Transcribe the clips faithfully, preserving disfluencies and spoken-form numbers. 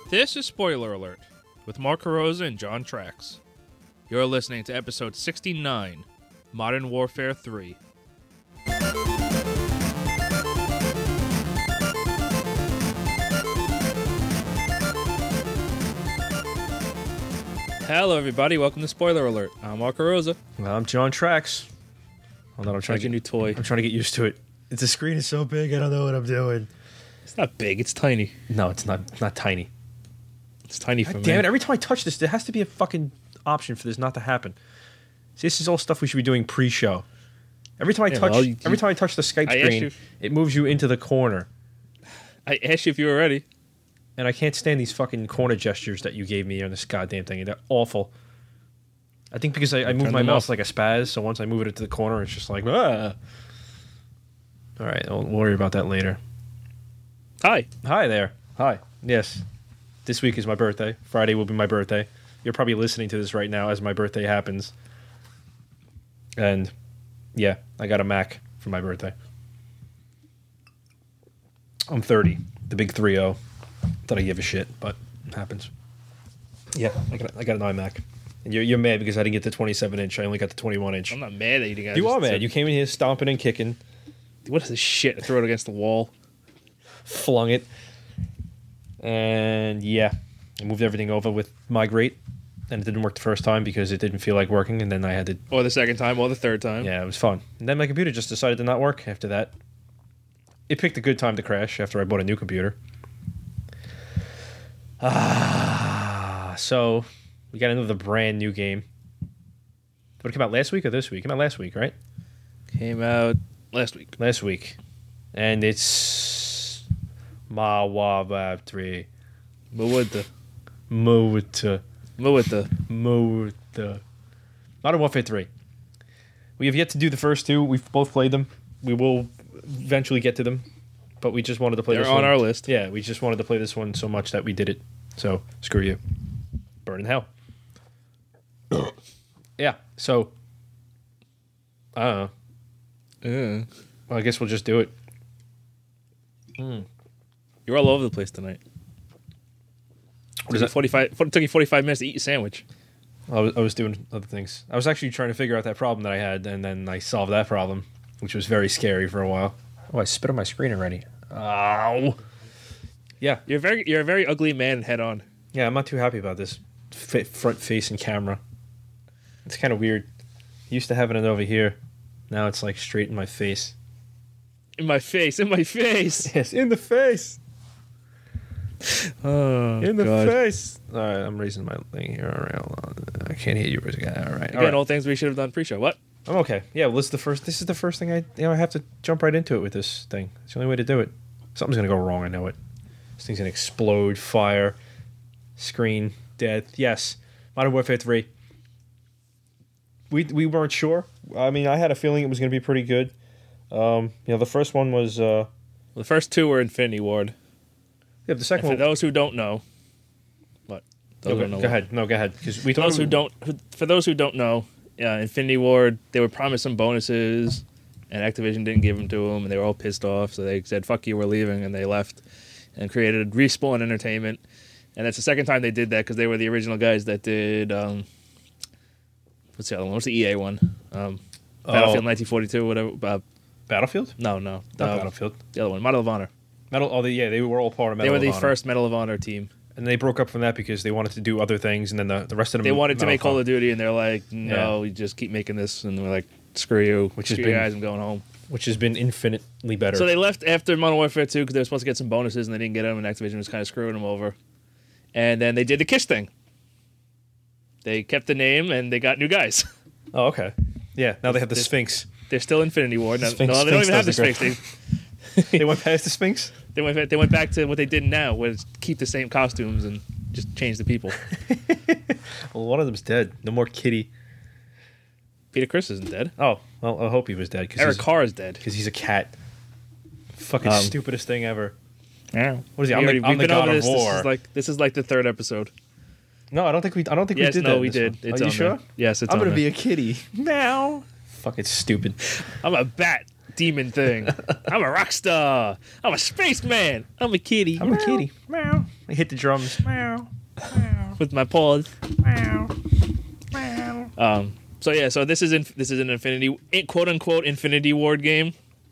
This is Spoiler Alert with Mark Carosa and John Trax. You're listening to episode sixty-nine, Modern Warfare three. Hello, everybody. Welcome to Spoiler Alert. I'm Mark Carosa. I'm John Trax. Hold on, I'm trying How's to your new toy? I'm trying to get used to it. It's the screen is so big, I don't know what I'm doing. It's not big. It's tiny. No, it's not. It's not tiny. It's tiny for God me. damn it! Every time I touch this, there has to be a fucking option for this not to happen. See, this is all stuff we should be doing pre-show. Every time I Yeah, touch, well, you- every time I touch the Skype I asked screen, you- it moves you into the corner, I asked you if you were ready. and I can't stand these fucking corner gestures that you gave me on this goddamn thing. They're awful. I think because I, I move turn my them mouse off. like a spaz, so once I move it into the corner, it's just like ah. All right, I'll worry about that later. Hi. Hi there. Hi. Yes. This week is my birthday. Friday will be my birthday. You're probably listening to this right now as my birthday happens. And yeah, I got a Mac for my birthday. I'm thirty. The big three oh. Thought I give a shit, but it happens. Yeah, I got I got an iMac. And you're you're mad because I didn't get the twenty-seven inch. I only got the twenty-one inch. I'm not mad at you guys. You are Just- mad. You came in here stomping and kicking, What is this shit? I throw it against the wall. flung it. And yeah, I moved everything over with Migrate, and it didn't work the first time because it didn't feel like working, and then I had to, Or the second time, or the third time. yeah, it was fun. And then my computer just decided to not work after that. It picked a good time to crash after I bought a new computer. Ah, so we got another brand new game. Did it come out last week or this week? It came out last week, right? Came out last week. Last week. And it's Mawaba three. Mawada. Mawata. Mawada. Mawata. Modern Warfare three. We have yet to do the first two. We've both played them. We will eventually get to them. But we just wanted to play They're this on one. our list. Yeah, we just wanted to play this one so much that we did it. So, screw you. Burn in hell. Yeah, so... I don't know. Yeah. Well, I guess we'll just do it. You're all over the place tonight. What is Took you that? forty-five, it took you forty-five minutes to eat your sandwich. I was, I was doing other things. I was actually trying to figure out that problem that I had, and then I solved that problem, which was very scary for a while. Oh, I spit on my screen already. Ow. Yeah, You're very, you're a very ugly man head on. yeah, I'm not too happy about this f- front face and camera. It's kind of weird. Used to having it over here. Now it's like straight in my face. In my face, in my face. Yes, in the face. Oh, In the God. face. All right, I'm raising my thing here. All right, hold on. I can't hear you. All right, all Again, right. all things we should have done pre-show. What? I'm okay. Yeah, well, this is the first. This is the first thing I. You know, I have to jump right into it with this thing. It's the only way to do it. Something's gonna go wrong. I know it. This thing's gonna explode. Fire. Screen. Death. Yes. Modern Warfare three. We we weren't sure. I mean, I had a feeling it was gonna be pretty good. Um, you know, the first one was. Uh, The first two were Infinity Ward. yeah, the And second for one. those who don't know, what? Those No, who go, don't know go what? ahead. No, go ahead. Because we For thought those it who was- don't, who, for those who don't know, yeah, Infinity Ward, they were promised some bonuses, and Activision didn't give them to them, and they were all pissed off. So they said, "Fuck you, we're leaving," and they left, and created Respawn Entertainment. And that's the second time they did that because they were the original guys that did. Um, what's the other one? What's the E A one? Um, Battlefield Oh. nineteen forty-two, whatever. Uh, Battlefield. no, no, Not um, Battlefield. the other one, Medal of Honor. Medal. Oh, they, yeah, they were all part of Medal They were of the Honor. first Medal of Honor team. And they broke up from that because they wanted to do other things, and then the, the rest of them They wanted to Medal make of Call Honor, of Duty, and they're like, "No, Yeah. we just keep making this," and we're like, "Screw you, Which screw has you been- guys, I'm going home." which has been infinitely better. So they left after Modern Warfare two because they were supposed to get some bonuses, and they didn't get them, and Activision was kind of screwing them over. And then they did the Kiss thing. They kept the name, and they got new guys. oh, okay. Yeah, now they have the This- Sphinx. They're still Infinity Ward. No, Sphinx- no, they don't Sphinx even have the doesn't Sphinx. They, They went past the Sphinx? they went back, they went back to what they did now, was keep the same costumes and just change the people. Well, one of them's dead. No more Kitty. Peter Criss isn't dead. Oh, well, I hope he was dead. Cause Eric he's, Carr is dead. Because he's a cat. Fucking Um, stupidest thing ever. Yeah. What is he? We I'm the- already- I'm we've the been god over of this. This war. is like this is like the third episode. No, I don't think we. I don't think Yes, we did no, that. in we this did. one. It's Are you on sure? there. Yes, it's I'm on gonna there. be a kitty. Meow. Fucking stupid. I'm a bat demon thing. I'm a rock star. I'm a spaceman. I'm a kitty. I'm a kitty. Meow. I hit the drums. Meow. with my paws. Meow. Meow. Um. So yeah. So this is in, this is an Infinity quote unquote Infinity Ward game,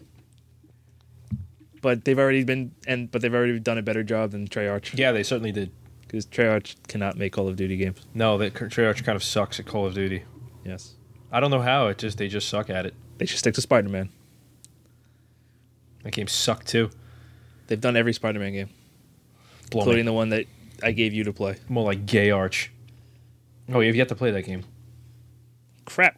but they've already been and but they've already done a better job than Treyarch. Yeah, they certainly did. Because Treyarch cannot make Call of Duty games. No, that Treyarch kind of sucks at Call of Duty. Yes. I don't know how. It just they just suck at it. They should stick to Spider-Man. That game sucked too. They've done every Spider-Man game, Blow including me. the one that I gave you to play. More like Gay Arch. Oh, you've yet to play that game. Crap.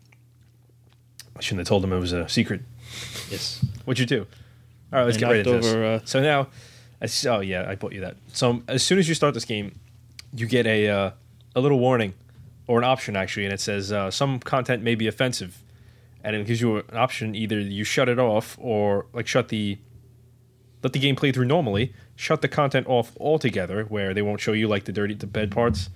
I shouldn't have told them it was a secret. Yes. What'd you do? All right, let's I get right knocked into over, this. uh, So now, as, oh yeah, I bought you that. So as soon as you start this game, you get a uh, a little warning, or an option actually, and it says uh, some content may be offensive, and it gives you an option: either you shut it off, or like shut the let the game play through normally, shut the content off altogether, where they won't show you like the dirty the bed parts.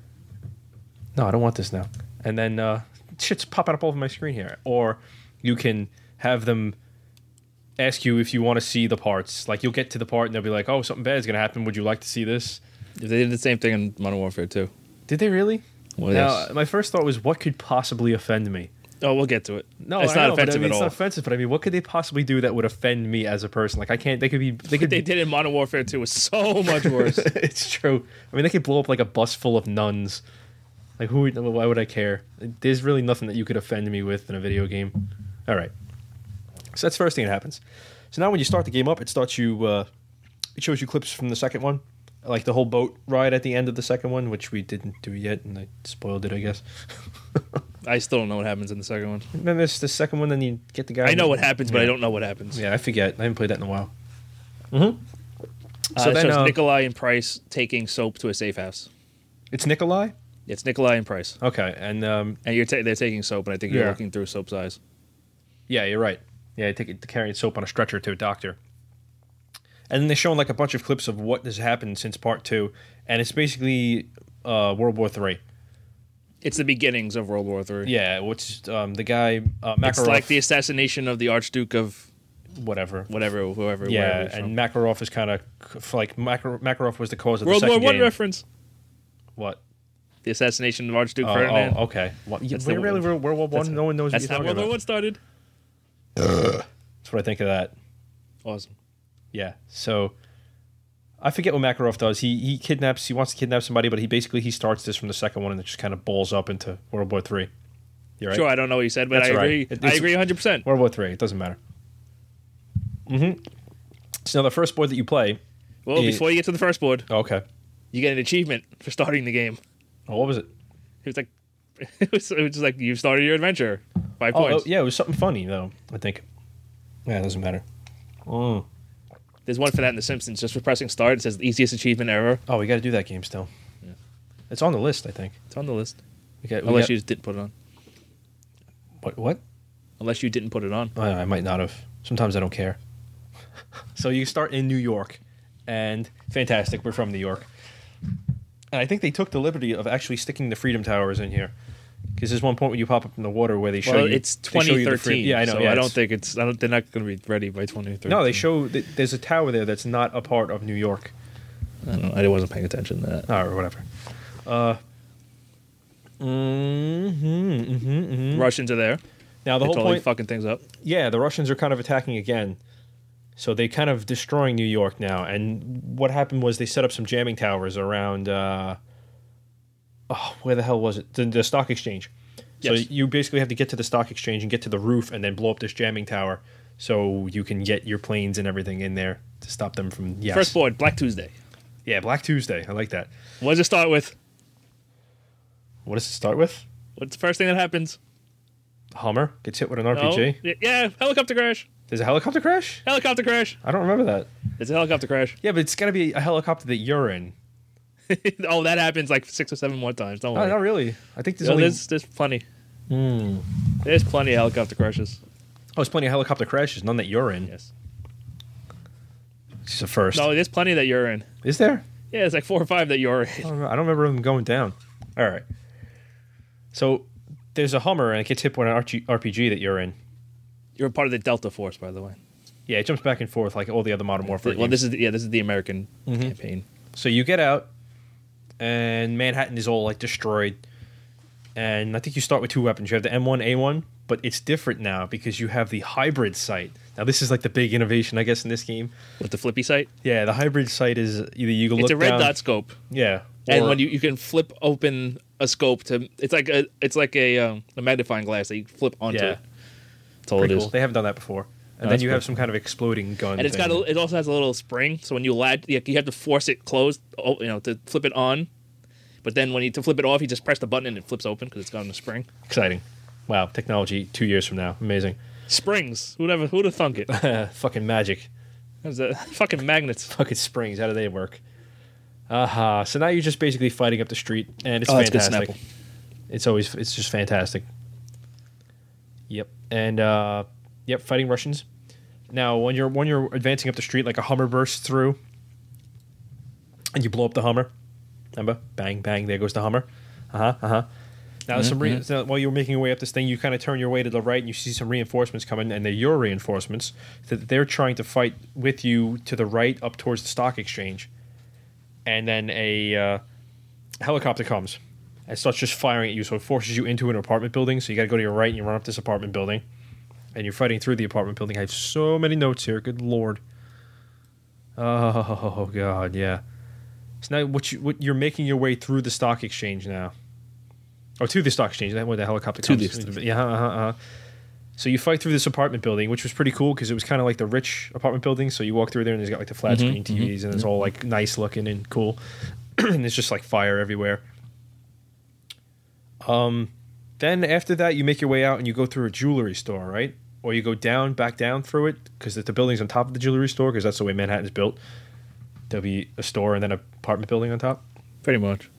No, I don't want this now. And then uh, shit's popping up all over my screen here, or you can have them ask you if you want to see the parts. Like you'll get to the part and they'll be like, "Oh, something bad is going to happen. Would you like to see this?" They did the same thing in Modern Warfare two. Did they really? Well, now, yes. my first thought was, what could possibly offend me? Oh, we'll get to it. No, it's I not know, but I offensive mean, at it's all. not offensive, but I mean, what could they possibly do that would offend me as a person? Like, I can't. They could be. They What could. they did in Modern Warfare two was so much worse. It's true. I mean, they could blow up like a bus full of nuns. Like, who? would- Why would I care? There's really nothing that you could offend me with in a video game. All right. So that's the first thing that happens. So now when you start the game up, it starts you. Uh, it shows you clips from the second one, like the whole boat ride at the end of the second one, which we didn't do yet, and I spoiled it, I guess. I still don't know what happens in the second one. And then there's the second one, then you get the guy. I know what happens, but I Yeah. don't know what happens. Yeah, I forget. I haven't played that in a while. Mm-hmm. Uh, So it then, shows uh, Nikolai and Price taking Soap to a safe house. It's Nikolai. It's Nikolai and Price, Okay, and um, and you're ta- they're taking Soap, and I think you're Yeah. looking through Soap's eyes. yeah, you're right. Yeah, I take it carrying soap on a stretcher to a doctor. And then they're showing like a bunch of clips of what has happened since part two, and it's basically uh, World War Three. It's the beginnings of World War Three. Yeah, which um, the guy uh, Makarov, It's like the assassination of the Archduke of whatever. whatever, whoever. Yeah, wherever he's and from. Makarov is kind of like Makar- Makarov was the cause of World the War second One game. reference. What? The assassination of Archduke Oh, Ferdinand. oh, okay. What, That's really, the- really World War that's- One? No one knows what That's you're how talking World War about. One started. That's what I think of that. Awesome. Yeah. So I forget what Makarov does. He he kidnaps. He wants to kidnap somebody, but he basically he starts this from the second one and it just kind of balls up into World War Three. You're right. Sure, I don't know what you said, but That's I right. agree. It- I it's- agree one hundred percent. World War Three. It doesn't matter. Mm-hmm. So now the first board that you play. Well, it- before you get to the first board, Oh, okay. you get an achievement for starting the game. Oh, what was it? It was like, it was, it was just like you started your adventure. Five Oh, points. oh, yeah, it was something funny though. I think. Yeah, it doesn't matter. Mm. There's one for that in The Simpsons. Just for pressing start, it says the easiest achievement ever. Oh, we got to do that game still. Yeah. It's on the list, I think. It's on the list. We got, we Unless got- you just didn't put it on. what? What? Unless you didn't put it on. I, I might not have. Sometimes I don't care. So you start in New York, and fantastic. We're from New York, and I think they took the liberty of actually sticking the Freedom Towers in here, because there's one point when you pop up in the water where they show Well, you. it's they show twenty you the thirteen. free- yeah, I know. So yeah, I don't it's- think it's. I don't. They're not going to be ready by twenty thirteen. No, they show that there's a tower there that's not a part of New York. I don't know. I wasn't paying attention to that. Oh, or whatever. Uh. Mm-hmm, mm-hmm, mm-hmm. Russians are there. Now the They're whole totally point. fucking things up. Yeah, the Russians are kind of attacking again. So they kind of destroying New York now. And what happened was they set up some jamming towers around, uh, oh, where the hell was it? The, the stock exchange. So Yes. you basically have to get to the stock exchange and get to the roof and then blow up this jamming tower so you can get your planes and everything in there to stop them from, yes. First board, Black Tuesday. Yeah, Black Tuesday. I like that. What does it start with? What does it start with? What's the first thing that happens? Hummer gets hit with an R P G. No? Y- Yeah, helicopter crash. There's a helicopter crash? Helicopter crash. I don't remember that. It's a helicopter crash. Yeah, but it's got to be a helicopter that you're in. Oh, that happens like six or seven more times. Don't Oh, worry. not really. I think there's No, only... there's, there's plenty. Hmm. There's plenty of helicopter crashes. Oh, there's plenty of helicopter crashes, none that you're in. Yes. It's a first. No, there's plenty that you're in. Is there? Yeah, it's like four or five that you're I in. don't, know. I don't remember them going down. All right. So there's a Hummer, and it gets hit with an R P G that you're in. You're a part of the Delta Force, by the way. Yeah, it jumps back and forth like all the other Modern Warfare Well, games. this is the, yeah, this is the American Mhm. campaign. So you get out, and Manhattan is all like destroyed. And I think you start with two weapons. You have the M one A one, but it's different now because you have the hybrid sight. Now this is like the big innovation, I guess, in this game. With the flippy sight? Yeah, the hybrid sight is either you can look It's a red down, dot scope. Yeah. And or- when you, you can flip open a scope to it's like a it's like a um, a magnifying glass that you flip onto. Yeah. That's all Pretty it cool. is. They haven't done that before. And Oh, then that's you cool. have some kind of exploding gun. And it's got thing. a, it also has a little spring, so when you lad, you have to force it closed, oh, you know, to flip it on. But then when you to flip it off, you just press the button and it flips open because it's got a spring. Exciting. Wow, technology two years from now. Amazing. Springs. Who'd ever who'd have thunk it? Fucking magic. That's a, fucking magnets. Fucking springs. How do they work? Aha. So now you're just basically fighting up the street, and it's Oh, that's good, fantastic. Snapple. It's always it's just fantastic. Yep. And uh, yep, fighting Russians. Now, when you're when you're advancing up the street, like a Hummer bursts through, and you blow up the Hummer. Remember? Bang, bang. There goes the Hummer. Uh huh. Uh huh. Now, some re- so while you're making your way up this thing, you kind of turn your way to the right, and you see some reinforcements coming, and they're your reinforcements. That they're trying to fight with you to the right, up towards the stock exchange, and then a uh, helicopter comes and starts just firing at you. So it forces you into an apartment building. So you got to go to your right, and you run up this apartment building, and you're fighting through the apartment building. I have so many notes here. Good lord. Oh god, yeah. So now, what you what you're making your way through the stock exchange now. Oh, to the stock exchange. That where the helicopter To comes. the- Yeah, uh-huh, uh-huh. So you fight through this apartment building, which was pretty cool because it was kind of like the rich apartment building. So you walk through there, and there's got like the flat Mhm, screen T Vs, and it's all like nice looking and cool. And there's just like fire everywhere. Um, then after that, you make your way out and you go through a jewelry store, right? Or you go down, back down through it because the building's on top of the jewelry store because that's the way Manhattan's built. There'll be a store and then an apartment building on top. Pretty much.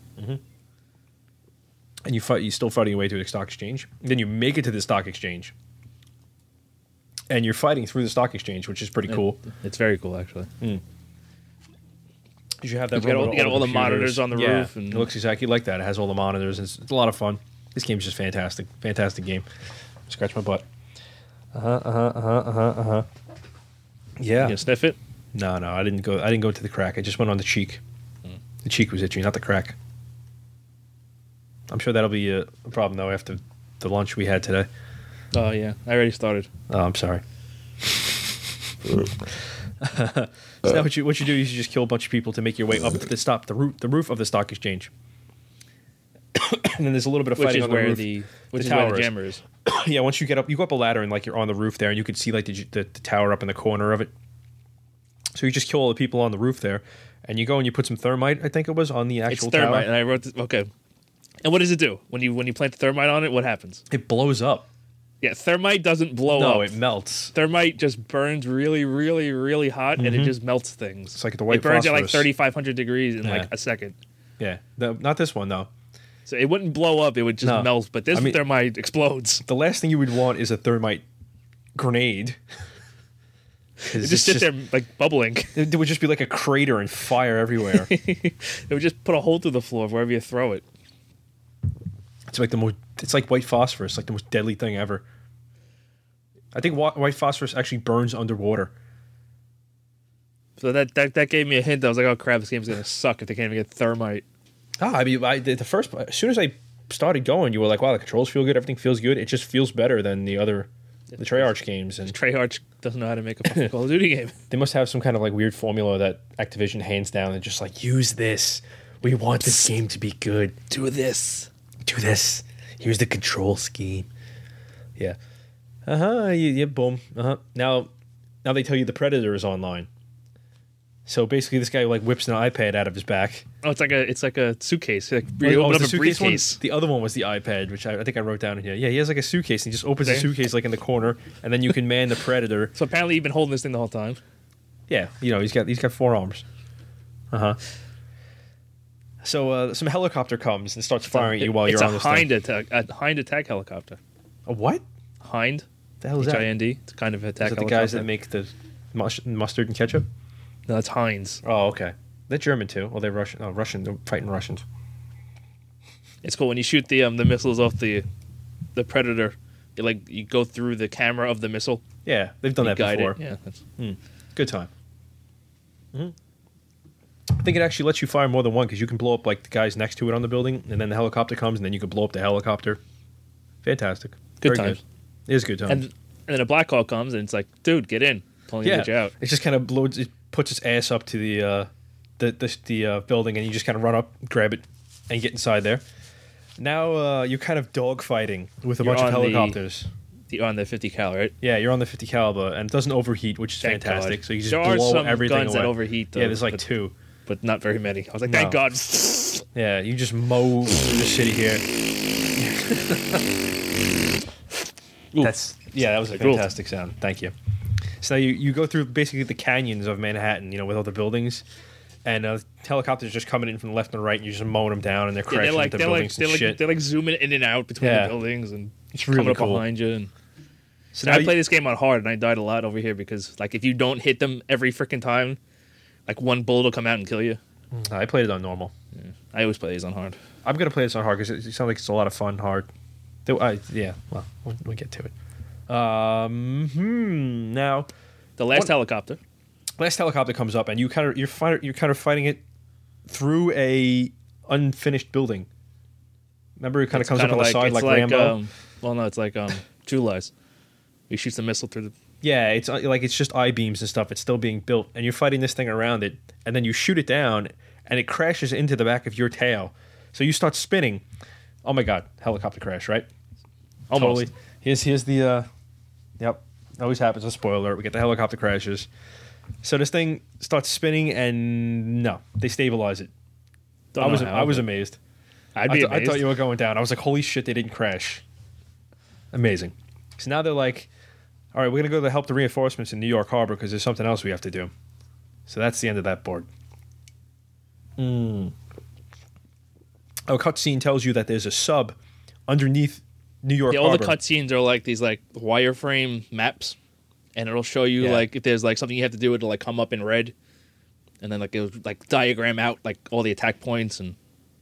And you fight, you're still fighting your way to the stock exchange. Then you make it to the stock exchange. And you're fighting through the stock exchange, which is pretty cool. It- it's very cool, actually. Because you have that You got room all- with you got all the computers. monitors on the Yeah, roof and- it looks exactly like that. It has all the monitors. And it's, it's a lot of fun. This game's just fantastic. Fantastic game. Scratch my butt. Uh-huh, uh-huh, uh-huh, uh-huh, uh-huh. Yeah. You gonna sniff it? No, no, I didn't go I didn't go to the crack. I just went on the cheek. The cheek was itchy, not the crack. I'm sure that'll be a, a problem, though, after the lunch we had today. Oh yeah, I already started. Oh, I'm sorry. So now what you what you do is you just kill a bunch of people to make your way up to the stop the roof the roof of the stock exchange. And then there's a little bit of Which fighting is on the where roof. the which The is where tower the is. jammer is. Yeah, once you get up, you go up a ladder and like you're on the roof there, and you can see like the, the, the tower up in the corner of it. So you just kill all the people on the roof there, and you go and you put some thermite, I think it was, on the It's actual thermite, tower. and I wrote this. Okay. And what does it do when you when you plant the thermite on it? What happens? It blows up. Yeah, thermite doesn't blow No, up. it melts. Thermite just burns really, really, really hot, and it just melts things. It's like the white It burns at like phosphorus. thirty-five hundred degrees in Yeah. like a second. Yeah, no, not this one though. So it wouldn't blow up; it would just No. melt. But this I mean- thermite explodes. The last thing you would want is a thermite grenade. 'Cause It it's just sit there like bubbling. It would just be like a crater and fire everywhere. It would just put a hole through the floor wherever you throw it. It's like the most. It's like white phosphorus, like the most deadly thing ever. I think wa- white phosphorus actually burns underwater. So that, that that gave me a hint. I was like, "Oh crap, this game's gonna suck if they can't even get thermite." Ah, I mean, I, the the first as soon as I started going, you were like, "Wow, the controls feel good. Everything feels good. It just feels better than the other, the Treyarch games." And Treyarch doesn't know how to make a fucking Call of Duty game. they must have some kind of like weird formula that Activision hands down and just like use this. We want this game to be good. Do this. Do this. Here's the control scheme. Yeah. Uh huh. Yeah, yeah. Boom. Uh huh. Now, now they tell you the Predator is online. So basically, this guy like whips an iPad out of his back. Oh, it's like a it's like a suitcase. Like Oh, you was open up the a suitcase one? briefcase. The other one was the iPad, which I, I think I wrote down in here. Yeah, he has like a suitcase, and he just opens the Okay. suitcase like in the corner, and then you can man the Predator. So apparently, you've been holding this thing the whole time. Yeah, you know he's got he's got four arms. Uh huh. So uh, some helicopter comes and starts firing at you while it's you're a on this Hind thing. attack. A Hind attack helicopter. A what? Hind. The hell is H that? I N D. It's kind of attack Is that the helicopter. guys that make the mus- mustard and ketchup? No, that's Heinz. Oh, okay. They're German too. Well, they're Russian. Oh, Russian. They're fighting Russians. It's cool when you shoot the um the missiles off the the Predator. You like you go through the camera of the missile. Yeah, they've done You that guide before. it. Yeah. That's, Good time. Mm-hmm. I think it actually lets you fire more than one because you can blow up like the guys next to it on the building, and then the helicopter comes, and then you can blow up the helicopter. Fantastic. Good Very times. Good. It is good times. And and then a Black Hawk comes and it's like, dude, get in, pulling yeah, the bitch out. it just kind of blows. It puts its ass up to the uh, the the, the uh, building, and you just kind of run up, grab it, and get inside there. Now uh, you're kind of dogfighting with a You're bunch of on the- helicopters. The, on the fifty cal, right? Yeah, you're on the fifty caliber, and it doesn't overheat, which is Thank fantastic. God. So you just there are blow some everything guns away. that overheat, though. Yeah, there's like but, two. but not very many. I was like, No. thank God. Yeah, you just mow through the city here. Ooh. That's yeah, that was a Like ruled. fantastic sound. Thank you. So you you go through basically the canyons of Manhattan, you know, with all the buildings, and uh, helicopters just coming in from the left and right, and you're just mowing them down, and they're Yeah, crashing they're like into they're like buildings they're and like shit. they're like zooming in and out between Yeah. the buildings and It's really coming cool. up behind you. And So I now play you- this game on hard, and I died a lot over here because like if you don't hit them every freaking time, like one bullet will come out and kill you. I played it on normal. I always play these on hard. I'm gonna play this on hard because it, it sounds like it's a lot of fun hard. Though I, yeah, well, we'll, we'll get to it. Um, hmm, now, The last What- helicopter. last helicopter comes up, and you kind of you're fight, you're kind of fighting it through a unfinished building. Remember, it kind of It's comes up kinda on the side it's like, Rambo. Um, well, no, it's like um, True Lies. He shoots the missile through the. Yeah, it's uh, like it's just I beams and stuff. It's still being built, and you're fighting this thing around it, and then you shoot it down, and it crashes into the back of your tail. So you start spinning. Oh my god, helicopter crash, right? Almost. Totally. Here's here's the. Uh, yep, always happens. A spoiler alert. We get the helicopter crashes. So this thing starts spinning, and no, they stabilize it. Don't I know was how, I was but amazed. I'd I, be th- I amazed. thought you were going down. I was like, holy shit, they didn't crash. Amazing. So now they're like, all right, we're gonna go to help the reinforcements in New York Harbor because there's something else we have to do. So that's the end of that board. Mm. A cutscene tells you that there's a sub underneath New York Yeah, all Harbor. the cutscenes are like these like wireframe maps, and it'll show you Yeah. like if there's like something you have to do, it'll like come up in red, and then like it'll like diagram out like all the attack points and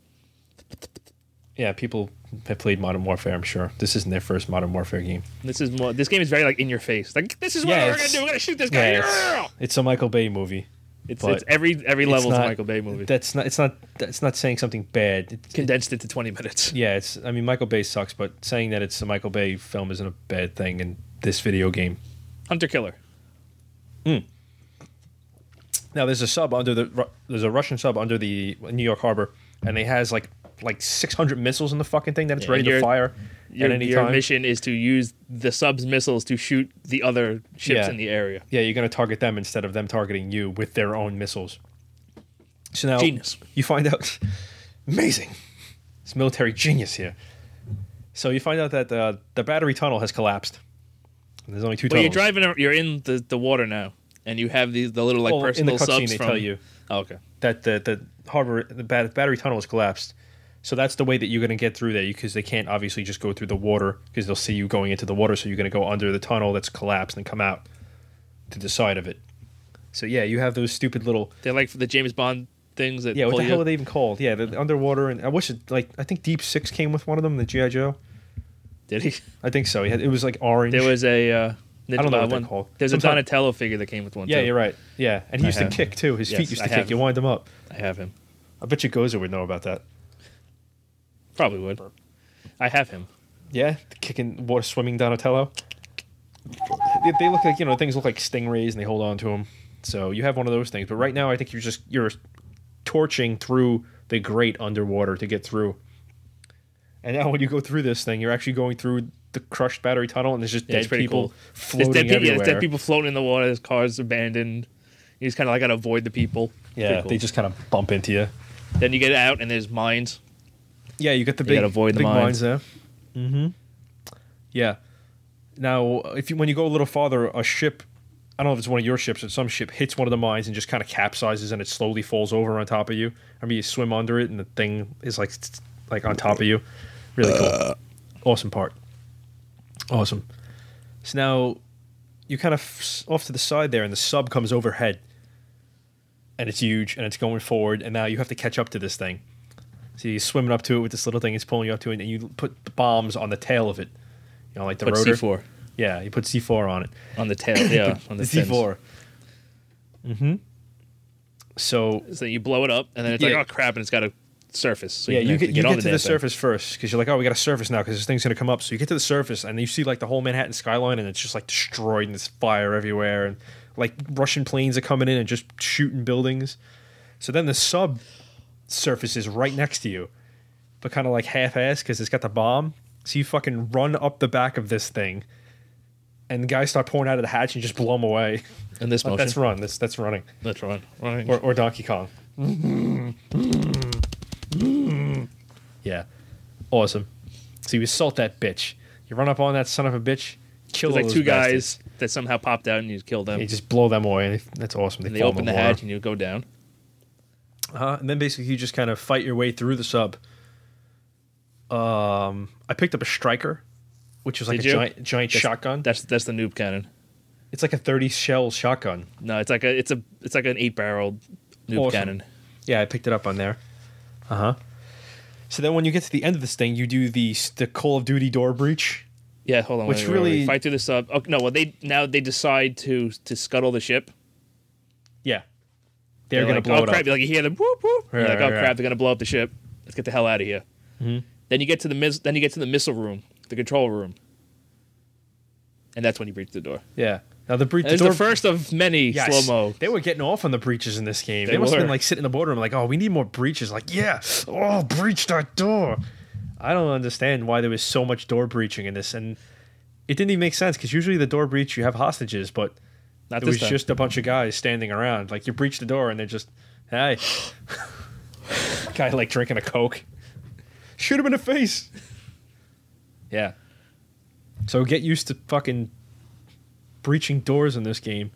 Yeah, people have played Modern Warfare, I'm sure. This isn't their first Modern Warfare game. this is more. This game is very like in your face. Like this is what Yeah, we're gonna it's- do. We're gonna shoot this guy. Yeah, Yeah, it's, it's a Michael Bay movie. it's, but it's every every it's level is a not- Michael Bay movie. That's not. It's not. It's not saying something bad. It, Condensed into twenty minutes. yeah, it's. I mean, Michael Bay sucks, but saying that it's a Michael Bay film isn't a bad thing in this video game. Hunter Killer. Now, there's a sub under the. Ru- There's a Russian sub under the New York Harbor, and it has like like six hundred missiles in the fucking thing that it's Yeah, ready and to you're- fire Your, at any your time. mission is to use the sub's missiles to shoot the other ships Yeah. in the area. Yeah, you're going to target them instead of them targeting you with their own missiles. So now Genius. you find out, amazing, it's military genius here. So you find out that uh, the battery tunnel has collapsed. And there's only two Well, you're tunnels. driving. You're in the, the water now, and you have these the little like Well, in personal the cutscene, subs they from. tell you Oh, okay. that the the harbor the bat- battery tunnel has collapsed. So that's the way that you're going to get through there because they can't obviously just go through the water because they'll see you going into the water. So you're going to go under the tunnel that's collapsed and come out to the side of it. So yeah, you have those stupid little They're like the James Bond things that. yeah. What pull the you. hell are they even called? Yeah, the underwater and I wish it like I think Deep Six came with one of them. The G I Joe. Did he? I think so. He had, it was like orange. There was a. Uh, I don't know uh, what they're one. called. There's Sometime- a Donatello figure that came with one. yeah, too. you're right. Yeah, and he I used have- to kick too. His Yes, feet used I to kick. have You him. wind him up. I have him. I bet you Gozer would know about that. Probably would. I have him. Yeah, the kicking water swimming Donatello. They, they look like you know things look like stingrays and they hold on to them. So you have one of those things. But right now, I think you're just you're torching through the grate underwater to get through. And now when you go through this thing, you're actually going through the crushed battery tunnel, and there's just Yeah, it's dead pretty people cool. There's floating dead, people, yeah, everywhere. there's dead people floating in the water. There's cars abandoned. You just kind of like got to avoid the people. Yeah, Pretty cool. they just kind of bump into you. Then you get out and there's mines. Yeah, you get the You big, gotta avoid the big mines. mines there. Mm-hmm. Yeah. Now, if you when you go a little farther, a ship, I don't know if it's one of your ships or some ship, hits one of the mines and just kind of capsizes and it slowly falls over on top of you. I mean, you swim under it and the thing is like like on top of you. Really cool. Awesome part. Awesome. So now you kind of f- off to the side there and the sub comes overhead. And it's huge and it's going forward and now you have to catch up to this thing. So you're swimming up to it with this little thing. It's pulling you up to it, and you put the bombs on the tail of it. You know, like the Put rotor. C four Yeah, you put C four on it. on the tail. Yeah, on the C fins. four. Mm-hmm. So So you blow it up, and then it's Yeah. like, oh crap, and it's got a surface. So yeah, can you actually get you on get to the damn thing. surface first because you're like, oh, we got a surface now because this thing's gonna come up. So you get to the surface and you see like the whole Manhattan skyline and it's just like destroyed and there's fire everywhere and like Russian planes are coming in and just shooting buildings. So then the sub surface is right next to you, but kind of like half-assed because it's got the bomb. So you fucking run up the back of this thing, and the guys start pouring out of the hatch and you just blow them away. In this Like, motion. that's run. That's that's running. That's run. Running. Or, or Donkey Kong. Yeah. Awesome. So you assault that bitch. You run up on that son of a bitch, kill There's like those two bastards. guys that somehow popped out, and you kill them. You just blow them away. And that's awesome. They, and they fall open in the water. hatch, and you go down. Uh, and then basically you just kind of fight your way through the sub. Um, I picked up a striker, which is like Did a you? giant giant That's- shotgun. That's that's the noob cannon. It's like a thirty shell shotgun. No, it's like a it's a it's like an eight barrel noob Awesome. cannon. Yeah, I picked it up on there. Uh huh. So then when you get to the end of this thing, you do the the Call of Duty door breach. Yeah, hold on. Which wait, wait, wait, really- wait. Fight through the sub. Oh no, well they now they decide to to scuttle the ship. Yeah. They're, They're going like, to blow oh, it crap. up. You're like you hear them whoop whoop. You're Right, like, oh right, crap, right. they're gonna blow up the ship. Let's get the hell out of here. Mhm. Then you get to the mis- then you get to the missile room, the control room, and that's when you breach the door. Yeah. Now the breach. And The it's door, the first of many yes. slow mo. They were getting off on the breaches in this game. They, They must have been were. like sitting in the boardroom like, oh, we need more breaches. Like, yeah, oh, breach that door. I don't understand why there was so much door breaching in this, and it didn't even make sense because usually the door breach you have hostages, but Not it this was time. just a bunch of guys standing around. Like you breach the door and they're just, hey, guy like drinking a Coke, shoot him in the face. Yeah. So get used to fucking breaching doors in this game.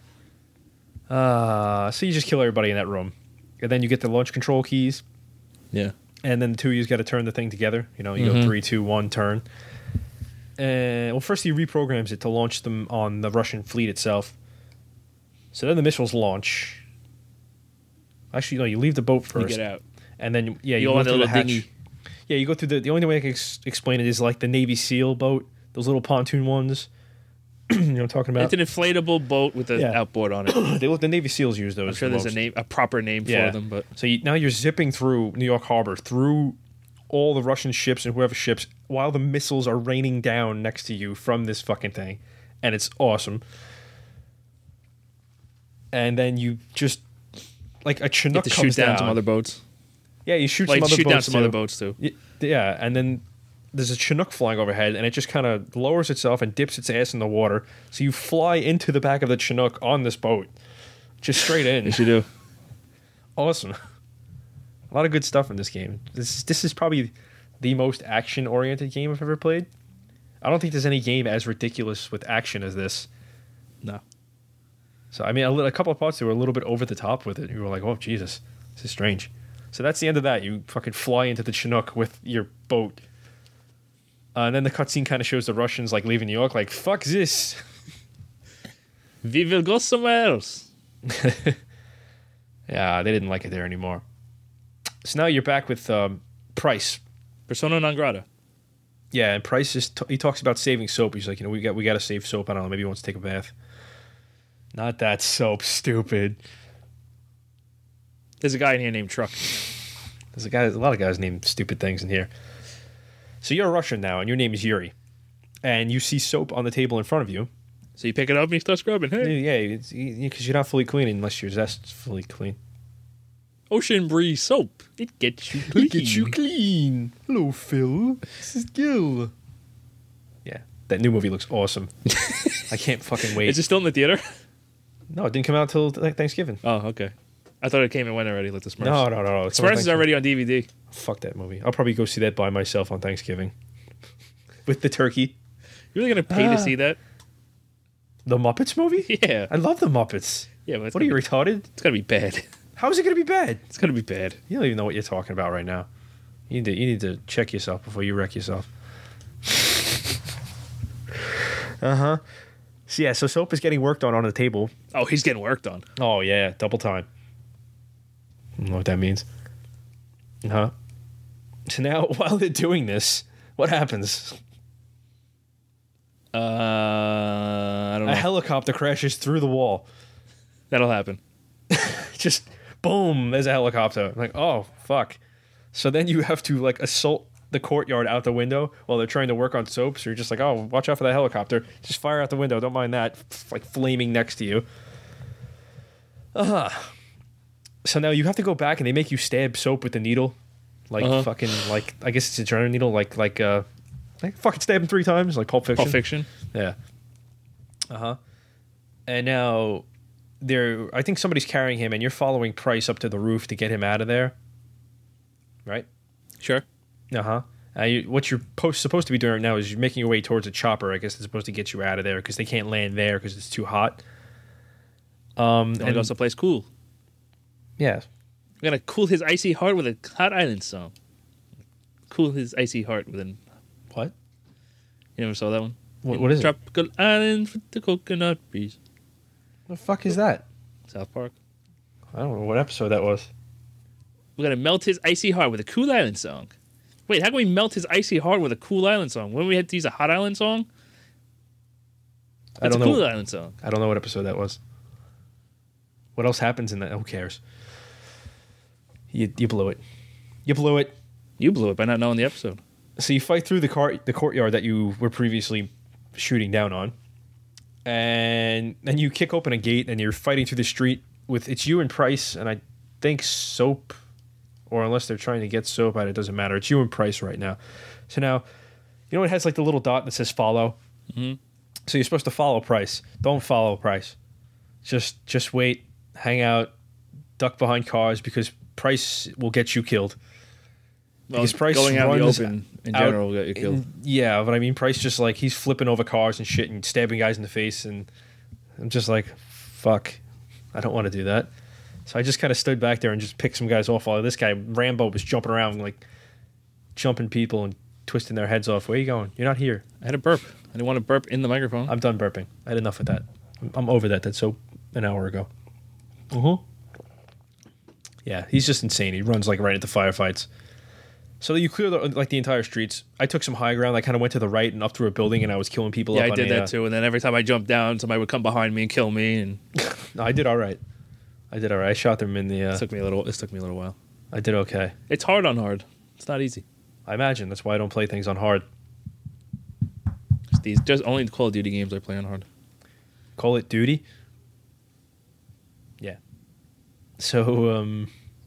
Uh, so you just kill everybody in that room, and then you get the launch control keys, Yeah. and then the two of you got to turn the thing together. You know, you Mhm. go three, two, one, turn. And well, first he reprograms it to launch them on the Russian fleet itself. So then the missiles launch. Actually, no, you leave the boat You first, get out. and then yeah, You you, go go on the through the little hatch. dinghy. Yeah, you go through the. The only way I can ex- explain it is like the Navy SEAL boat, those little pontoon ones. you know what I'm talking about? It's an inflatable boat with an Yeah. outboard on it. they look. The Navy SEAls use those. I'm sure the there's a most. name, a proper name Yeah. for them, but So you, now you're zipping through New York Harbor, through all the Russian ships and whoever ships, while the missiles are raining down next to you from this fucking thing, and it's awesome. And then you just like a you Chinook have to shoot comes down, down. some other boats. yeah, you shoot Like some other shoot boats down some too. other boats too. Y- Yeah, and then there's a Chinook flying overhead, and it just kind of lowers itself and dips its ass in the water. So you fly into the back of the Chinook on this boat, just straight in. Yes, you do. Awesome. A lot of good stuff in this game. This this is probably the most action oriented game I've ever played. I don't think there's any game as ridiculous with action as this. No. So I mean, a, li- a couple of parts that were a little bit over the top with it. You were like, "Oh Jesus, this is strange." So that's the end of that. You fucking fly into the Chinook with your boat, uh, and then the cutscene kind of shows the Russians like leaving New York, like "Fuck this." We will go somewhere else. Yeah, they didn't like it there anymore. So now you're back with um, Price. Persona non grata. Yeah, and Price is t- he talks about saving soap. He's like, you know, we got we got to save soap. I don't know, maybe he wants to take a bath. Not that soap, stupid. There's a guy in here named Truck. There's a guy, a lot of guys named stupid things in here. So you're a Russian now, and your name is Yuri, and you see soap on the table in front of you. So you pick it up and you start scrubbing. Hey, Yeah, because you're not fully clean unless your zest's fully clean. Ocean Breeze soap. It gets you clean. clean. Hello, Phil. This is Gil. Yeah, that new movie looks awesome. I can't fucking wait. Is it still in the theater? No, it didn't come out till th- Thanksgiving. Oh, okay. I thought it came and went already, like the Smurfs. No, no, no, no. It's on Smurfs is Thanksgiving. already on D V D. Fuck that movie. I'll probably go see that by myself on Thanksgiving. With the turkey. You really gonna pay Ah. to see that? The Muppets movie? Yeah. I love the Muppets. Yeah, but it's What are you, gonna retarded? be, it's gonna be bad. How is it going to be bad? It's gonna be bad. You don't even know what you're talking about right now. You need to, you need to check yourself before you wreck yourself. uh-huh. So yeah, so soap is getting worked on on the table. Oh, he's getting worked on. Oh, yeah, double time. I don't know what that means. Huh? So now, while they're doing this, what happens? Uh, I don't know. A helicopter crashes through the wall. That'll happen. Just boom, there's a helicopter. I'm like, oh, fuck. So then you have to, like, assault the courtyard out the window while they're trying to work on soap. So you're just like, oh, watch out for that helicopter. Just fire out the window. Don't mind that. F- like, flaming next to you. Uh-huh. So now you have to go back and they make you stab soap with the needle. Like, uh-huh. fucking, like, I guess it's a adrenaline needle. Like, like, uh, like, fucking stab him three times. Like Pulp Fiction. Pulp Fiction. Yeah. Uh-huh. And now they're, I think somebody's carrying him and you're following Price up to the roof to get him out of there. Right? Sure. Uh-huh. Uh, you, what you're post, supposed to be doing right now is you're making your way towards a chopper. I guess it's supposed to get you out of there because they can't land there because it's too hot. Um, and go someplace cool. Yeah. We're going to cool his icy heart with a Hot Island song. Cool his icy heart with an... What? You never saw that one? What, what is it? Tropical Island with the coconut breeze. What the fuck is that? South Park. I don't know what episode that was. We're going to melt his icy heart with a Cool Island song. Wait, how can we melt his icy heart with a Cool Island song? When we had to use a Hot Island song? It's I don't a know. Cool Island song. I don't know what episode that was. What else happens in that? Who cares? You you blew it. You blew it. You blew it by not knowing the episode. So you fight through the car, the courtyard that you were previously shooting down on, and then you kick open a gate and you're fighting through the street with it's you and Price and I think Soap, or unless they're trying to get Soap out, it doesn't matter. It's you and Price right now. So now, you know it has like the little dot that says follow. Mm-hmm. So you're supposed to follow Price. Don't follow Price. Just just wait, hang out, duck behind cars because Price will get you killed. Well, because Price going out in the open in general will get you killed. In, yeah, but I mean, Price just like he's flipping over cars and shit and stabbing guys in the face, and I'm just like, fuck, I don't want to do that. So I just kind of stood back there and just picked some guys off. While this guy Rambo was jumping around like jumping people and twisting their heads off. Where are you going? You're not here. I had a burp. I didn't want to burp in the microphone. I'm done burping. I had enough of that. I'm, I'm over that. That's so an hour ago. Uh-huh. Yeah, he's just insane. He runs like right into firefights. So you clear the, like the entire streets. I took some high ground. I kind of went to the right and up through a building, and I was killing people. Yeah, up I did on a, that too. And then every time I jumped down, somebody would come behind me and kill me. And no, I did all right. I did all right. I shot them in the. Uh, it took me a little. It took me a little while. I did okay. It's hard on hard. It's not easy. I imagine that's why I don't play things on hard. Just these just only Call of Duty games I play on hard. Call it Duty. Yeah. So um.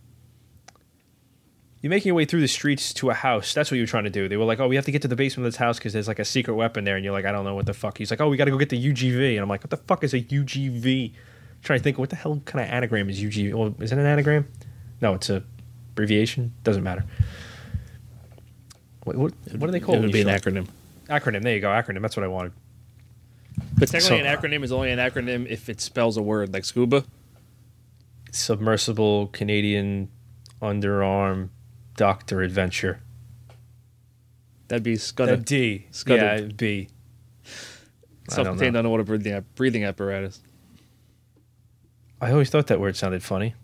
You're making your way through the streets to a house. That's what you were trying to do. They were like, oh, we have to get to the basement of this house because there's like a secret weapon there. And you're like, I don't know what the fuck. He's like, oh, we got to go get the U G V. And I'm like, what the fuck is a U G V? I'm trying to think, what the hell kind of anagram is U G V? Well, is it an anagram? No, it's a abbreviation. Doesn't matter. What, what, what are they called? It would be an acronym. Acronym. There you go. Acronym. That's what I wanted. But technically, So- an acronym is only an acronym if it spells a word, like scuba. Submersible Canadian Underarm Doctor Adventure. That'd be scudder. Uh, D. Scudder. Yeah, B. I don't Self-contained know. underwater breathing, breathing apparatus. I always thought that word sounded funny.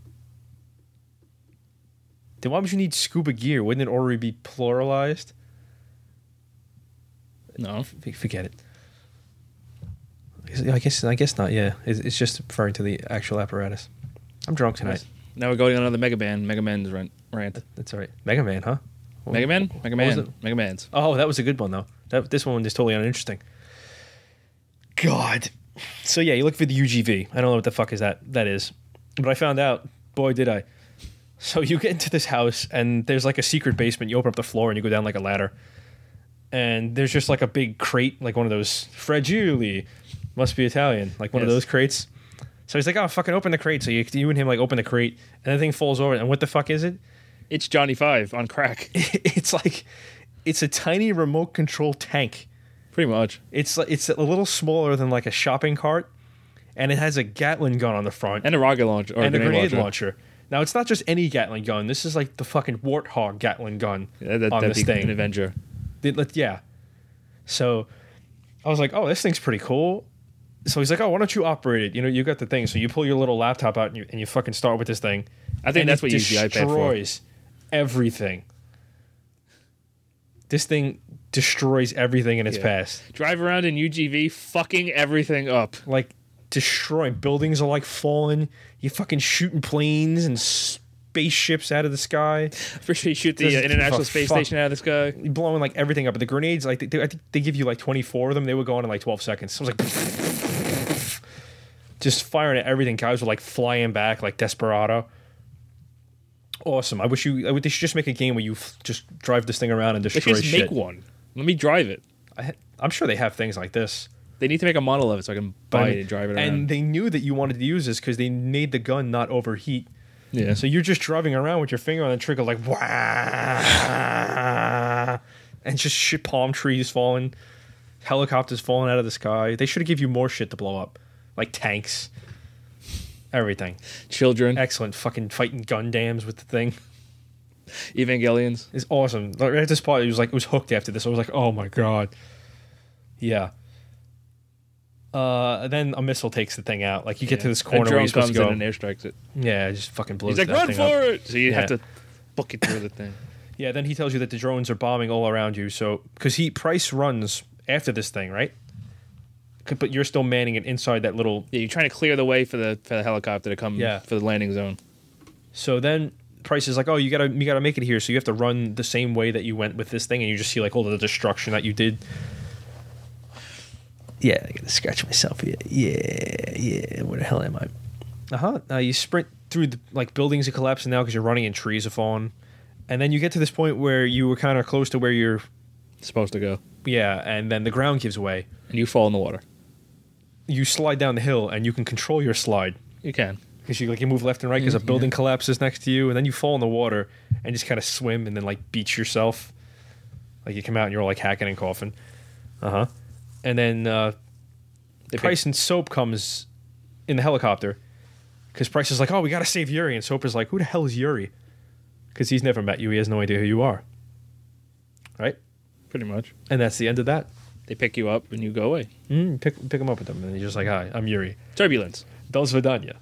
Then why would you need scuba gear? Wouldn't it already be pluralized? No. F- Forget it. I guess I guess not. Yeah, it's, it's just referring to the actual apparatus. I'm drunk tonight. Now we're going on another Mega Man. Mega Man's rant. rant. That's all right. Mega Man, huh? Mega Man? Mega What was Man. it? Mega Man's. Oh, that was a good one though. That this one is totally uninteresting. God. So yeah, you look for the U G V. I don't know what the fuck is that. That is, but I found out. Boy, did I! So you get into this house and there's like a secret basement. You open up the floor and you go down like a ladder, and there's just like a big crate, like one of those fragile, must be Italian, like one of Yes. those crates. So he's like, "Oh, fucking open the crate." So you, you and him like open the crate, and the thing falls over. And what the fuck is it? It's Johnny Five on crack. It's like, it's a tiny remote control tank. Pretty much. It's like it's a little smaller than like a shopping cart, and it has a Gatling gun on the front And a rocket launcher. Or and a a grenade, grenade launcher. launcher. Now it's not just any Gatling gun. This is like the fucking Warthog Gatling gun Yeah, that, on that'd this be thing. an Avenger. It- like, yeah. So I was like, oh, this thing's pretty cool. So he's like, oh, why don't you operate it? You know, you got the thing. So you pull your little laptop out and you, and you fucking start with this thing. I think and that's it what you use the iPad for. destroys everything. This thing destroys everything in its Yeah. path. Drive around in U G V, fucking everything up. Like, destroying. Buildings are like falling. You're fucking shooting planes and spaceships out of the sky. For sure, you shoot the uh, International Space fuck. Station out of the sky. You're blowing like everything up. But the grenades, like they, I think they give you like twenty-four of them. They would go on in like twelve seconds. So it was like just firing at everything. Guys were like flying back like Desperado. Awesome. I wish you. I would, they should just make a game where you f- just drive this thing around and destroy shit. They should just shit. make one. Let me drive it. I, I'm sure they have things like this. They need to make a model of it so I can buy but, it and drive it around. And they knew that you wanted to use this because they made the gun not overheat. Yeah. So you're just driving around with your finger on the trigger like wah, and just shit, palm trees falling, helicopters falling out of the sky. They should have give you more shit to blow up, like tanks, everything. Children. Excellent. Fucking fighting gun dams with the thing. Evangelions. It's awesome. Like, at this part, it was like it was hooked after this. I was like, oh my god. Yeah. Uh, then a missile takes the thing out. Like you get yeah. to this corner a drone where you're supposed comes to go. in and airstrikes it. Yeah, it just fucking blows. He's like, that run thing for up. it! So you yeah. have to book it through the thing. Yeah, then he tells you that the drones are bombing all around you. So because he Price runs after this thing, right? But you're still manning it inside that little. Yeah, you're trying to clear the way for the for the helicopter to come. Yeah. For the landing zone. So then Price is like, "Oh, you gotta you gotta make it here. So you have to run the same way that you went with this thing, and you just see like all the destruction that you did." Yeah, I gotta scratch myself here. Yeah, yeah. Where the hell am I? Uh-huh. Uh, you sprint through the like buildings are collapsing now because you're running and trees are falling, and then you get to this point where you were kind of close to where you're supposed to go. Yeah, and then the ground gives way, and you fall in the water. You slide down the hill, and you can control your slide. You can because you like you move left and right because a building yeah. collapses next to you, and then you fall in the water and just kind of swim and then like beach yourself. Like you come out and you're all like hacking and coughing. Uh huh. And then uh, Price and Soap comes in the helicopter because Price is like, "Oh, we gotta save Yuri," and Soap is like, "Who the hell is Yuri?" Because he's never met you, he has no idea who you are. Right? Pretty much. And that's the end of that. They pick you up and you go away. Mm, pick pick him up with them, and you're just like, "Hi, I'm Yuri." Turbulence. Do Svidanya.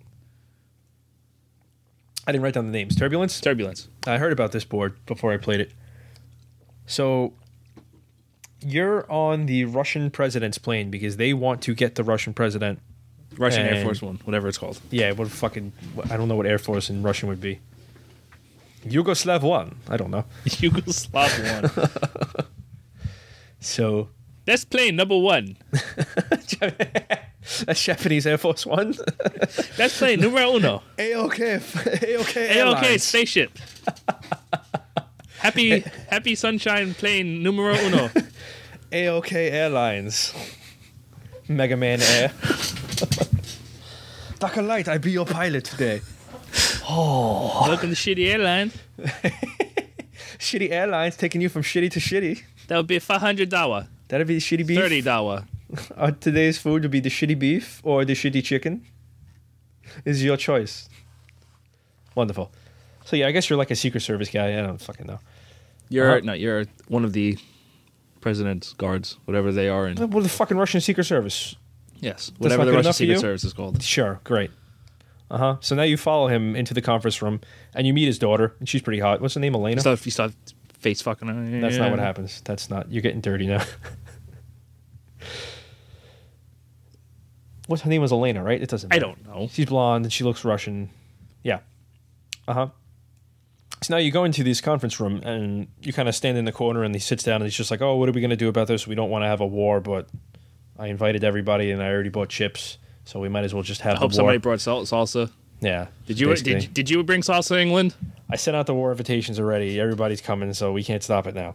I didn't write down the names. Turbulence. Turbulence. I heard about this board before I played it. So. You're on the Russian president's plane because they want to get the Russian president. Russian Air Force One, whatever it's called. Yeah, what fucking... I don't know what Air Force in Russian would be. Yugoslav One. I don't know. Yugoslav One. So... That's plane number one. That's Japanese Air Force One? That's plane numero uno. A O K. A O K A O K spaceship. Happy Happy Sunshine plane numero uno. A O K Airlines. Mega Man Air. Doctor Light, I be your pilot today. Oh. Welcome to Shitty Airlines. Shitty Airlines taking you from shitty to shitty. That would be five hundred dollars. That'd be the shitty beef. thirty dollars. Uh, today's food would be the shitty beef or the shitty chicken. Is your choice. Wonderful. So yeah, I guess you're like a Secret Service guy. I don't fucking know. You're uh-huh. no, you're one of the president's guards, whatever they are. In well, the fucking Russian Secret Service. Yes, whatever the Russian Secret Service is called. Sure, great. Uh huh. So now you follow him into the conference room, and you meet his daughter, and she's pretty hot. What's her name? Elena. You start, you start face fucking her. That's yeah. not what happens. That's not. You're getting dirty now. What's her name? Was Elena, right? It doesn't matter. I don't know. She's blonde and she looks Russian. Yeah. Uh huh. So now you go into this conference room and you kind of stand in the corner and he sits down and he's just like, "Oh, what are we going to do about this? We don't want to have a war, but I invited everybody and I already bought chips, so we might as well just have I the hope war." somebody brought sal- salsa. Yeah. Did you did, did you bring salsa to England? I sent out the war invitations already. Everybody's coming, so we can't stop it now.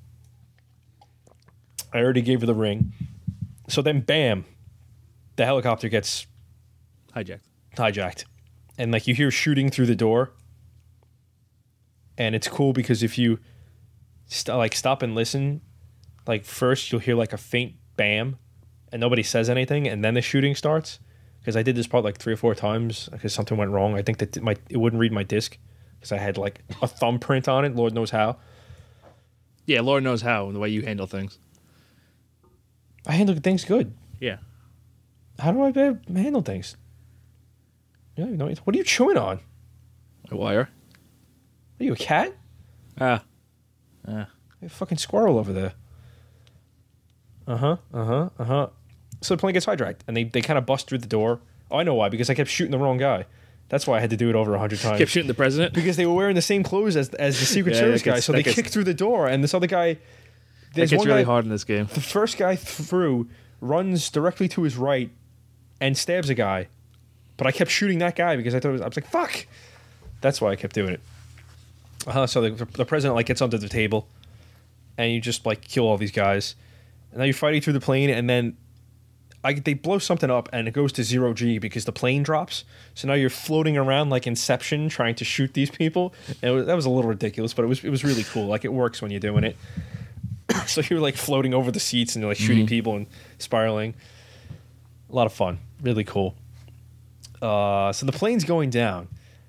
I already gave her the ring. So then, bam, the helicopter gets hijacked. Hijacked. And like you hear shooting through the door. And it's cool because if you st- like stop and listen, like first you'll hear like a faint bam and nobody says anything and then the shooting starts. Because I did this part like three or four times because something went wrong. I think that my it wouldn't read my disc because I had like a thumbprint on it. Lord knows how. Yeah, Lord knows how, the way you handle things. I handle things good. Yeah. How do I be- handle things? Yeah, you know, what are you chewing on? A wire. Are you a cat? Ah. Ah. A fucking squirrel over there. Uh-huh, uh-huh, uh-huh. So the plane gets hijacked, and they, they kind of bust through the door. Oh, I know why, because I kept shooting the wrong guy. That's why I had to do it over a hundred times. Kept shooting the president? Because they were wearing the same clothes as, as the Secret Yeah, Service that gets- guy, so that they gets- kicked through the door, and this other guy... It There's gets one really guy, hard in this game. the first guy through runs directly to his right and stabs a guy. But I kept shooting that guy because I thought it was, I was like, fuck! That's why I kept doing it. Uh, so the, the president like gets onto the table, and you just like kill all these guys. And now you're fighting through the plane, and then I, they blow something up, and it goes to zero G because the plane drops. So now you're floating around like Inception, trying to shoot these people. And it was, that was a little ridiculous, but it was it was really cool. Like it works when you're doing it. So you're like floating over the seats and you're like shooting Mhm. people and spiraling. A lot of fun, really cool. Uh, so the plane's going down,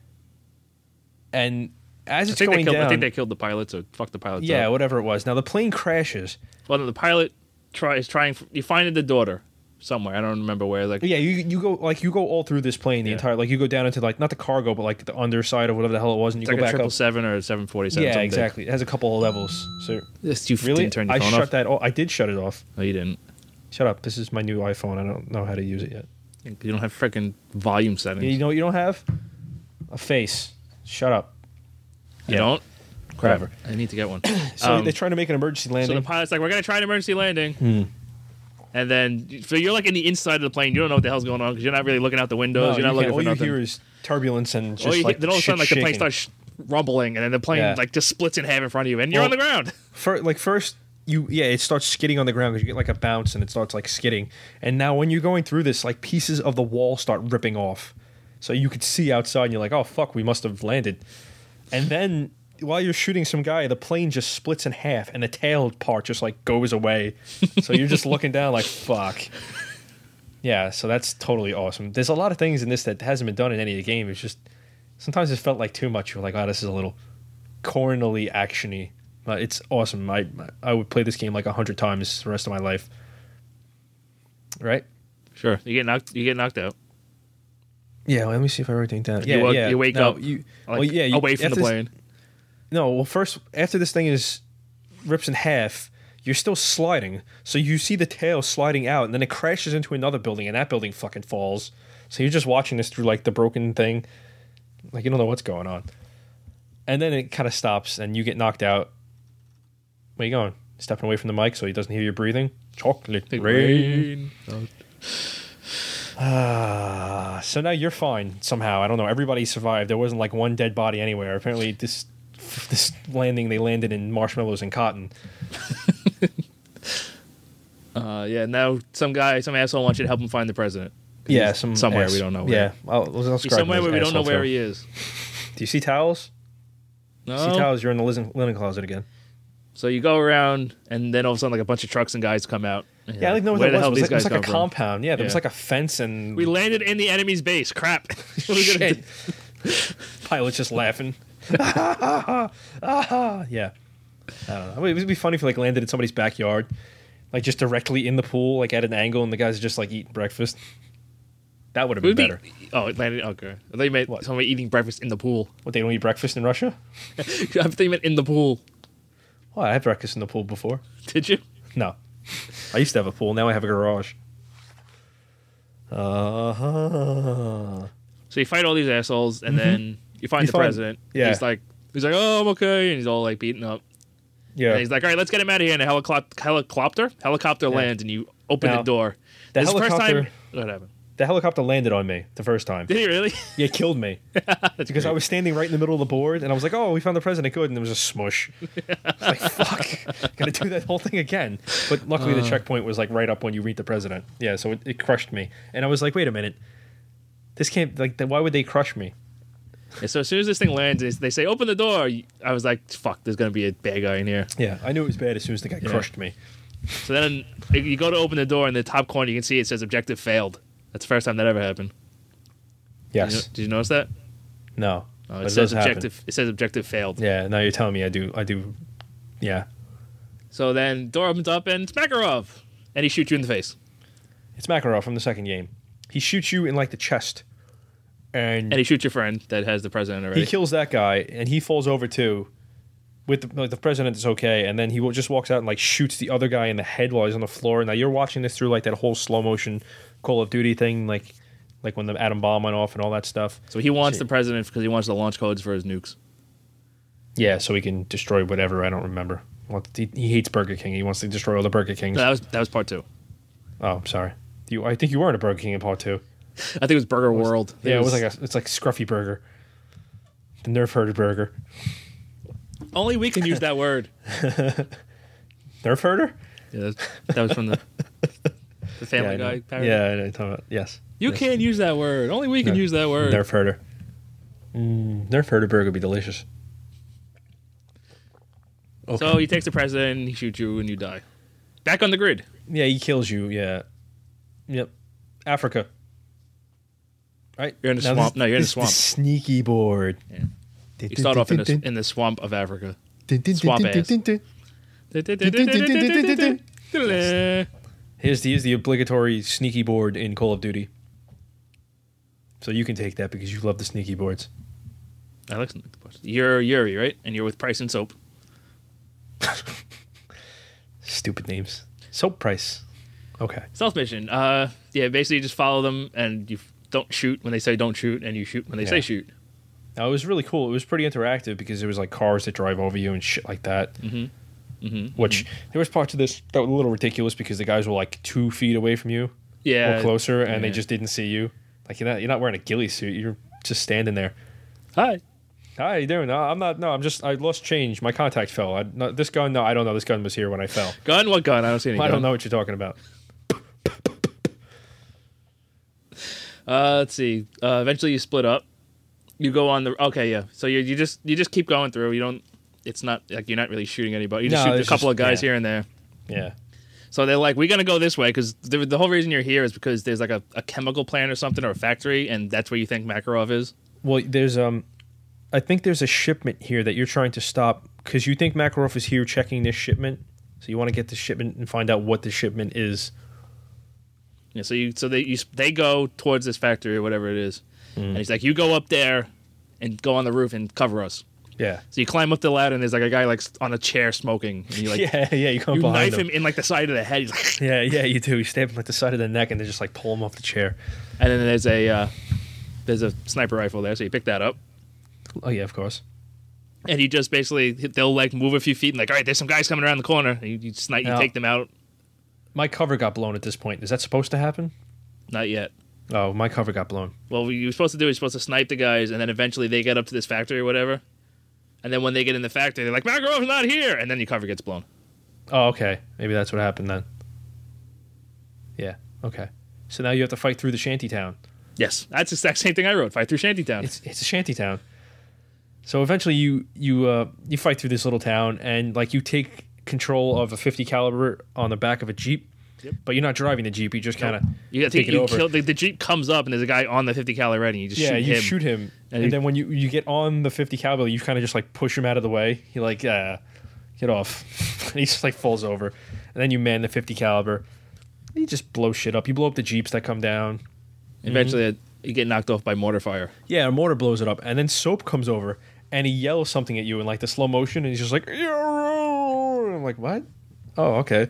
and as I it's think, they going killed, down, I think they killed the pilots or fucked the pilots yeah, up. whatever it was. Now the plane crashes. Well, no, the pilot try, is trying... You find the daughter somewhere. I don't remember where. Like, Yeah, you you go like you go all through this plane, the Yeah. entire like you go down into like not the cargo, but like the underside of whatever the hell it was, and you it's like go a back triple up. seven or a seven forty-seven. Yeah, something. exactly. It has a couple of levels. So Yes, you really, didn't turn your I phone shut off. that. Oh, I did shut it off. No, you didn't. Shut up. This is my new iPhone. I don't know how to use it yet. You don't have freaking volume settings. You know what you don't have? A face. Shut up. You Yeah. don't? Crap. Whatever. I need to get one. So Um, they're trying to make an emergency So landing. the pilot's like, we're going to try an emergency landing. Hmm. And then, so you're like in the inside of the plane. You don't know what the hell's going on because you're not really looking out the No, windows. you you're not can't- looking all for you nothing. hear is turbulence and just All you like hear- then all of a sudden, like shit the plane shaking. starts rumbling, and then the plane Yeah. like just splits in half in front of you, and you're Well- on the ground. Fir- like first you yeah it starts skidding on the ground because you get like a bounce and it starts like skidding, and now when you're going through this, like pieces of the wall start ripping off, so you could see outside and you're like, oh fuck, we must have landed. And then while you're shooting some guy, the plane just splits in half and the tail part just like goes away, so you're just looking down like fuck. Yeah, so that's totally awesome. There's a lot of things in this that hasn't been done in any of the game. It's just sometimes it felt like too much. You're like, oh, this is a little cornily actiony. Uh, it's awesome. I I would play this game like a hundred times the rest of my life. Right? Sure, you get knocked. You get knocked out. Yeah. Well, let me see if I wrote anything down. You Yeah, woke- yeah. you wake No, up, You, Like, well, yeah. You, away from after the this- plane. No. Well, first after this thing is rips in half, you're still sliding. So you see the tail sliding out, and then it crashes into another building, and that building fucking falls. So you're just watching this through like the broken thing, like you don't know what's going on. And then it kind of stops, and you get knocked out. Where you going? Stepping away from the mic so he doesn't hear you breathing. Chocolate Big rain. rain. Ah, so now you're fine somehow. I don't know. Everybody survived. There wasn't like one dead body anywhere. Apparently, this this landing they landed in marshmallows and cotton. Uh, yeah. Now some guy, some asshole wants you to help him find the president. 'Cause Yeah, he's some somewhere ass- we don't know. Where. Yeah, I'll, I'll He's describe somewhere him as where we don't know asshole, where too. he is. Do you see towels? No. See towels? You're in the linen, linen closet again. So you go around, and then all of a sudden, like a bunch of trucks and guys come out. And you're Yeah, I like know what where that the was. hell It was these like, it was guys like a come from? compound. Yeah, there was Yeah. like a fence and We landed in the enemy's base. Crap. What are we gonna shit. do? Pilot's just laughing. yeah. I don't know. It would be funny if you like landed in somebody's backyard, like just directly in the pool, like at an angle, and the guys are just like eating breakfast. That would have It been would better. be, oh, it landed. Okay. I thought you meant What? somebody eating breakfast in the pool. What, they don't eat breakfast in Russia? I thought you meant in the pool. Well, I had breakfast in the pool before. Did you? No. I used to have a pool. Now I have a garage. Uh-huh. So you fight all these assholes, and then you find You the find- president. yeah. He's like, he's like, oh, I'm okay, and he's all like beaten up. Yeah. And he's like, all right, let's get him out of here. And a helicopter, helicopter, helicopter Yeah. lands, and you open Now, the door. the This is the first helicopter- time. What happened? The helicopter landed on me the first time. Did he really? Yeah, it killed me. That's Because I great. was standing right in the middle of the board, and I was like, "Oh, we found the president, good." And there was a smush. I was like, "Fuck, gotta do that whole thing again." But luckily, Uh. the checkpoint was like right up when you meet the president. Yeah, so it, it crushed me, and I was like, "Wait a minute, this can't like. Then why would they crush me?" And so as soon as this thing lands, they- they say, open the door. I was like, fuck, there's gonna be a bad guy in here. Yeah, I knew it was bad as soon as the guy Yeah. crushed me. So then you go to open the door, in the top corner you can see it says objective failed. That's the first time that ever happened. Yes. Did you, did you notice that? No. Oh, But it it says does happen. objective. It says objective failed. Yeah. Now you're telling me I do. I do. Yeah. So then door opens up and it's Makarov, and he shoots you in the face, It's Makarov from the second game. He shoots you in like the chest, and, and he shoots your friend that has the president already. he kills that guy, and he falls over too. with the, like the president is okay, and then he will, just walks out and like shoots the other guy in the head while he's on the floor. Now you're watching this through like that whole slow motion Call of Duty thing, like like when the atom bomb went off and all that stuff. So he wants So- the president because he wants the launch codes for his nukes. Yeah, so he can destroy whatever. I don't remember. What he, he hates Burger King. He wants to destroy all the Burger Kings. No, that was that was part two. Oh, I'm sorry. You, I think you were in a Burger King in part two. I think it was Burger World. Yeah, it was like a, it's like Scruffy Burger, the Nerf herder burger. only we can use that word. Nerf herder? Yeah, that was, that was from the the Family yeah, Guy. I know. Parody. Yeah, I know. Talking about- yes. You yes. can't use that word. Only we can No. use that word. Nerf herder. Mm, Nerf herder burger would be delicious. Okay. So he takes the president, he shoots you, and you die. Back on the grid. Yeah, he kills you. Yeah. Yep. Africa. Right. You're in the Now swamp. this- No, you're in the this- swamp. this sneaky board. Yeah. You start off in the in the swamp of Africa. Swamp ass. Here's the, here's the obligatory sneaky board in Call of Duty. So you can take that because you love the sneaky boards. I like You're Yuri, right? And you're with Price and Soap. Stupid names. Soap Price. Okay. Stealth mission. Uh, yeah, basically you just follow them and you f- don't shoot when they say don't shoot, and you shoot when they Yeah. say shoot. Now, it was really cool. It was pretty interactive because there was like cars that drive over you and shit like that. Mm-hmm. Mm-hmm. Which there was parts of this that were a little ridiculous because the guys were like two feet away from you Yeah. or closer, and they yeah. just didn't see you. Like you're not you're not wearing a ghillie suit. You're just standing there. Hi. Hi, how you doing? No, I'm not. No, I'm just. I lost change. My contact fell. I, no, this gun. No, I don't know. This gun was here when I fell. Gun? What gun? I don't see any I gun. don't know what you're talking about. Uh, let's see. Uh, eventually you split up. You go on the okay, yeah. So you you just you just keep going through. You don't. It's not like you're not really shooting anybody. You just No, shoot a it's couple just- of guys yeah. here and there. Yeah. So they're like, we're gonna go this way because the, the whole reason you're here is because there's like a, a chemical plant or something or a factory, and that's where you think Makarov is. Well, there's um, I think there's a shipment here that you're trying to stop because you think Makarov is here checking this shipment. So you want to get the shipment and find out what the shipment is. Yeah. So you so they you, they go towards this factory or whatever it is, and he's like, you go up there and go on the roof and cover us. Yeah. So you climb up the ladder and there's like a guy like on a chair smoking. And you like yeah, yeah. You come you behind knife him. him in like the side of the head. He's like, Yeah, yeah. You do. You stab him at the side of the neck and then just like pull him off the chair. and then there's a uh, there's a sniper rifle there. So you pick that up. Oh yeah, of course. And you just basically they'll like move a few feet and like, all right, there's some guys coming around the corner. And you, you snipe, you Now- take them out. My cover got blown at this point. Is that supposed to happen? Not yet. Oh, my cover got blown. Well, what you're supposed to do is you're supposed to snipe the guys, and then eventually they get up to this factory or whatever. And then when they get in the factory, they're like, Makarov's not here, and then your cover gets blown. Oh, okay. Maybe that's what happened then. Yeah. Okay. So now you have to fight through the shantytown. Yes, that's the exact same thing I wrote. Fight through Shantytown. It's it's a shantytown. So eventually you you uh, you fight through this little town and like you take control of a fifty caliber on the back of a Jeep. Yep. But you're not driving the Jeep. You just kind of You got to take it you over. kill the, the jeep comes up and there's a guy on the fifty cal already. And you just yeah, shoot you him. shoot him, And and, you- then when you you get on the fifty caliber, you kind of just like push him out of the way. You're like, uh, get off. And he just like falls over, and then you man the fifty caliber. You just blow shit up. You blow up the Jeeps that come down. Eventually, you get knocked off by mortar fire. Yeah, a mortar blows it up, and then Soap comes over and he yells something at you in like the slow motion, and he's just like, "Yo!" I'm like, what? Oh, okay.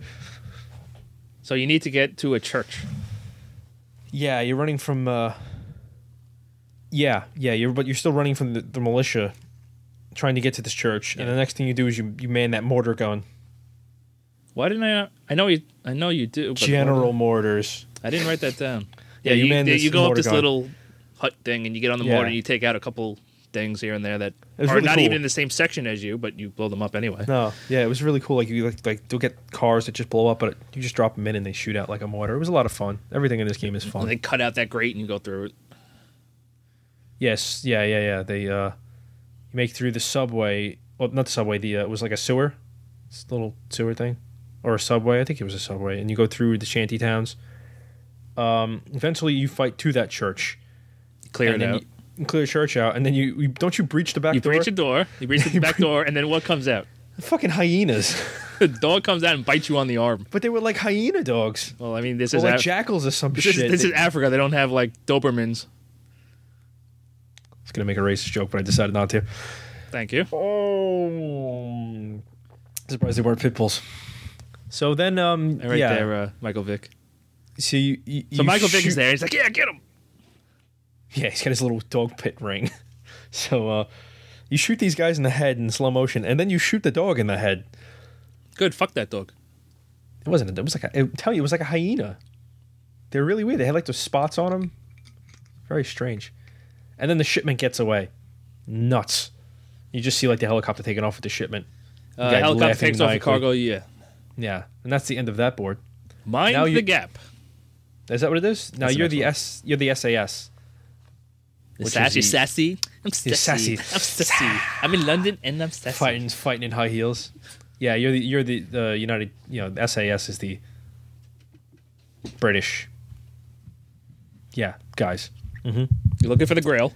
So you need to get to a church. Yeah, you're running from. Uh, yeah, yeah, you're but you're still running from the, the militia, trying to get to this church, and the next thing you do is you you man that mortar gun. Why didn't I? I know you. I know you do. But General Mortars. I didn't write that down. Yeah, you man you, this you go up mortar this gun. little hut thing and you get on the Yeah. mortar and you take out a couple things here and there that It was are really not cool. even in the same section as you, but you blow them up anyway. No, yeah, it was really cool. Like you like like you'll get cars that just blow up, but you just drop them in and they shoot out like a mortar. It was a lot of fun. Everything in this game is And fun. they cut out that grate and you go through it. Yes, yeah, yeah, yeah. They uh, you make through the subway. Well, not the subway. The uh, it was like a sewer, this little sewer thing, or a subway. I think it was a subway, and you go through the shanty towns. Um, eventually, you fight to that church. Clear and it then out. You, you clear the church out, and then you, you don't you breach the back You door. breach a door. You breach the back door, and then what comes out? Fucking hyenas, The dog comes out and bites you on the arm. but they were like hyena dogs, Well, I mean, this or is like Af- jackals or some this, shit. is, this They- is Africa. They don't have like Dobermans. I was gonna make a racist joke, but I decided not to. Thank you. Oh, surprised they weren't pit bulls. So then, um, And right yeah. there, uh, Michael Vick. So you, you So you Michael shoot, Vick is there. He's like, yeah, get him. Yeah, he's got his little dog pit ring. So uh, you shoot these guys in the head in slow motion, and then you shoot the dog in the head. Good. Fuck that dog. It wasn't. It was like a, I tell you, it was like a hyena. They're really weird. They had like those spots on them. Very strange. And then the shipment gets away. Nuts. You just see like the helicopter taking off with the shipment. The Uh, guy helicopter laughing takes off the maniacally. cargo. Yeah. Yeah, and that's the end of that board. Mind Now the you- gap. Is that what it is? Now That's the you're next the one. S. You're the S A S. Which is Sassy, the- sassy. I'm sassy. sassy. I'm sassy. I'm in London and I'm sassy. Fighting, fighting in high heels. Yeah, you're the you're the the United. You know, the S A S is the British. Yeah, guys. You're looking for the Grail.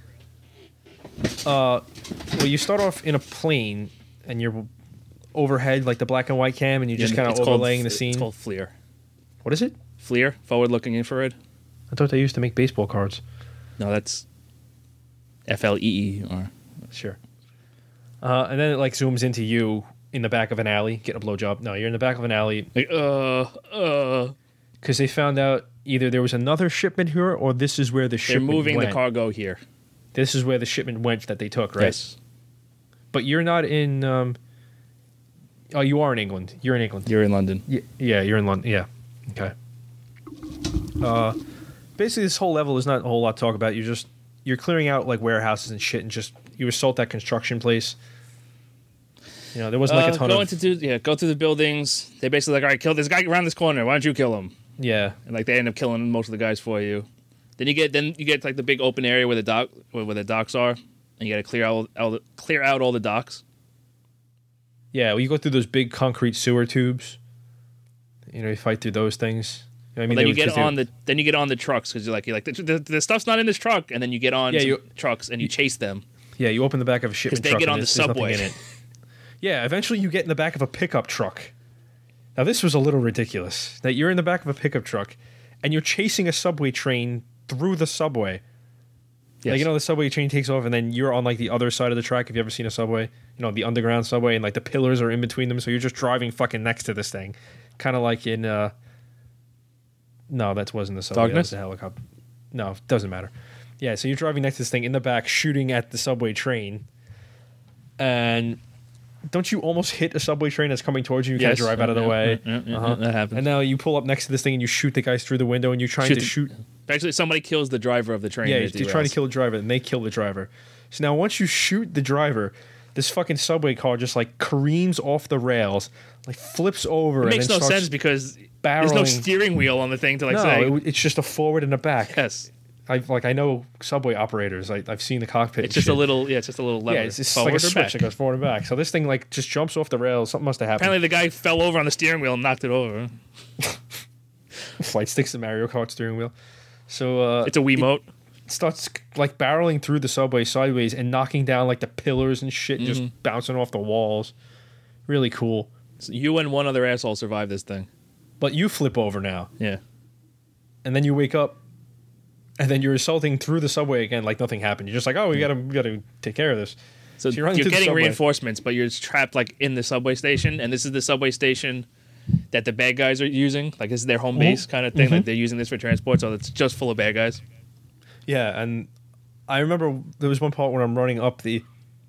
Uh, well, you start off in a plane, and you're overhead like the black and white cam, and you're just Yeah, kind of it's called- overlaying the scene. It's called FLIR. What is it? FLIR, forward-looking infrared. I thought they used to make baseball cards. No, that's F L E E R. Sure. Uh, and then it like zooms into you in the back of an alley getting a blowjob. No, you're in the back of an alley Like, uh, uh. because they found out either there was another shipment here or this is where the They're shipment moving went. the cargo here. This is where the shipment went that they took, right? Yes. But you're not in. Um, oh, you are in England. You're in England. You're in London. Y- yeah, you're in London. Yeah. Okay. Uh, basically, this whole level is not a whole lot to talk about. You're just you're clearing out like warehouses and shit, and just you assault that construction place. You know, there wasn't like Uh, a ton go of into do, yeah, go through the buildings. They basically like, all right, kill this guy around this corner. Why don't you kill him? yeah. And like they end up killing most of the guys for you. Then you get then you get like the big open area where the dock where, where the docks are, and you got to clear out all the, clear out all the docks. Yeah, well, you go through those big concrete sewer tubes. You know, you fight through those things. You know what I mean, then They you would- get 'cause they- on the then you get on the trucks because you're like you're like the, the, the stuff's not in this truck, and then you get on Yeah, some you- trucks and you chase them. Yeah, you open the back of a shipment they truck get and on the there's- there's nothing subway. in it. Yeah, eventually you get in the back of a pickup truck. Now this was a little ridiculous. That you're in the back of a pickup truck and you're chasing a subway train through the subway. Yes. Like, you know, the subway train takes off and then you're on like the other side of the track. Have you ever seen a subway? You know, the underground subway and like the pillars are in between them, so you're just driving fucking next to this thing. Kind of like in uh No, that wasn't the subway. That Darkness? was the helicopter. No, it doesn't matter. Yeah, so you're driving next to this thing in the back, shooting at the subway train. And don't you almost hit a subway train that's coming towards you? You Yes. kind of drive out of the Yeah, way. yeah, yeah, Uh-huh. yeah, that happens. And now you pull up next to this thing and you shoot the guys through the window and you're trying Shoot to the- shoot. Actually, somebody kills the driver of the train. Yeah, and it you're trying to derails. kill the driver and they kill the driver. So now once you shoot the driver, this fucking subway car just like careens off the rails, like flips over. It and makes then no starts sense because there's no barreling. steering wheel on the thing to like No, say it- it's just a forward and a back. yes. I like I know subway operators. I, I've seen the cockpit. It's and just a shit. little yeah, it's just a little lever. Yeah, it's, it's Forward like a or switch back. that goes forward and back. So this thing like just jumps off the rails. Something must have happened. Apparently, the guy fell over on the steering wheel and knocked it over. Flight sticks the Mario Kart steering wheel. So uh, It's a Wiimote. it starts like barreling through the subway sideways and knocking down like the pillars and shit, and Mm-hmm. just bouncing off the walls. Really cool. So you and one other asshole survived this thing. But you flip over now, Yeah. and then you wake up, and then you're assaulting through the subway again like nothing happened. You're just like, oh, we gotta we gotta take care of this. So, So you're running you're through the getting subway. reinforcements, but you're trapped like in the subway station, and this is the subway station that the bad guys are using. Like this is their home base kind of thing. Like they're using this for transport, so it's just full of bad guys. Yeah, and I remember there was one part when I'm running up the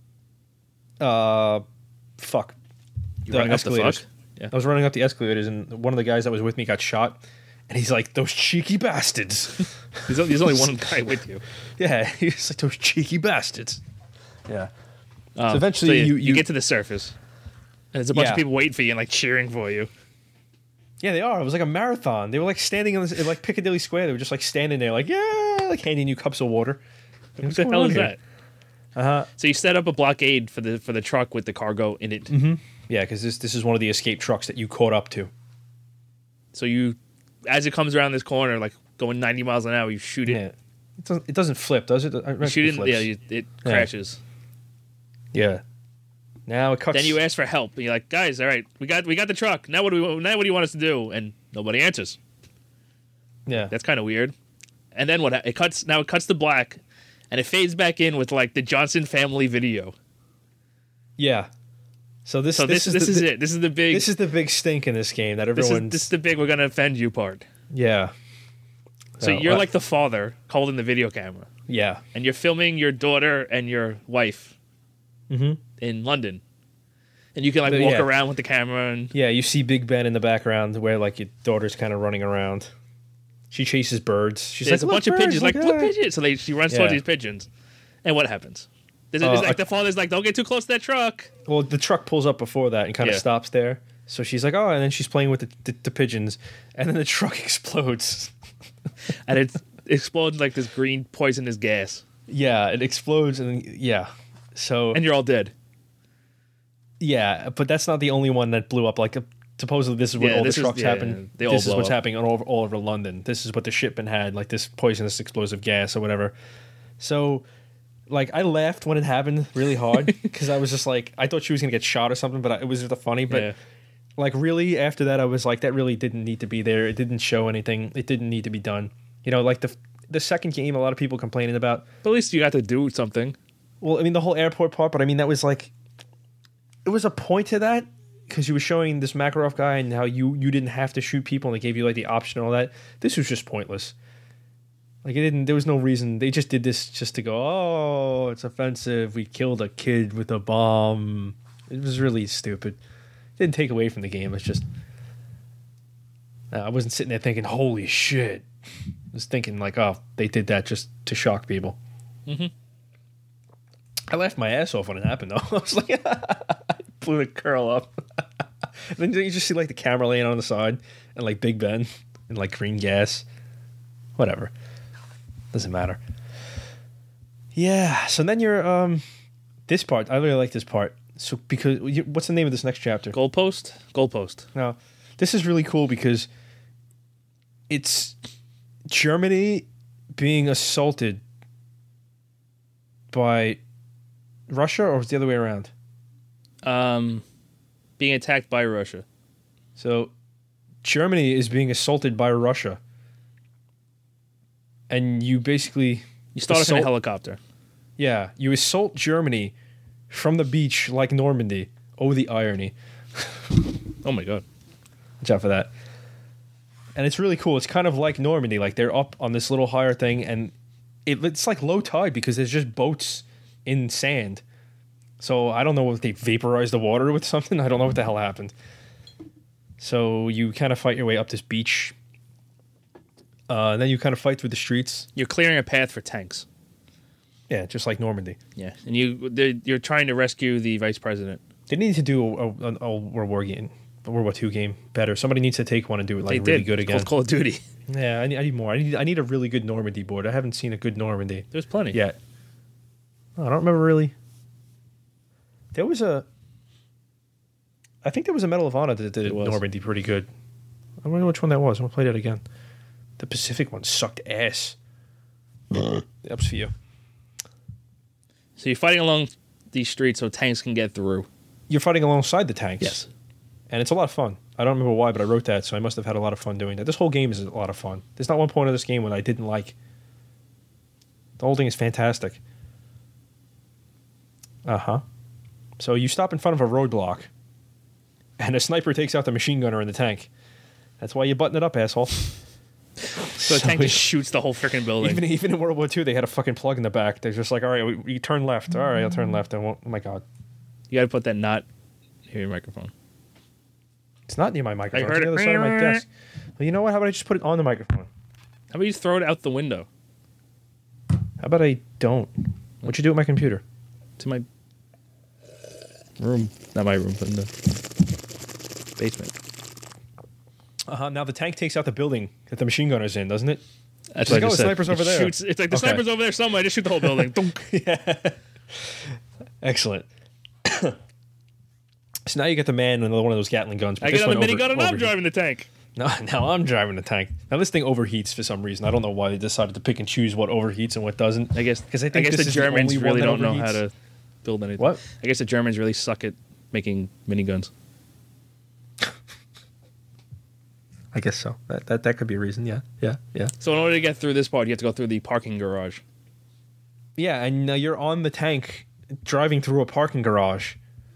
uh fuck. You're running up the fuck? Yeah. I was running up the escalators and one of the guys that was with me got shot and he's like, those cheeky bastards. There's, there's only one guy with you. Yeah, he's like, those cheeky bastards. Yeah. Um, So eventually you, you- you you- get to the surface, and there's a bunch Yeah. of people waiting for you and like cheering for you. Yeah, they are. It was like a marathon. They were like standing on this, in like Piccadilly Square. They were just like standing there like, yeah, like handing you cups of water. What the hell is that? Uh-huh. So you set up a blockade for the for the truck with the cargo in it. Mm-hmm. Yeah, because this this is one of the escape trucks that you caught up to. So you, as it comes around this corner, like going ninety miles an hour, you shoot it. Yeah. It doesn't, it doesn't flip, does it? I You reckon shoot it. flips. Yeah, you, it Yeah. crashes. Yeah. Now it cuts. Then you ask for help. And you're like, guys, all right, we got we got the truck. Now what do we now what do you want us to do? And nobody answers. Yeah. That's kind of weird. And then what? ha- It cuts now. It cuts to black, and it fades back in with like the Johnson family video. Yeah. So this So this, this, this, is, is the, it. This is the big. This is the big stink in this game that this everyone. is, this is the big. We're gonna offend you part. Yeah. So No, you're uh, like the father holding the video camera, Yeah. and you're filming your daughter and your wife Mm-hmm. in London, and you can like The- walk yeah. around with the camera and Yeah, you see Big Ben in the background where like your daughter's kind of running around. She chases birds. She's there's like, a bunch "Look, of pigeons. birds, Like look look at that." pigeons. So they she runs Yeah. towards these pigeons, and what happens? There's, Uh, there's like a- the father's like, don't get too close to that truck. Well, the truck pulls up before that and kind of Yeah. stops there. So she's like, oh, and then she's playing with the, the, the pigeons, and then the truck explodes. And it explodes like this green poisonous gas, Yeah, it explodes, and yeah. So and you're all dead. yeah, but that's not the only one that blew up. Like, uh, supposedly this is what Yeah, all the this is- trucks yeah, happen. they all This is blow what's up. happening all over, all over London. This is what the shipment had, like this poisonous explosive gas or whatever. So, like, I laughed when it happened really hard because I was just like, I thought she was gonna get shot or something, but I, it was just funny. But Yeah. like, really, after that, I was like, that really didn't need to be there. It didn't show anything. It didn't need to be done. You know, like the the second game, a lot of people complaining about. But at least you got to do something. Well, I mean, the whole airport part, but I mean, that was like, it was a point to that because you were showing this Makarov guy and how you you didn't have to shoot people and they gave you like the option and all that. This was just pointless. Like, it didn't. There was no reason. They just did this just to go, oh, it's offensive. We killed a kid with a bomb. It was really stupid. It didn't take away from the game. It's just, uh, I wasn't sitting there thinking, holy shit. I was thinking like, oh, they did that just to shock people. Mm-hmm. I laughed my ass off when it happened, though. I was like, I blew the curl up. And then you just see like the camera laying on the side and like Big Ben and like green gas. Whatever. Doesn't matter. Yeah. So then you're um, this part. I really like this part. So because you, what's the name of this next chapter? Goalpost? Goalpost. Now, this is really cool because it's Germany being assaulted by Russia, or was it the other way around? Um, being attacked by Russia. So Germany is being assaulted by Russia. And you basically You start off in a assault- helicopter. Yeah, you assault Germany from the beach like Normandy. Oh, the irony. Oh my god. Watch out for that. And it's really cool. It's kind of like Normandy. Like, they're up on this little higher thing, and it, it's like low tide because there's just boats in sand. So I don't know if they vaporized the water with something. I don't know what the hell happened. So you kind of fight your way up this beach. Uh, and then you kind of fight through the streets. You're clearing a path for tanks. Yeah, just like Normandy. Yeah, and you they're- you're trying to rescue the vice president. They need to do a, a, an old World War game, a World War Two game better. Somebody needs to take one and do it like They really did. good It's again. called Call of Duty. Yeah, I need, I need more. I need I need a really good Normandy board. I haven't seen a good Normandy There's plenty. yet. Oh, I don't remember really. There was a. I think there was a Medal of Honor that did It was. Normandy pretty good. I wonder which one that was. I'm gonna play that again. The Pacific one sucked ass. That's for you. So you're fighting along these streets so tanks can get through. You're fighting alongside the tanks. Yes. And it's a lot of fun. I don't remember why, but I wrote that, so I must have had a lot of fun doing that. This whole game is a lot of fun. There's not one point of this game that I didn't like. The whole thing is fantastic. Uh-huh. So you stop in front of a roadblock, and a sniper takes out the machine gunner in the tank. That's why you button it up, asshole. So the tank just shoots the whole freaking building. Even, even in World War Two, they had a fucking plug in the back. They're just like, all right, we, we turn left. All right, I'll turn left. I won't. Oh, my God. You got to put that not near your microphone. It's not near my microphone. I heard it's on the it. other side of my desk. Well, you know what? How about I just put it on the microphone? How about you throw it out the window How about I don't? What'd you do with my computer? to my room? Not my room, but in the basement. Uh-huh. Now the tank takes out the building that the machine gunner's in, doesn't it? That's It's like, what I oh, just the said. sniper's It over there. shoots- it's like the Okay. sniper's over there somewhere. Just shoot the whole building. Dunk. Excellent. So now you get the man and one of those Gatling guns. but I this get on the one over- minigun and I'm overheat- driving the tank. No, now I'm driving the tank. Now this thing overheats for some reason. I don't know why they decided to pick and choose what overheats and what doesn't. I guess 'Cause I think guess this the is the Germans only one really that don't know how overheats. to build anything. What? I guess the Germans really suck at making miniguns. I guess so. That, that that could be a reason. Yeah, yeah, yeah. So in order to get through this part, you have to go through the parking garage. Yeah, and now you're on the tank driving through a parking garage.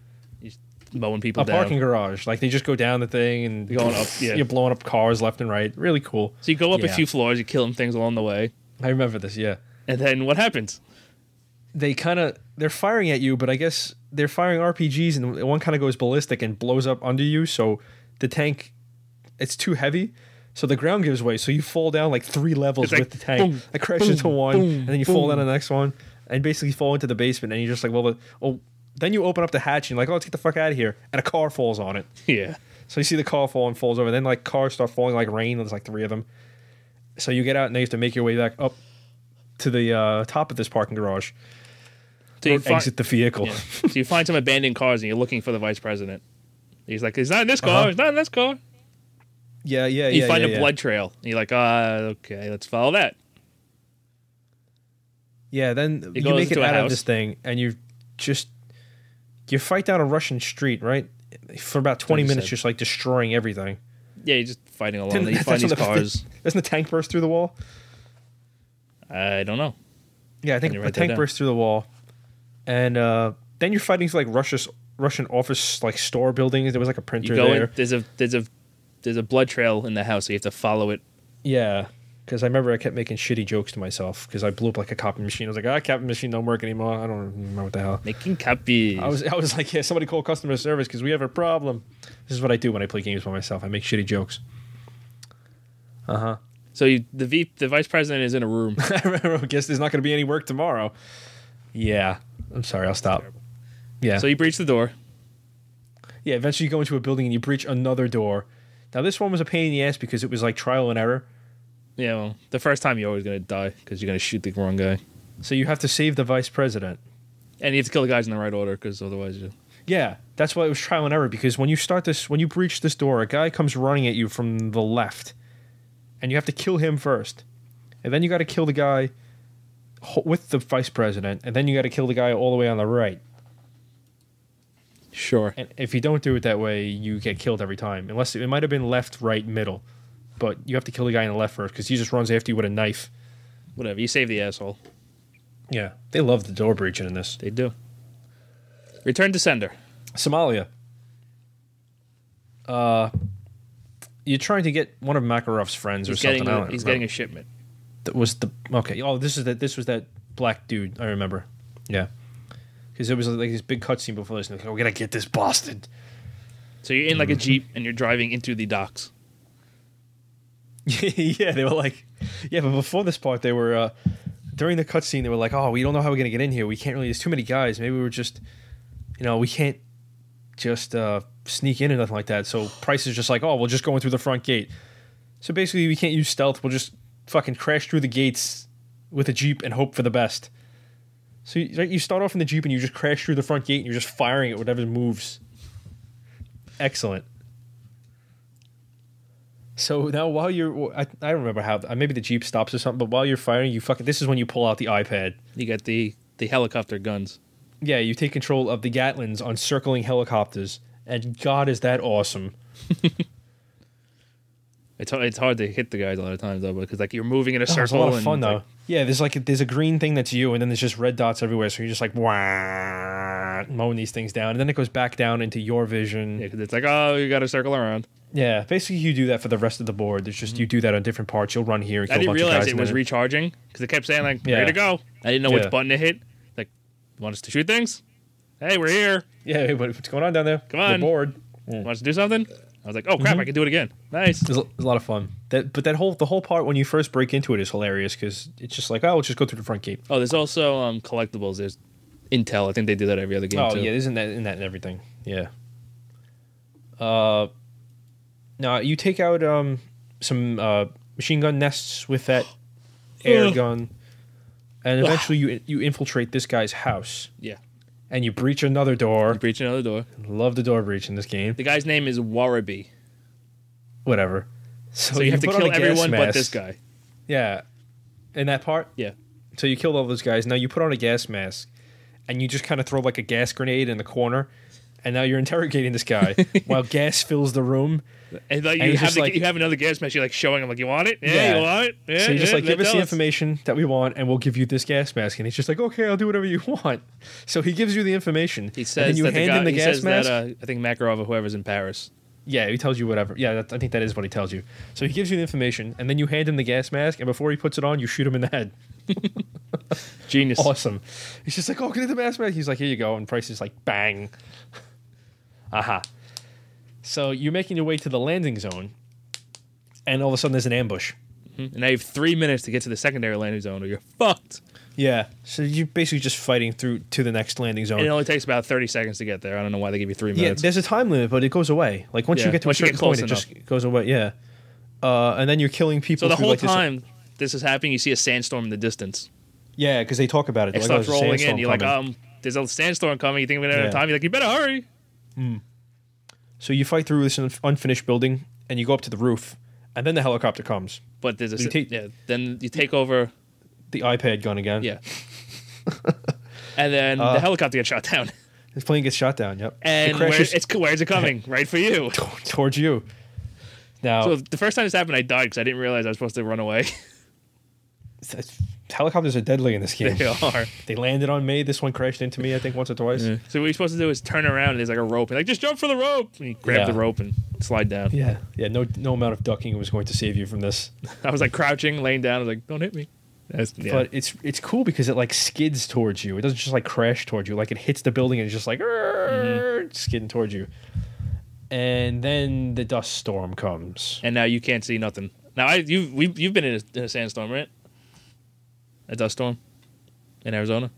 mowing people A down. parking garage. Like, they just go down the thing and Going up, yeah. You're blowing up cars left and right. Really cool. So you go up Yeah. a few floors, you killing things along the way, I remember this, yeah. and then what happens? They kind of, they're firing at you, but I guess they're firing R P Gs, and one kind of goes ballistic and blows up under you, so the tank, it's too heavy, so the ground gives way, so you fall down like three levels It's like, with the tank. boom, I crash boom, into one, boom, and then you boom. fall down to the next one, and basically fall into the basement, and you're just like, well, the, oh, then you open up the hatch, and you're like, oh, let's get the fuck out of here, and a car falls on it. Yeah. So you see the car fall and falls over. Then like cars start falling like rain. There's like three of them. So you get out and you have to make your way back up to the uh, top of this parking garage. So you, Or find, exit the vehicle. yeah. So you find some abandoned cars and you're looking for the vice president. He's like, he's not in this car. Uh-huh. He's not in this car. Yeah, yeah, You yeah. find yeah, a yeah. blood trail. And you're like, ah, okay, let's follow that. Yeah, then you goes make it to a out of house. this thing, and you just you fight down a Russian street, right? For about twenty you minutes, said. just like destroying everything. Yeah, you're just fighting along. Then Then you that's find when these the- cars. Doesn't the tank burst through the wall? I don't know. Yeah, I think you the write that tank down? burst through the wall, and uh, then you're fighting through like Russia's Russian office like store buildings. There was like a printer You go there. in. There's a there's a there's a blood trail in the house, so you have to follow it. Yeah, because I remember I kept making shitty jokes to myself because I blew up like a copy machine. I was like, ah, copy machine don't work anymore. I don't remember what the hell. Making copies. I was I was like, yeah, somebody call customer service because we have a problem. This is what I do when I play games by myself. I make shitty jokes. Uh huh. So you, the v, the vice president is in a room. I remember. I guess there's not going to be any work tomorrow. Yeah. I'm sorry. I'll stop. Yeah. So you breach the door. Yeah. Eventually, you go into a building and you breach another door. Now, this one was a pain in the ass because it was like trial and error. Yeah, well, the first time you're always gonna die because you're gonna shoot the wrong guy, So you have to save the vice president. and you have to kill the guys in the right order because otherwise you. Yeah, that's why it was trial and error, because when you start this, when you breach this door, a guy comes running at you from the left, and you have to kill him first. And then you got to kill the guy ho- with the vice president, and then you got to kill the guy all the way on the right. Sure. And if you don't do it that way, you get killed every time. Unless it, it might have been left, right, middle. But you have to kill the guy in the left first, because he just runs after you with a knife. Whatever. You save the asshole. Yeah, they love the door breaching in this. They do. Return to sender. Somalia. Uh, you're trying to get one of Makarov's friends or He's something. getting I a, don't he's remember. getting a shipment. That was the okay. Oh, this is that. This was that black dude. I remember. Yeah, because there was like this big cutscene before this. And like, oh, we gotta get this bastard. So you're in like a jeep and you're driving into the docks. Yeah, they were like, yeah, but before this part, they were uh, during the cutscene. They were like, oh, we don't know how we're gonna get in here. We can't really. There's too many guys. Maybe we're just, you know, we can't just uh, sneak in or nothing like that. So Price is just like, oh, we'll just go in through the front gate. So basically, we can't use stealth. We'll just fucking crash through the gates with a jeep and hope for the best. So you, right, you start off in the jeep and you just crash through the front gate and you're just firing at whatever moves. Excellent. So now while you're, I, I don't remember how, maybe the jeep stops or something, but while you're firing, you fucking, this is when you pull out the iPad. You got the the helicopter guns. Yeah, you take control of the Gatlins on circling helicopters, and God, is that awesome. It's hard, it's hard to hit the guys a lot of times though, because like you're moving in a Oh, circle. it's a lot of and, fun though. like, Yeah, there's like there's a green thing that's you, and then there's just red dots everywhere. So you're just like wah, mowing these things down, and then it goes back down into your vision. yeah, 'cause it's like, oh, you got to circle around. Yeah, basically you do that for the rest of the board. There's just you do that on different parts. You'll run here and I kill a didn't bunch of realize guys. it and was then- recharging because it kept saying like, Yeah. ready to go. I didn't know Yeah. which button to hit. Like, you want us to shoot things? Hey, we're here. Yeah, hey, what- what's going on down there? Come We're on. bored. Want us to do something? I was like, oh Mm-hmm. crap, I can do it again. Nice. It was, a, it was a lot of fun. That, but that whole the whole part when you first break into it is hilarious because it's just like, oh, we'll just go through the front gate. Oh, there's also um, collectibles. There's Intel. I think they do that every other game Oh too. yeah, isn't that in that and everything? Yeah. Uh, now you take out um some uh machine gun nests with that air Ugh. gun, and eventually you you infiltrate this guy's house Yeah. and you breach another door. You breach another door. Love the door breach in this game. The guy's name is Warabi. Whatever. So, So you, have to put on kill a gas everyone but mask. this guy. Yeah. In that part. Yeah. So you killed all those guys. Now you put on a gas mask, and you just kind of throw like a gas grenade in the corner, and now you're interrogating this guy while gas fills the room. And like And you he's have just the, like- you have another gas mask. You're like showing him like you want it. Yeah, Yeah. you want it. Yeah, So you just yeah, like give us tell the information that we want, and we'll give you this gas mask. And he's just like, okay, I'll do whatever you want. So he gives you the information. He and says then you that the hand guy, him the he gas says mask. that uh, I think Makarov or whoever's in Paris. Yeah, he tells you whatever. Yeah, that, I think that is what he tells you. So he gives you the information, and then you hand him the gas mask, and before he puts it on, you shoot him in the head. Genius. Awesome. He's just like, oh, can I get the gas mask? He's like, here you go. And Price is like, bang. Aha. So you're making your way to the landing zone, and all of a sudden there's an ambush. And now you have three minutes to get to the secondary landing zone, or you're fucked. Yeah. So you're basically just fighting through to the next landing zone. And it only takes about thirty seconds to get there. I don't know why they give you three Yeah, minutes. there's a time limit, but it goes away. Like once Yeah, you get to once a you certain get close point, it just goes away. Yeah. Uh, and then you're killing people. so the through, whole like, this- time this is happening, you see a sandstorm in the distance. yeah, because they talk about it. It They're like, starts "Oh, there's a rolling in. sandstorm You're like, coming." um, there's a sandstorm coming. You think we're gonna have Yeah. time? You're like, you better hurry. So you fight through this un- unfinished building, and you go up to the roof, and then the helicopter comes. But there's a You take- yeah. Then you take over. The iPad gun again. Yeah. And then Uh, the helicopter gets shot down. His plane gets shot down. Yep. And it where, crashes it's where's it coming? Right for you. t- towards you. Now, So the first time this happened, I died because I didn't realize I was supposed to run away. it's- helicopters are deadly in this game. They are. They landed on me. This one crashed into me, I think, once or twice. Yeah. So what you're supposed to do is turn around and there's like a rope. And like, just jump for the rope. And you grab Yeah. the rope and slide down. Yeah. No. No amount of ducking was going to save you from this. I was like crouching, laying down. I was like, don't hit me. That's, yeah. But it's it's cool because it like skids towards you. It doesn't just like crash towards you. Like it hits the building and it's just like mm-hmm. skidding towards you. And then the dust storm comes. and now you can't see nothing. Now I you we you've been in a, in a sandstorm, right? A dust storm in Arizona.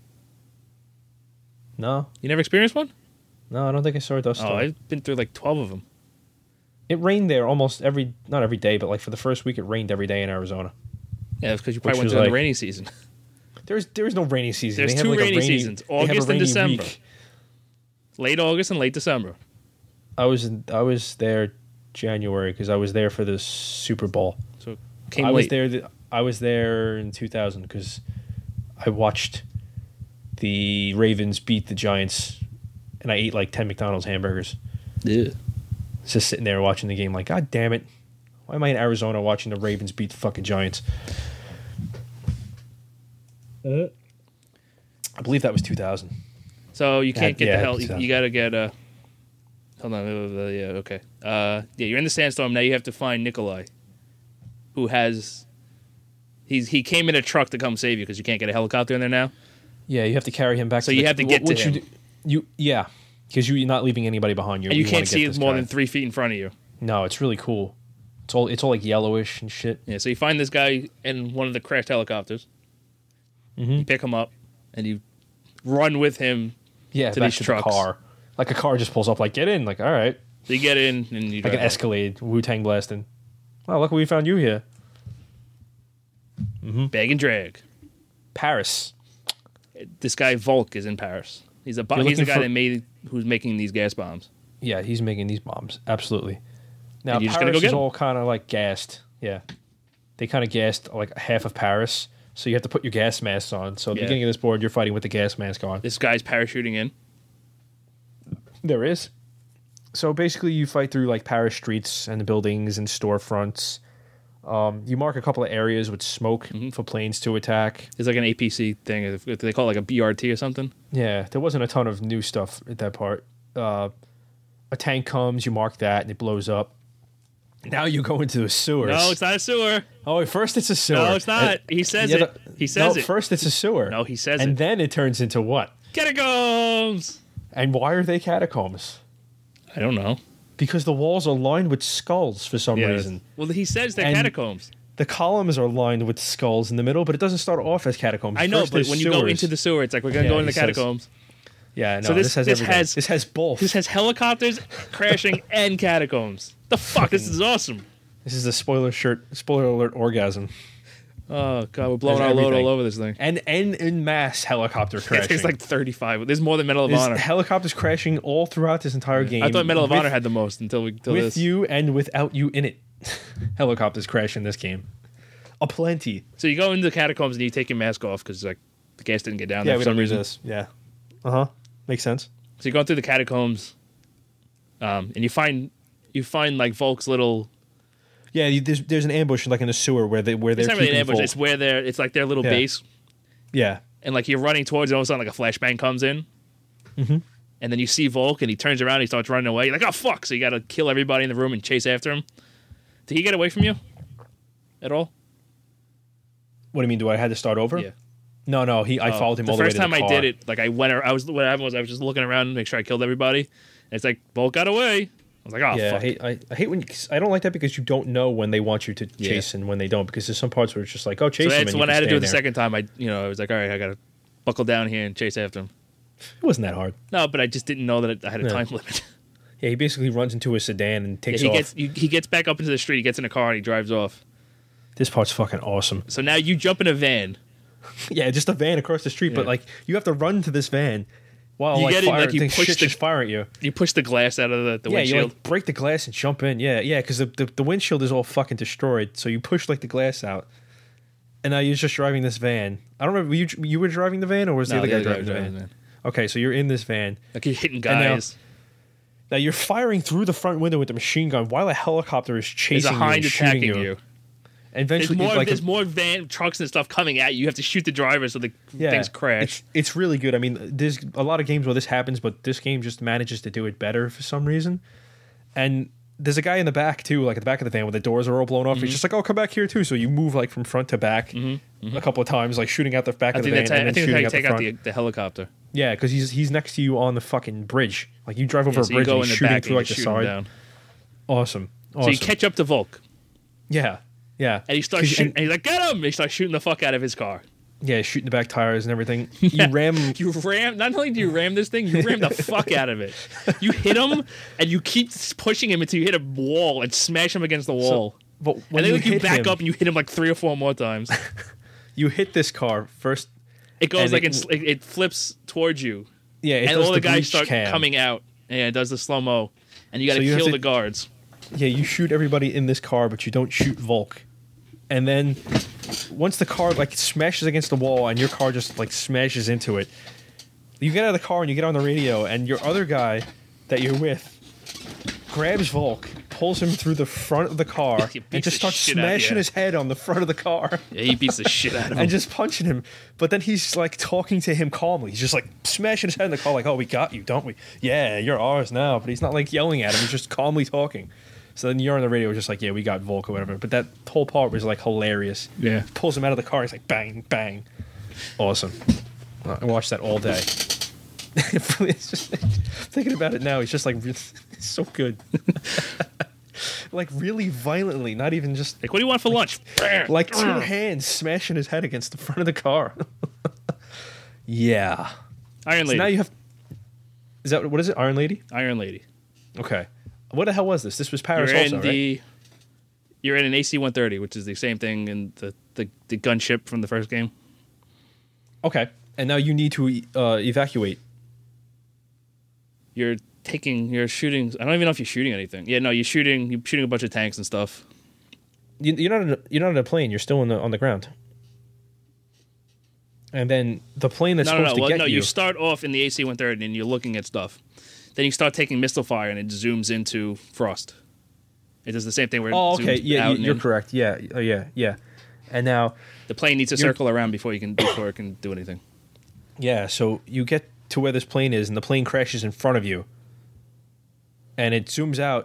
No, You never experienced one? no, I don't think I saw a dust Oh, storm. I've been through like twelve of them. It rained there almost every, not every day, but like for the first week, it rained every day in Arizona. Yeah, because you probably Which went was during like- the rainy season. There's there's no rainy season. There's They have two like a rainy seasons, they have a August and rainy December. week. Late August and late December. I was in, I was there January because I was there for the Super Bowl. So came I was late. there. th- I was there in two thousand because I watched the Ravens beat the Giants, and I ate like ten McDonald's hamburgers. Yeah. Just sitting there watching the game, like, God damn it! Why am I in Arizona watching the Ravens beat the fucking Giants? I believe that was two thousand. So you can't Yeah, get yeah, the hell. You, so- you gotta get a. Hold on. uh, Yeah. Okay. Uh. Yeah. You're in the sandstorm now. You have to find Nikolai, who has. He's he came in a truck to come save you because you can't get a helicopter in there now. Yeah, you have to carry him back. So to you the, have to get what to you him. do- You yeah, because you're not leaving anybody behind. You And you, wanna can't get see this more guy. than three feet in front of you. No, it's really cool. It's all it's all like yellowish and shit. Yeah. So you find this guy in one of the crashed helicopters. Mm-hmm. You pick him up, and you run with him. Yeah, to back these to trucks. the car. Like a car just pulls up. Like get in. Like all right, So you get in and you like drive an off. Escalade, Wu Tang blasting. Well, look, we found you here, Bag and drag. Paris. This guy Volk is in Paris. He's a bo- You're he's the looking guy for- that made who's making these gas bombs. Yeah, he's making these bombs. Absolutely. Now And you're just Paris gonna go get is him? all kind of like gassed. Yeah, they kind of gassed like half of Paris. So you have to put your gas masks on. So at the Yeah. beginning of this board, you're fighting with the gas mask on. This guy's parachuting in. There is. So basically, you fight through like Paris streets and the buildings and storefronts. Um, you mark a couple of areas with smoke Mm-hmm. for planes to attack. There's like an A P C thing. Do they call it like a B R T or something? Yeah, there wasn't a ton of new stuff at that part. Uh, a tank comes, you mark that, and it blows up. Now you go into the sewers. No, it's not a sewer. Oh, at first it's a sewer. No, it's not. And- He says yeah, it. the- He says no, it. First it's a sewer. No, he says and it. then it turns into what? Catacombs. And why are they catacombs? I don't know. Because the walls are lined with skulls for some Yeah. reason. Well, he says they're And- catacombs. The columns are lined with skulls in the middle, but it doesn't start off as catacombs. I know, First but there's when you go sewers. into the sewer, it's like we're gonna Yeah, go into he the says- catacombs. yeah, no, So this- this, has this everything. has- this has both. This has helicopters crashing and catacombs. The fuck! This is awesome. This is the spoiler shirt, spoiler alert orgasm, Oh god, we're blowing There's our load everything. all over this thing. and and in mass helicopter crashing. There's like thirty-five. There's more than Medal of There's Honor. helicopters crashing all throughout this entire game. I thought Medal of with- Honor had the most until we until with this. you and without you in it. Helicopters crash in this game. A plenty. So you go into the catacombs and you take your mask off because like the gas didn't get down Yeah, there we for some don't use reason. this. Yeah. Uh huh. Makes sense. So you're going through the catacombs Um, and you find you find like Volk's little. Yeah, you, there's there's an ambush like in the sewer where they where they're It's not really an keeping ambush. Volk. It's where they're. It's like their little Yeah. base, Yeah, and like you're running towards it. All of a sudden, like a flashbang comes in, mm-hmm. and then you see Volk, and he turns around, and he starts running away. You're like, oh fuck! So you got to kill everybody in the room and chase after him. Did he get away from you at all? What do you mean? Do I had to start over? Yeah. No, no. He I Oh, followed him all the way to first time the car. I did it, like I went, I was what happened was I was just looking around to make sure I killed everybody. And it's like Volk got away. I was like, oh yeah, fuck. I hate, I, I hate when you, I don't like that because you don't know when they want you to chase Yeah. and when they don't, because there's some parts where it's just like, oh, chase So him. that's and when you I had can to do it stand the there. second time. I, you know, I was like, all right, I gotta buckle down here and chase after him. It wasn't that hard. No, but I just didn't know that I had a No. time limit. Yeah, he basically runs into a sedan and Yeah, takes he off. gets you, he gets back up into the street. He gets in a car and he drives off. This part's fucking awesome. So now you jump in a van. Yeah, just a van across the street, but Yeah. like you have to run to this van while You like get in, fire, like, you things- push shit's the- just firing at you. You push the glass out of the, the Yeah, you windshield. like break the glass and jump in. Yeah, yeah, because the, the the windshield is all fucking destroyed. So you push like the glass out, and now you're just driving this van. I don't remember. Were you you were driving the van, or was No, the other the guy other guy driving was the driving van? the van. Okay, so you're in this van. Like you're hitting And now- guys. Now you're firing through the front window with the machine gun while a helicopter is There's chasing a you hind and shooting attacking you. you. And There's eventually, more. like there's a- more van trucks and stuff coming at you. You have to shoot the driver so the yeah, things crash. It's, it's really good. I mean, there's a lot of games where this happens, but this game just manages to do it better for some reason. And there's a guy in the back too, like at the back of the van, where the doors are all blown off. Mm-hmm. He's just like, "Oh, come back here too." So you move like from front to back a couple of times, like shooting out the back I of the think van that's how, and I then think shooting that's how you out the take front. out the, the helicopter. Yeah, because he's he's next to you on the fucking bridge. Like you drive over Yeah, a so you bridge go and in he's the shooting back through and like you the shoot 'em side. down. Awesome, awesome. So you catch up to Volk, yeah, yeah. and he starts 'Cause- shooting. and- And he's like, "Get him!" And he starts shooting the fuck out of his car. yeah, shooting the back tires and everything. You ram. You ram. Not only do you ram this thing, you ram the fuck out of it. You hit him, and you keep pushing him until you hit a wall and smash him against the wall. But and when then you like, you hit back him, up and you hit him like three or four more times. you hit this car first. It goes And like it- in, it, it flips towards you, Yeah, it and does all the, the guys breach start cam. coming out. And it does the slow mo, and you got So to you have kill to- the guards. Yeah, you shoot everybody in this car, but you don't shoot Volk. And then once the car like smashes against the wall and your car just like smashes into it, you get out of the car and you get on the radio, and your other guy that you're with grabs Volk, pulls him through the front of the car, He beats and just the starts shit out of smashing you. his head on the front of the car. Yeah, he beats the shit out of him. And just punching him, but then he's like talking to him calmly. He's just like smashing his head in the car, like, "Oh, we got you, don't we? Yeah, you're ours now." But he's not like yelling at him; he's just calmly talking. So then you're on the radio, just like, "Yeah, we got Volk or whatever." But that whole part was like hilarious. Yeah. Pulls him out of the car. He's like, "Bang, bang!" Awesome. I watched that all day. It's just, thinking about it now, he's just like, really, it's so good. Like really violently, not even just Like, what do you want for lunch? like two hands smashing his head against the front of the car. Yeah. Iron So Lady. now you have. Is that what is it? Iron Lady? Iron Lady. Okay. What the hell was this? This was Paris You're also, in right? the. You're in an A C one thirty, which is the same thing in the, the, the gunship from the first game. Okay. And now you need to uh, evacuate. You're taking. You're shooting. I don't even know if you're shooting anything. Yeah, no, you're shooting. You're shooting a bunch of tanks and stuff. You, you're not. In a, you're not in a plane. You're still on the on the ground. And then the plane that's No, no, supposed no. to Well, get no, you. you start off in the A C one thirty and you're looking at stuff. Then you start taking missile fire and it zooms into Frost. It does the same thing where it oh, okay. zooms Yeah, out you, and you're in. correct. Yeah. Oh, yeah. Yeah. And now, The plane needs to You're- circle around before you can before it can do anything. yeah. So you get to where this plane is, and the plane crashes in front of you, and it zooms out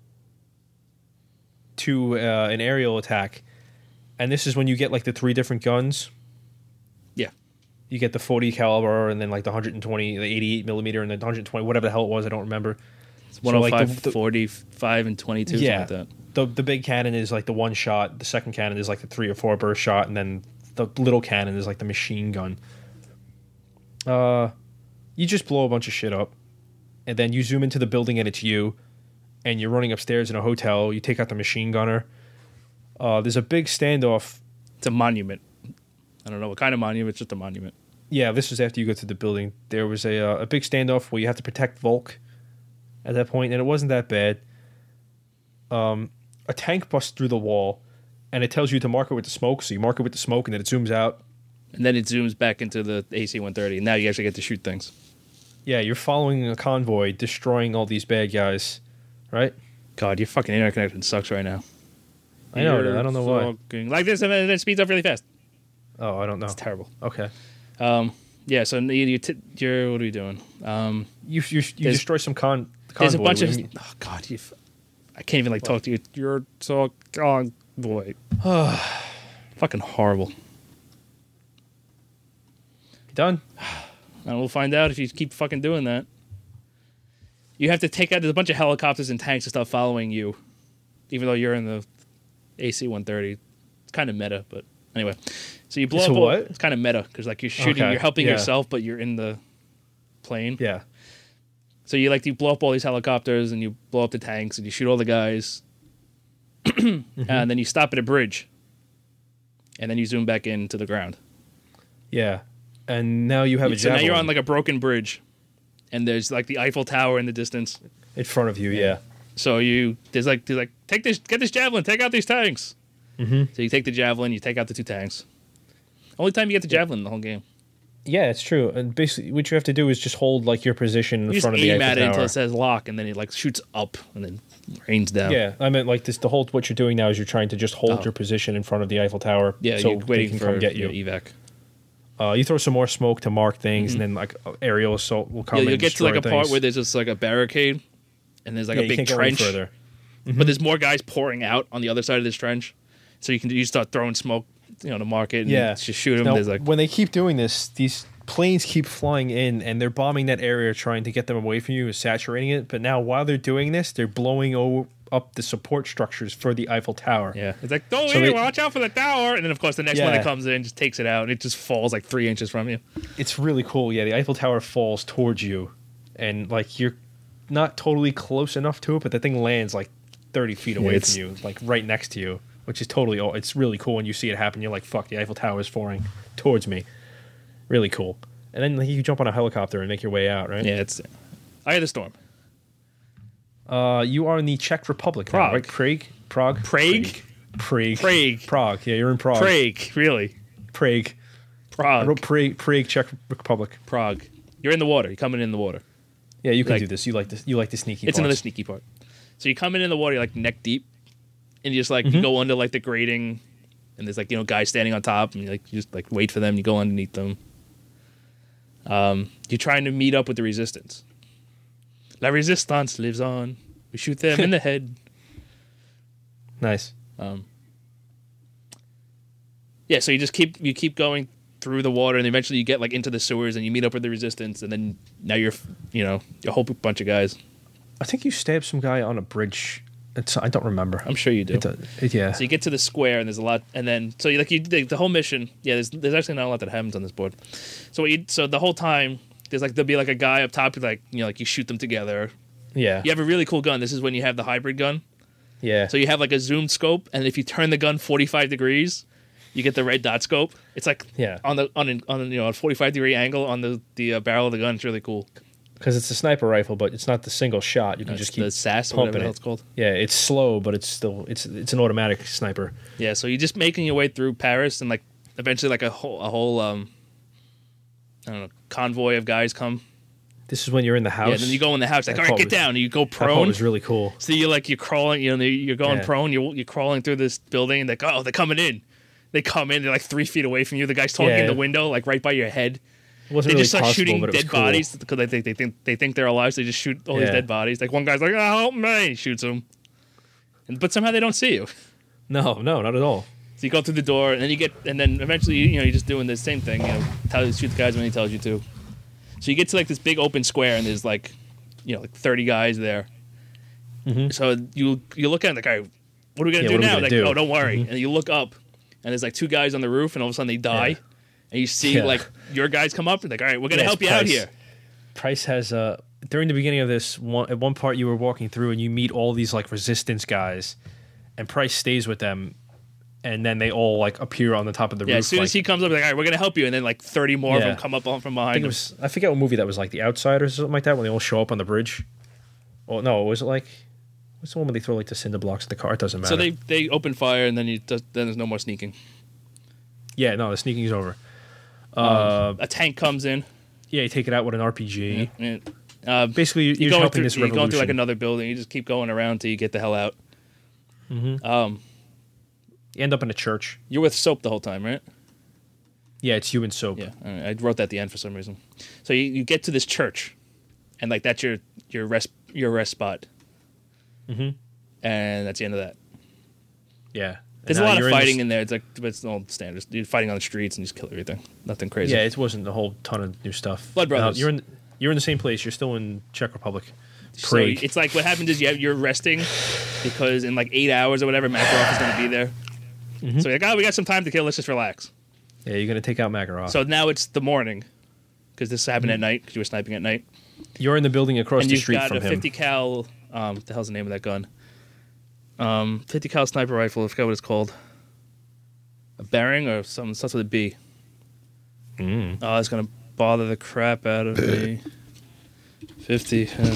to uh, an aerial attack, and this is when you get like the three different guns. Yeah. You get the forty caliber, and then like the one hundred twenty, the eighty-eight millimeter, and the one hundred twenty, whatever the hell it was, I don't remember. It's So, like, one oh five, the- the- forty-five, and twenty-two, Yeah. something like that. The the big cannon is like the one shot. The second cannon is like the three or four burst shot, and then the little cannon is like the machine gun. Uh, you just blow a bunch of shit up, and then you zoom into the building, and it's you, and you're running upstairs in a hotel. You take out the machine gunner. Uh, there's a big standoff. It's a monument. I don't know what kind of monument. It's just a monument. Yeah, this was after you go to the building. There was a uh, a big standoff where you have to protect Volk at that point, and it wasn't that bad. Um, a tank busts through the wall, and it tells you to mark it with the smoke. So you mark it with the smoke, and then it zooms out. And then it zooms back into the A C one thirty. And now you actually get to shoot things. Yeah, you're following a convoy, destroying all these bad guys, right? God, your fucking internet connection sucks right now. I know You're that. I don't know why. fucking- Like this, and then it speeds up really fast. Oh, I don't know. It's terrible. Okay. Um, yeah. So you, you t- you're what are you doing? Um, You you, you There's- destroy some con. Convoy. there's a bunch What of. do you mean? Oh God, you. F- I can't even like talk to you. You're so oh boy. Fucking horrible. Done. And we'll find out if you keep fucking doing that. You have to take out. There's a bunch of helicopters and tanks and stuff following you, even though you're in the A C one thirty. It's kind of meta, but anyway. So you blow It's up. a all- what? It's kind of meta because like you're shooting, Okay, you're helping yeah. yourself, but you're in the plane. Yeah. So you like you blow up all these helicopters and you blow up the tanks and you shoot all the guys, Mm-hmm. and then you stop at a bridge, and then you zoom back into the ground. Yeah. And now you have a So now javelin you're on like a broken bridge, and there's like the Eiffel Tower in the distance. in front of you. Yeah. So you there's like there's like take this get this javelin, take out these tanks. Mm-hmm. So you take the javelin, you take out the two tanks. Only time you get the javelin in the whole game. Yeah, it's true. And basically, what you have to do is just hold like your position in You just front of the aim Eiffel at it Tower. until it says lock, and then it like shoots up and then rains down. Yeah, I meant like this. The whole what you're doing now is you're trying to just hold Oh. your position in front of the Eiffel Tower. yeah. so You're they waiting can for come get you. your evac. Uh, you throw some more smoke to mark things, and then like aerial assault will come. Yeah, you'll and get to like a destroy part things. where there's just like a barricade, and there's like yeah, a you big can't go any trench. further. But there's more guys pouring out on the other side of this trench, so you can you start throwing smoke, you know, to mark it. And Yeah, just shoot them. Now, There's like when they keep doing this, these planes keep flying in, and they're bombing that area, trying to get them away from you, and saturating it. But now, while they're doing this, they're blowing o- up the support structures for the Eiffel Tower. yeah, it's like oh, So hey, they- watch out for the tower, and then of course the next one Yeah. that comes in just takes it out, and it just falls like three inches from you. It's really cool. Yeah, the Eiffel Tower falls towards you, and like you're not totally close enough to it, but the thing lands like thirty feet away it's- from you, like right next to you, which is totally. Oh, it's really cool when you see it happen. You're like, "Fuck!" The Eiffel Tower is falling towards me. Really cool. And then like, you jump on a helicopter and make your way out, right? Yeah, it's Eye of the Storm. Uh, you are in the Czech Republic, now, Prague. right? Prague, Prague, Prague? Prague, Prague. Prague. Yeah, you're in Prague. Prague, really? Prague. I Prague, wrote Prague, Prague, Czech Republic. Prague. You're in the water. You're coming in the water. Yeah, you can Like- do this. You like this. You like the sneaky. It's parts. another sneaky part. So you come in in the water, you're like neck deep, and you just like you go under like the grating, and there's like you know guys standing on top, and you like you just like wait for them. You go underneath them. Um, you're trying to meet up with the resistance. La Resistance lives on. We shoot them in the head. Nice. Um, yeah, so you just keep you keep going through the water, and eventually you get like into the sewers, and you meet up with the resistance, and then now you're you know a whole bunch of guys. I think you stabbed some guy on a bridge. It's, I don't remember. I'm sure you do. It does- it- yeah. So you get to the square, and there's a lot, and then so you like you the, the whole mission. Yeah, there's there's actually not a lot that happens on this board. So what you so the whole time there's like there'll be like a guy up top, who like you know like you shoot them together. yeah. You have a really cool gun. This is when you have the hybrid gun. Yeah. So you have like a zoom scope, and if you turn the gun forty-five degrees, you get the red dot scope. It's like Yeah. on the on an, on a, you know a forty-five degree angle on the the uh, barrel of the gun. It's really cool. Because it's a sniper rifle, but it's not the single shot. You can It's just keep the S A S or whatever pumping the hell it. it's called. Yeah, it's slow, but it's still it's it's an automatic sniper. Yeah, so you're just making your way through Paris, and like eventually like a whole a whole um I don't know convoy of guys come. This is when you're in the house. Yeah, then you go in the house like That all right, part get was- down. And you go That part prone. was really cool. So you're like you're crawling, you know, you're going Yeah. prone. You're you're crawling through this building, and like oh they're coming in. They come in. They're like three feet away from you. The guy's talking in Yeah. the window, like right by your head. It wasn't They really just start possible, shooting but it was dead cool. bodies because they think they think they think they're alive. So they just shoot all these Yeah. dead bodies. Like one guy's like, "Oh, help me!" He shoots him, and, but somehow they don't see you. No, no, not at all. So you go through the door, and then you get, and then eventually, you know, you're just doing the same thing. You know, tell shoot the guys when he tells you to. So you get to like this big open square, and there's like, you know, like thirty guys there. Mhm. So you you look at it like, all right, what are we gonna Yeah, do what are we now? gonna Like, do? oh, don't worry. And you look up, and there's like two guys on the roof, and all of a sudden they die, Yeah. and you see Yeah. like your guys come up, and like, all right, we're gonna Yeah, help it's you out Price. here. Price has uh during the beginning of this one at one part you were walking through and you meet all these like resistance guys, and Price stays with them, and then they all like appear on the top of the Yeah, roof. as soon like, as he comes up, like, all right, we're gonna help you, and then like thirty more of Yeah. them come up on from I behind think it him. was I forget what movie that was, like The Outsiders or something like that, when they all show up on the bridge. Oh no, was it like what's the one where they throw like the cinder blocks at the car? It doesn't matter. So they they open fire, and then you then there's no more sneaking. yeah, no, the sneaking is over. Uh, A tank comes in. Yeah, you take it out with an R P G. Yeah. Uh, Basically, you're, you you're going helping through, this you're revolution. going through like another building. You just keep going around till you get the hell out. Mm-hmm. Um, You end up in a church. you're with Soap the whole time, right? Yeah, it's you and Soap. Yeah, all right. I wrote that at the end for some reason. So you, you get to this church, and like that's your your rest your rest spot, Mm-hmm. and that's the end of that. Yeah. There's And a now lot of you're in fighting this- in there. It's like but it's all standards. You're fighting on the streets and you just kill everything. Nothing crazy. Yeah, it wasn't a whole ton of new stuff. Blood Brothers. Uh, you're in you're in the same place. You're still in Czech Republic. So Prague. it's like what happens is you have, you're resting because in like eight hours or whatever, Makarov is going to be there. Mm-hmm. So you're like, oh, we got some time to kill. Let's just relax. Yeah, you're gonna take out Makarov. So now it's the morning because this happened at night because you were sniping at night. you're in the building across And the you've street got from a him. fifty cal. Um, what the hell's the name of that gun? Um, fifty cal sniper rifle. I forgot what it's called. A bearing or something starts with a B. Mm. Oh, it's gonna bother the crap out of me. Fifty. Uh,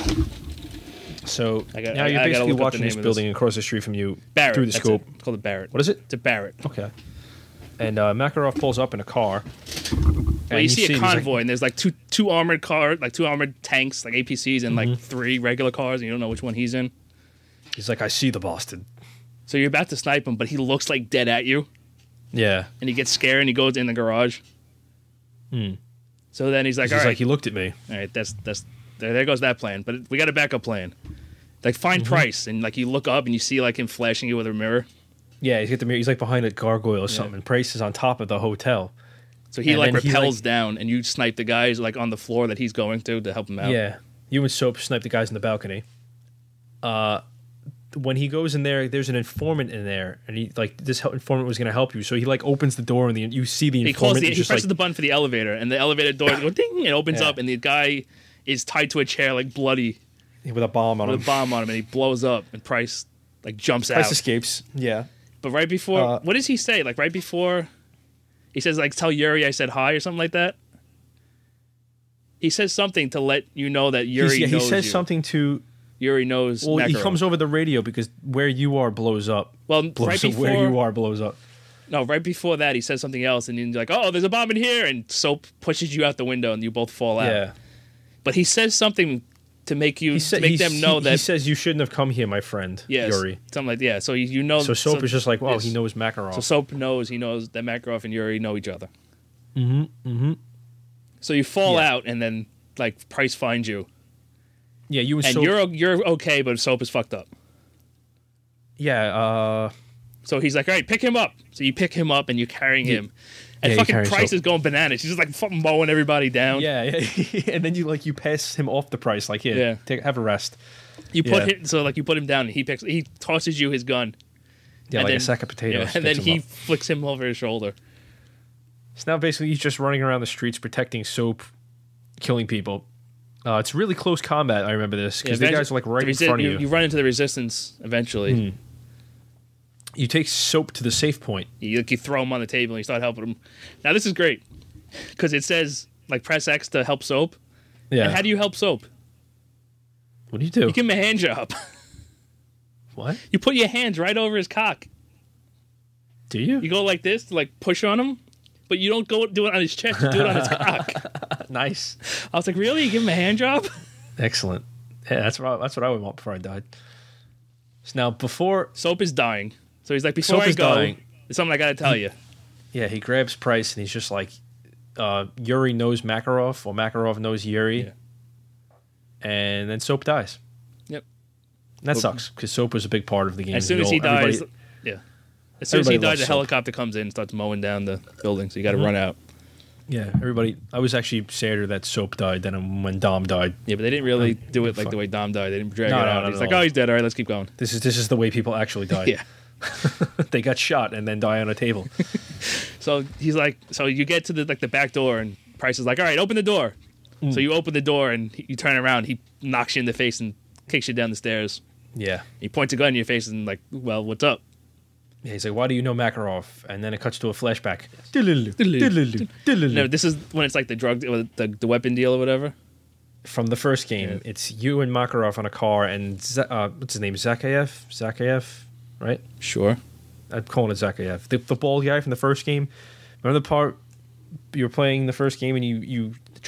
So I got- now I- you're I gotta basically look up the watching name this of building across the street from you Barrett. through the that's scope. it. It's called a Barrett. What is it? It's a Barrett. Okay. And uh, Makarov pulls up in a car. Well, you see a convoy, and there's like two two armored car, like two armored tanks, like A P Cs, and Mm-hmm. like three regular cars, and you don't know which one he's in. He's like, I see the Boston. So you're about to snipe him, but he looks like dead at you, Yeah. and he gets scared, and he goes in the garage. Hmm. So then he's like, He's "All right, like, he looked at me. all right, that's that's there, there goes that plan." But we got a backup plan. Like find Mm-hmm. Price, and like you look up, and you see like him flashing you with a mirror. Yeah, he's got the mirror. He's like behind a gargoyle or something. And Price is on top of the hotel. So he And like then he, repels like- down, and you snipe the guys like on the floor that he's going to to help him out. Yeah. You and Soap snipe the guys in the balcony. Uh, when he goes in there, there's an informant in there, and he like this hel- informant was going to help you. So he like opens the door, and the, you see the He calls informant. the, is he just presses like, the button for the elevator, and the elevator door goes ding, it opens Yeah. up, and the guy is tied to a chair like bloody with a bomb on with him. a bomb on him, and he blows up, and Price like jumps Price out. escapes. Yeah. But right before, Uh, what does he say? Like right before, he says like, "Tell Yuri I said hi" or something like that. He says something to let you know that Yuri He's- yeah, he knows says you. something to. Yuri knows. Well, he Makarov. comes over the radio because where you are blows up. Well, Blows right up before where you are blows up. No, right before that, he says something else, and you're like, "Oh, there's a bomb in here," and Soap pushes you out the window, and you both fall out. Yeah. But he says something to make you He to said, make he, them know he, that he says you shouldn't have come here, my friend. yes, Yuri. something like yeah. So you, you know, So Soap is just like, wow, yes. he knows Makarov. So Soap knows he knows that Makarov and Yuri know each other. mm-hmm. Mm-hmm. So you fall Yeah. out, and then like Price finds you, Yeah, you and, and Soap. you're you're okay, but Soap is fucked up. Yeah. Uh, So he's like, "All right, pick him up." So you pick him up, and you're carrying him, and Yeah, you fucking carry Price Soap. is going bananas. He's just like fucking mowing everybody down. yeah, yeah. And then you like you pass him off the Price, like here, Yeah. take have a rest. You put Yeah. him so like you put him down, and he picks he tosses you his gun. Yeah, And like then- a sack of potatoes. Yeah, and then picks him he up. flicks him over his shoulder. So now basically he's just running around the streets protecting Soap, killing people. Uh, it's really close combat. I remember this because Yeah, the guys are like right the in resi- front of you. you. You run into the resistance eventually. Hmm. You take Soap to the safe point. You, like, you throw him on the table and you start helping him. Now this is great because it says like press X to help Soap. Yeah. And how do you help Soap? What do you do? You give him a hand job. What? You put your hands right over his cock. Do you? You go like this to like push on him, but you don't go do it on his chest. You do it on his cock. Nice. I was like, really? You give him a hand job? Excellent. Yeah, that's what I, that's what I would want before I died. So now before, Soap is dying, so he's like, before Soap I is go, dying. there's something I got to tell you. yeah, he grabs Price and he's just like, uh, Yuri knows Makarov or Makarov knows Yuri, Yeah. and then Soap dies. Yep. And that Well, sucks because Soap was a big part of the game. As soon You as know, he dies, everybody- yeah. As soon as he everybody dies, loves the Soap. helicopter comes in and starts mowing down the building. So you got to Mhm. run out. yeah, everybody. I was actually sadder that Soap died than when Dom died. Yeah, but they didn't really Oh, do it like fuck. the way Dom died. They didn't drag No, it no, out. not He's at like, all. oh, he's dead. All right, let's keep going. This is this is the way people actually died. Yeah. They got shot and then die on a table. So he's like, so you get to the like the back door, and Price is like, all right, open the door. Mm. So you open the door, and he, you turn around. He knocks you in the face and kicks you down the stairs. Yeah. He points a gun in your face and like, well, what's up? Yeah, he's like, why do you know Makarov? And then it cuts to a flashback. No, this is when it's like the drug, the, the, the weapon deal or whatever. From the first game, Yeah. it's you and Makarov on a car, and Z- uh, what's his name? Zakayev? Zakayev, right? Sure. I'm calling it Zakayev. The, the bald guy from the first game. Remember the part you were playing the first game and you, you tried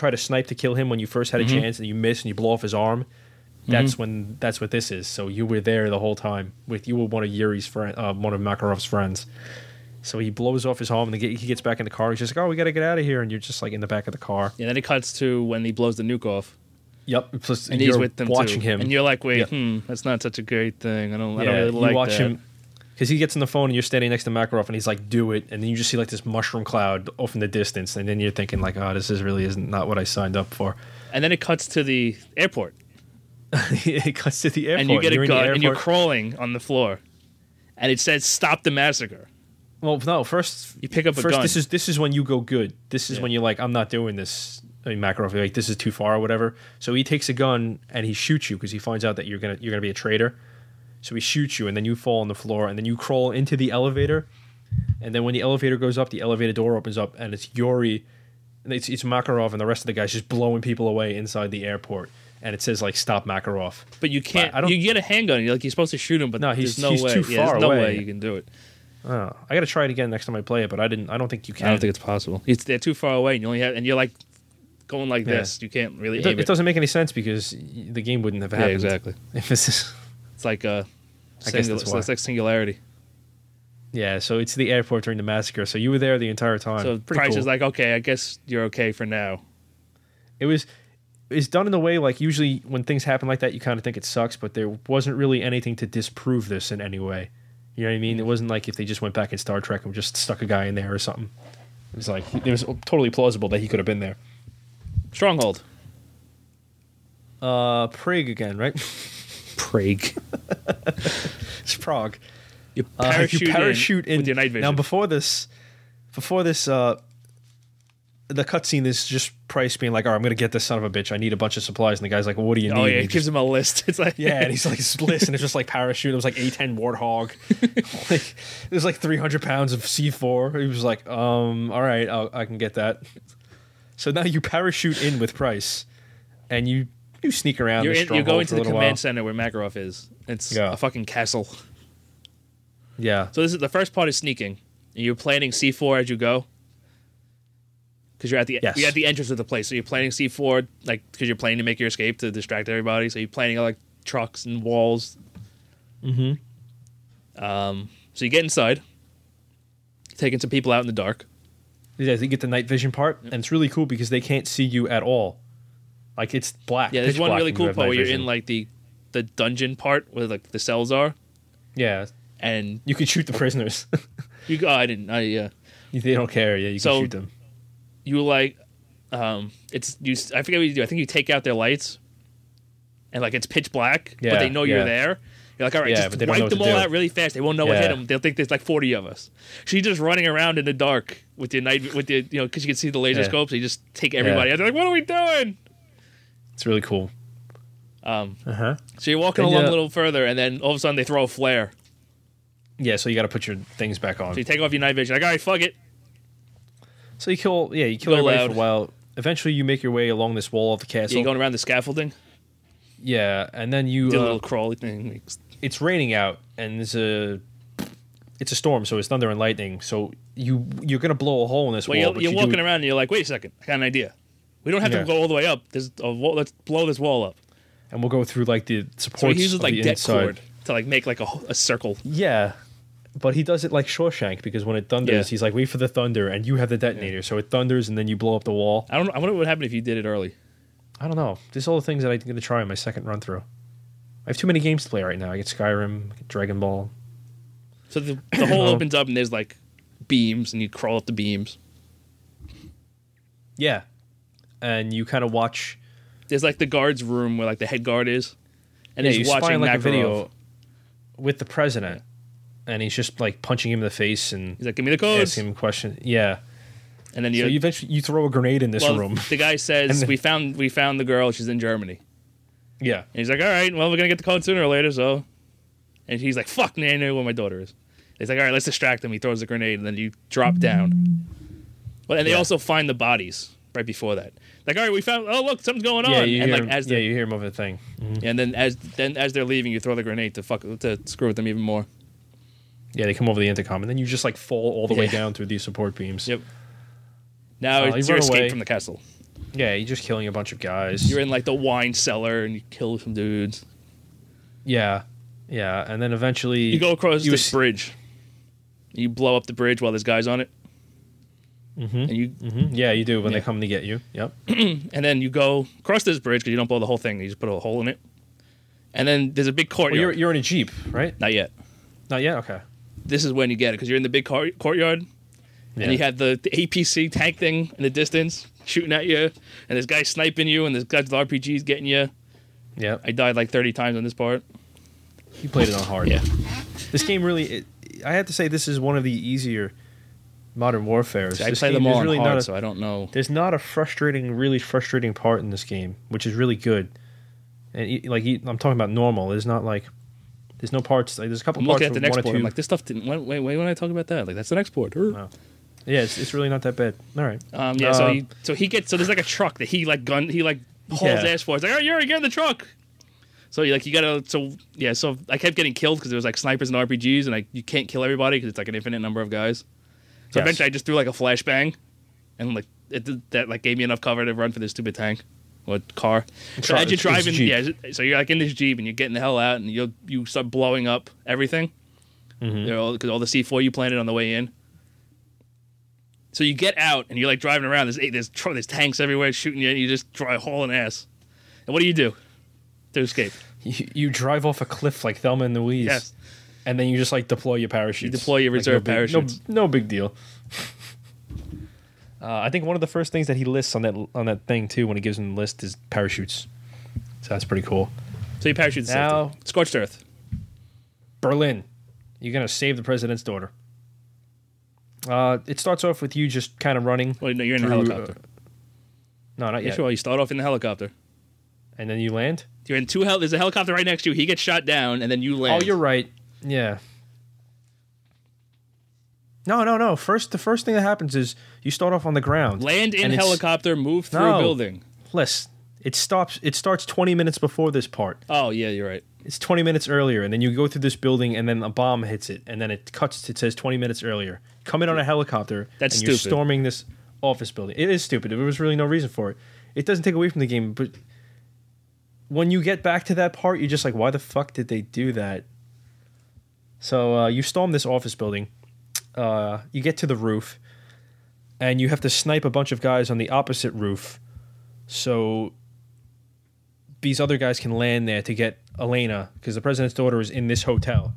try to snipe to kill him when you first had a Mm-hmm. chance and you miss and you blow off his arm. That's when that's what this is. So you were there the whole time. With you were one of Yuri's friend, uh, one of Makarov's friends. So he blows off his arm and he gets back in the car. He's just like, "Oh, we got to get out of here!" And you're just like in the back of the car. Yeah, then it cuts to when he blows the nuke off, Yep. Plus, and you're he's with them watching too. him, And you're like, "Wait, Yeah. hmm, that's not such a great thing. I don't, I yeah, don't really you like watch that." him because he gets on the phone and you're standing next to Makarov and he's like, "Do it!" And then you just see like this mushroom cloud off in the distance, and then you're thinking like, "Oh, this is really isn't not what I signed up for." And then it cuts to the airport, It cuts to the airport, and you get you're a in the gun, and you're airport. crawling on the floor, and it says, "Stop the massacre." Well, no. First, You pick up a first, gun. this is this is when you go good. This is Yeah. when you're like, I'm not doing this. I mean, Makarov, like, this is too far or whatever. So he takes a gun and he shoots you because he finds out that you're gonna you're gonna be a traitor. So he shoots you, and then you fall on the floor, and then you crawl into the elevator. And then when the elevator goes up, the elevator door opens up, and it's Yuri, and it's it's Makarov, and the rest of the guys just blowing people away inside the airport. And it says like, "Stop Makarov." But you can't. I don't- You get a handgun. You're like you're supposed to shoot him, but No, he's- there's no he's way. too Yeah, far there's no away. way you can do it. Oh, I got to try it again next time I play it, but I didn't. I don't think you can. I don't think it's possible. It's they're too far away, and you only have, and you're like going like Yeah. this. You can't really It, aim it it. doesn't make any sense because y- the game wouldn't have Yeah, happened. exactly. If this is, It's like a I guess singular, that's so why. it's like singularity. yeah, so it's the airport during the massacre. So you were there the entire time. So Pretty Price cool. is like, okay, I guess you're okay for now. It was it's done in a way like usually when things happen like that, you kind of think it sucks, but there wasn't really anything to disprove this in any way. You know what I mean? It wasn't like if they just went back in Star Trek and just stuck a guy in there or something. It was like it was totally plausible that he could have been there. Stronghold. Uh, Prague again, right? Prague. It's Prague. You Uh, parachute, you parachute in, in, with your night vision. Now before this, before this, uh, the cutscene is just Price being like, "All right, I'm gonna get this son of a bitch. I need a bunch of supplies." And the guy's like, "Well, what do you need?" oh yeah, And it he gives just- him a list. It's like yeah, and he's like, "List," and it's just like parachute. It was like A ten Warthog. Like it was like three hundred pounds of C four. He was like, "Um, all right, I'll, I can get that." So now you parachute in with Price, and you you sneak around. you're the in, you're stronghold going for to a the little command while. center where Makarov is. It's Yeah. a fucking castle. Yeah, So this is the first part is sneaking. And you're planning C four as you go. Because you're at the Yes. you're at the entrance of the place, so you're planning C four like because you're planning to make your escape to distract everybody. So you're planning like trucks and walls. Mm-hmm. Um. So you get inside, taking some people out in the dark. yeah. You get the night vision part, and it's really cool because they can't see you at all. Like it's black. Yeah, there's pitch one black really when you cool have part night where you're vision. in like the the dungeon part where like the cells are, Yeah, and you can shoot the prisoners. you go. Oh, I didn't. I yeah. They don't care. Yeah, you So- can shoot them. You like, um, it's you. I forget what you do. I think you take out their lights, and like it's pitch black, but Yeah, they know you're yeah. there. You're like, all right, Yeah, just but they don't know wipe what them to all do. out really fast. They won't know what Yeah. hit them. They'll think there's like forty of us. So you're just running around in the dark with your night, with your, you know, because you can see the laser Yeah. scope. So you just take everybody out. They're like, what are we doing? It's really cool. Um, Uh huh. so you're walking Then, along uh, a little further, and then all of a sudden they throw a flare. Yeah, so you got to put your things back on. So you take off your night vision. Like, all right, fuck it. So you kill, yeah, you kill Go everybody loud. for a while. Eventually, you make your way along this wall of the Yeah, castle. you're going around the scaffolding. yeah, and then you, Do a uh, little crawly thing. it's raining out, and there's a, it's a storm, so it's thunder and lightning. So you you're gonna blow a hole in this Well, wall. you're, but you're you walking do, around and you're like, wait a second, I got an idea. We don't have Yeah. to go all the way up. There's a wall. Let's blow this wall up. and we'll go through like the So supports he uses of like the deck inside. cord to like make like a, a circle. Yeah, but he does it like Shawshank because when it thunders, Yeah. he's like, wait for the thunder, and you have the detonator, so it thunders, and then you blow up the wall. I don't. I wonder what would happen if you did it early. I don't know. These are all the things that I'm going to try in my second run through. I have too many games to play right now. I get Skyrim, I get Dragon Ball. So the, the hole opens up and there's like beams, and you crawl up the beams. Yeah, and you kind of watch. There's like the guard's room where like the head guard is, and Yeah, he's you watching spy like a Makarov. video with the president, and he's just like punching him in the face and He's like, "Give me the codes," asking him questions. Yeah. and then So you. you eventually you throw a grenade in this well, room. the guy says, And then- "We found we found the girl. She's in Germany." Yeah. And he's like, all right, well, we're going to get the code sooner or later, so. And he's like, fuck, man, I know where my daughter is. He's like, all right, let's distract him. He throws the grenade, and then you drop down. Well, and they Yeah. also find the bodies right before that. Like, all right, we found, oh, look, something's going Yeah, on. you and hear like, him, as yeah, the, you hear him over the thing. Mhm. and then as then as they're leaving, you throw the grenade to fuck to screw with them even more. Yeah, they come over the intercom, and then you just like fall all the way Yeah. down through these support beams. Yep. Now Uh, it's you your run escape away. from the castle. Yeah, you're just killing a bunch of guys. You're in like the wine cellar and you kill some dudes. Yeah, yeah, and then eventually You go across you this s- bridge. You blow up the bridge while there's guys on it. Mm-hmm. And you Mm-hmm. Yeah, you do when Yeah. they come to get you. Yep. and then you go across this bridge because you don't blow the whole thing. You just put a hole in it. And then there's a big Well, courtyard. you're you're in a jeep, right? Not yet. Not yet. Okay. This is when you get it because you're in the big cour- courtyard. Yeah. And you had the, the A P C tank thing in the distance shooting at you. And this guy sniping you and this guys with R P Gs getting you. Yeah. I died like thirty times on this part. You played it on hard. Yeah. This game really, it, I have to say, this is one of the easier Modern Warfares. I This play game, them all there's on really hard, not a, so I don't know. There's not a frustrating, really frustrating part in this game, which is really good. And e- like e- I'm talking about normal. There's not like, there's no parts. Like, there's a couple I'm parts looking at the with next one or port. two. I'm like, this stuff didn't. Wait, wait, wait when I talk about that, like that's the next port. Oh. Yeah, it's, it's really not that bad. All right. Um, yeah. so Uh, he, so he gets. So there's like a truck that he like gun. He like hauls Yeah. ass for. It's like, oh, you're get in the truck. So you like you gotta. So yeah. So I kept getting killed because there was like snipers and R P Gs, and like you can't kill everybody because it's like an infinite number of guys. So Yes. eventually I just threw like a flashbang, and like it did, that like gave me enough cover to run for this stupid tank or car. So Try- as you're it's- it's driving, Jeep. yeah. So you're like in this Jeep and you're getting the hell out, and you you start blowing up everything. Mhm. You know, because all the C four you planted on the way in. So you get out and you're like driving around. There's there's tr- there's tanks everywhere shooting you, and you just try hauling ass. And what do you do to escape? You, you drive off a cliff like Thelma and Louise. Yes. And then you just like deploy your parachutes. You deploy your Like, reserve no big, parachutes. No, no big deal. uh, I think one of the first things that he lists on that on that thing too, when he gives him the list, is parachutes. So that's pretty cool. So you parachute to Now- safety. Scorched earth. Berlin, you're gonna save the president's daughter. Uh, it starts off with you just kind of running. Well, no, you're in a through, helicopter. uh, no, not Yeah, yet. sure. You start off in the helicopter. And then you land. You're in two hel. There's a helicopter right next to you. He gets shot down, and then you land. Oh, you're right. Yeah. No, no, no. First, the first thing that happens is you start off on the ground. land in and it's- helicopter, move through No. a building. Listen, it stops. It starts twenty minutes before this part. Oh yeah, you're right. It's twenty minutes earlier, and then you go through this building, and then a bomb hits it, and then it cuts. It says twenty minutes earlier. Come in on a helicopter, That's and you're stupid. storming this office building. It is stupid. There was really no reason for it. It doesn't take away from the game, but when you get back to that part, you're just like, why the fuck did they do that? So uh, you storm this office building. Uh, you get to the roof, and you have to snipe a bunch of guys on the opposite roof. So these other guys can land there to get Elena, because the president's daughter is in this hotel.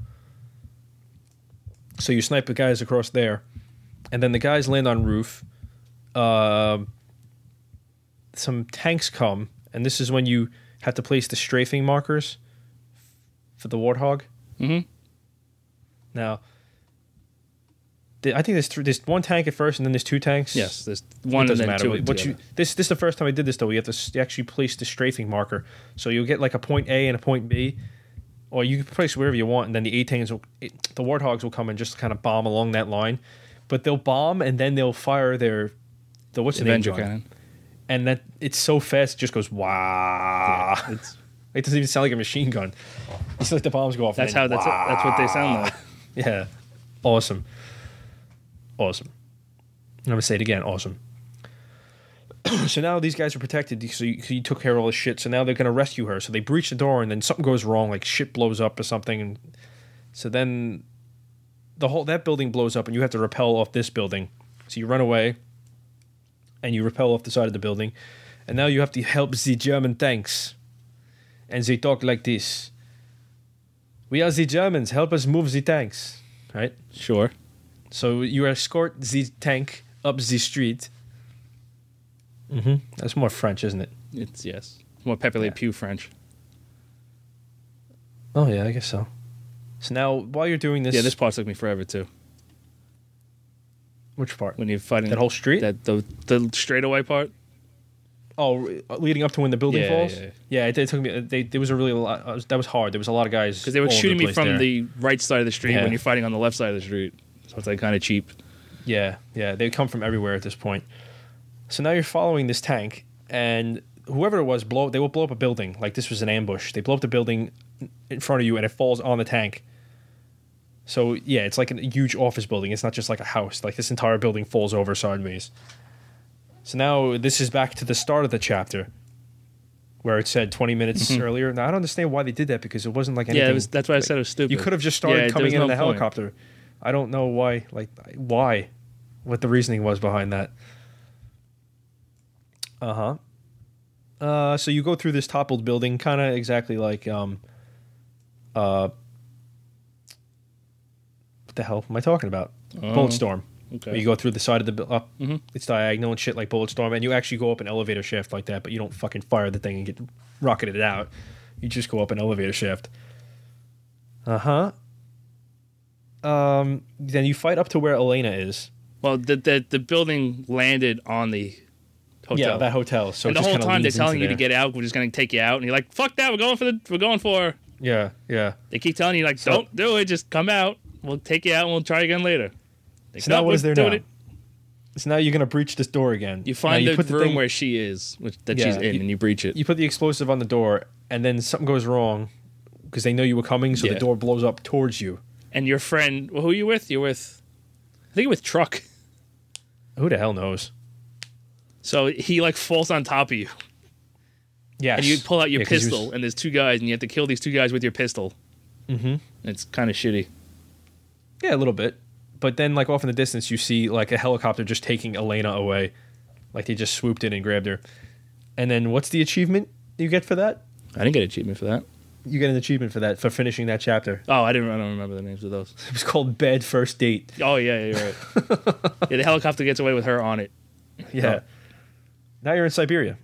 So you snipe the guys across there, and then the guys land on roof. Uh, some tanks come, and this is when you have to place the strafing markers for the Warthog. Mm-hmm. Now, the, I think there's th- there's one tank at first, and then there's two tanks. Yes, there's It one and doesn't then matter. two. What you together. this this is the first time I did this though. You have to s- actually place the strafing marker, so you'll get like a point A and a point B, or you can place wherever you want, and then the A tanks will, it, the Warthogs will come and just kind of bomb along that line, but they'll bomb and then they'll fire their the what's the name Avenger gun? cannon. And that it's so fast, it just goes wow. It's, It doesn't even sound like a machine gun. It's like the bombs go off. and that's then how that's that's what they sound like. Yeah. Awesome. Awesome. I'm going to say it again. Awesome. So now these guys are protected. So you, so you took care of all this shit. So now they're going to rescue her. So they breach the door and then something goes wrong, like shit blows up or something. And so then the whole that building blows up and you have to rappel off this building. So you run away and you rappel off the side of the building. And now you have to help the German tanks. And they talk like this. We are the Germans. Help us move the tanks. Right? Sure. So you escort the tank up the street. Mm-hmm. That's more French, isn't it? It's yes. More Pepe Le Yeah. Pew French. Oh, yeah, I guess so. So now, while you're doing this... Yeah, this part took me forever too. Which part? When you're fighting That whole street? that the the straightaway part. Oh, leading up to when the building Yeah, falls? yeah, yeah. Yeah, it, it took me... They, there was a really... lot- uh, That was hard. There was a lot of guys... Because they were all over shooting the me place from there. the right side of the street Yeah. when you're fighting on the left side of the street. So it's like kind of cheap. Yeah, yeah, they come from everywhere at this point. So now you're following this tank, and whoever it was, blow. They will blow up a building. Like this was an ambush. They blow up the building in front of you, and it falls on the tank. So yeah, it's like a huge office building. It's not just like a house. Like this entire building falls over sideways. So now this is back to the start of the chapter, where it said twenty minutes Mhm. earlier. Now I don't understand why they did that because it wasn't like anything. Yeah, it was, that's why I said it was stupid. You could have just started Yeah, coming there in was in no the point. helicopter. I don't know why. Like why, what the reasoning was behind that. Uh-huh. Uh So you go through this toppled building, kind of exactly like um. Uh. What the hell am I talking about? Oh, Bulletstorm. okay. Where you go through the side of the bu- up. Mhm. It's diagonal and shit like Bulletstorm, and you actually go up an elevator shaft like that, but you don't fucking fire the thing and get rocketed out. You just go up an elevator shaft. Uh huh. Um. Then you fight up to where Elena is. Well, the, the the building landed on the hotel. Yeah, that hotel. So and it the just whole kinda time they're leads telling into you to there. get out. We're just going to take you out, and you're like, "Fuck that! We're going for the. We're going for." Yeah, yeah. They keep telling you like, So- "Don't do it. Just come out. We'll take you out, and we'll try again later." Like, So now "No, what we're is there doing now? it." So now you're gonna breach this door again. You Now find the, put the room thing- where she is, which, that Yeah, she's in, you- and you breach it. you put the explosive on the door, and then something goes wrong because they know you were coming, so Yeah. the door blows up towards you. And your friend, well, who are you with? You're with, I think you're with Truck. Who the hell knows? So he like falls on top of you, Yes. and you pull out your Yeah, 'cause he pistol, was- and there's two guys, and you have to kill these two guys with your pistol. Mhm. And it's kind of shitty. Yeah, a little bit. But then, like, off in the distance, you see, like, a helicopter just taking Elena away. Like, they just swooped in and grabbed her. And then, what's the achievement you get for that? I didn't get an achievement for that. You get an achievement for that, for finishing that chapter. Oh, I didn't. I don't remember the names of those. It was called Bad First Date. Oh yeah, yeah, you're right. Yeah, the helicopter gets away with her on it. Yeah. Now you're in Siberia.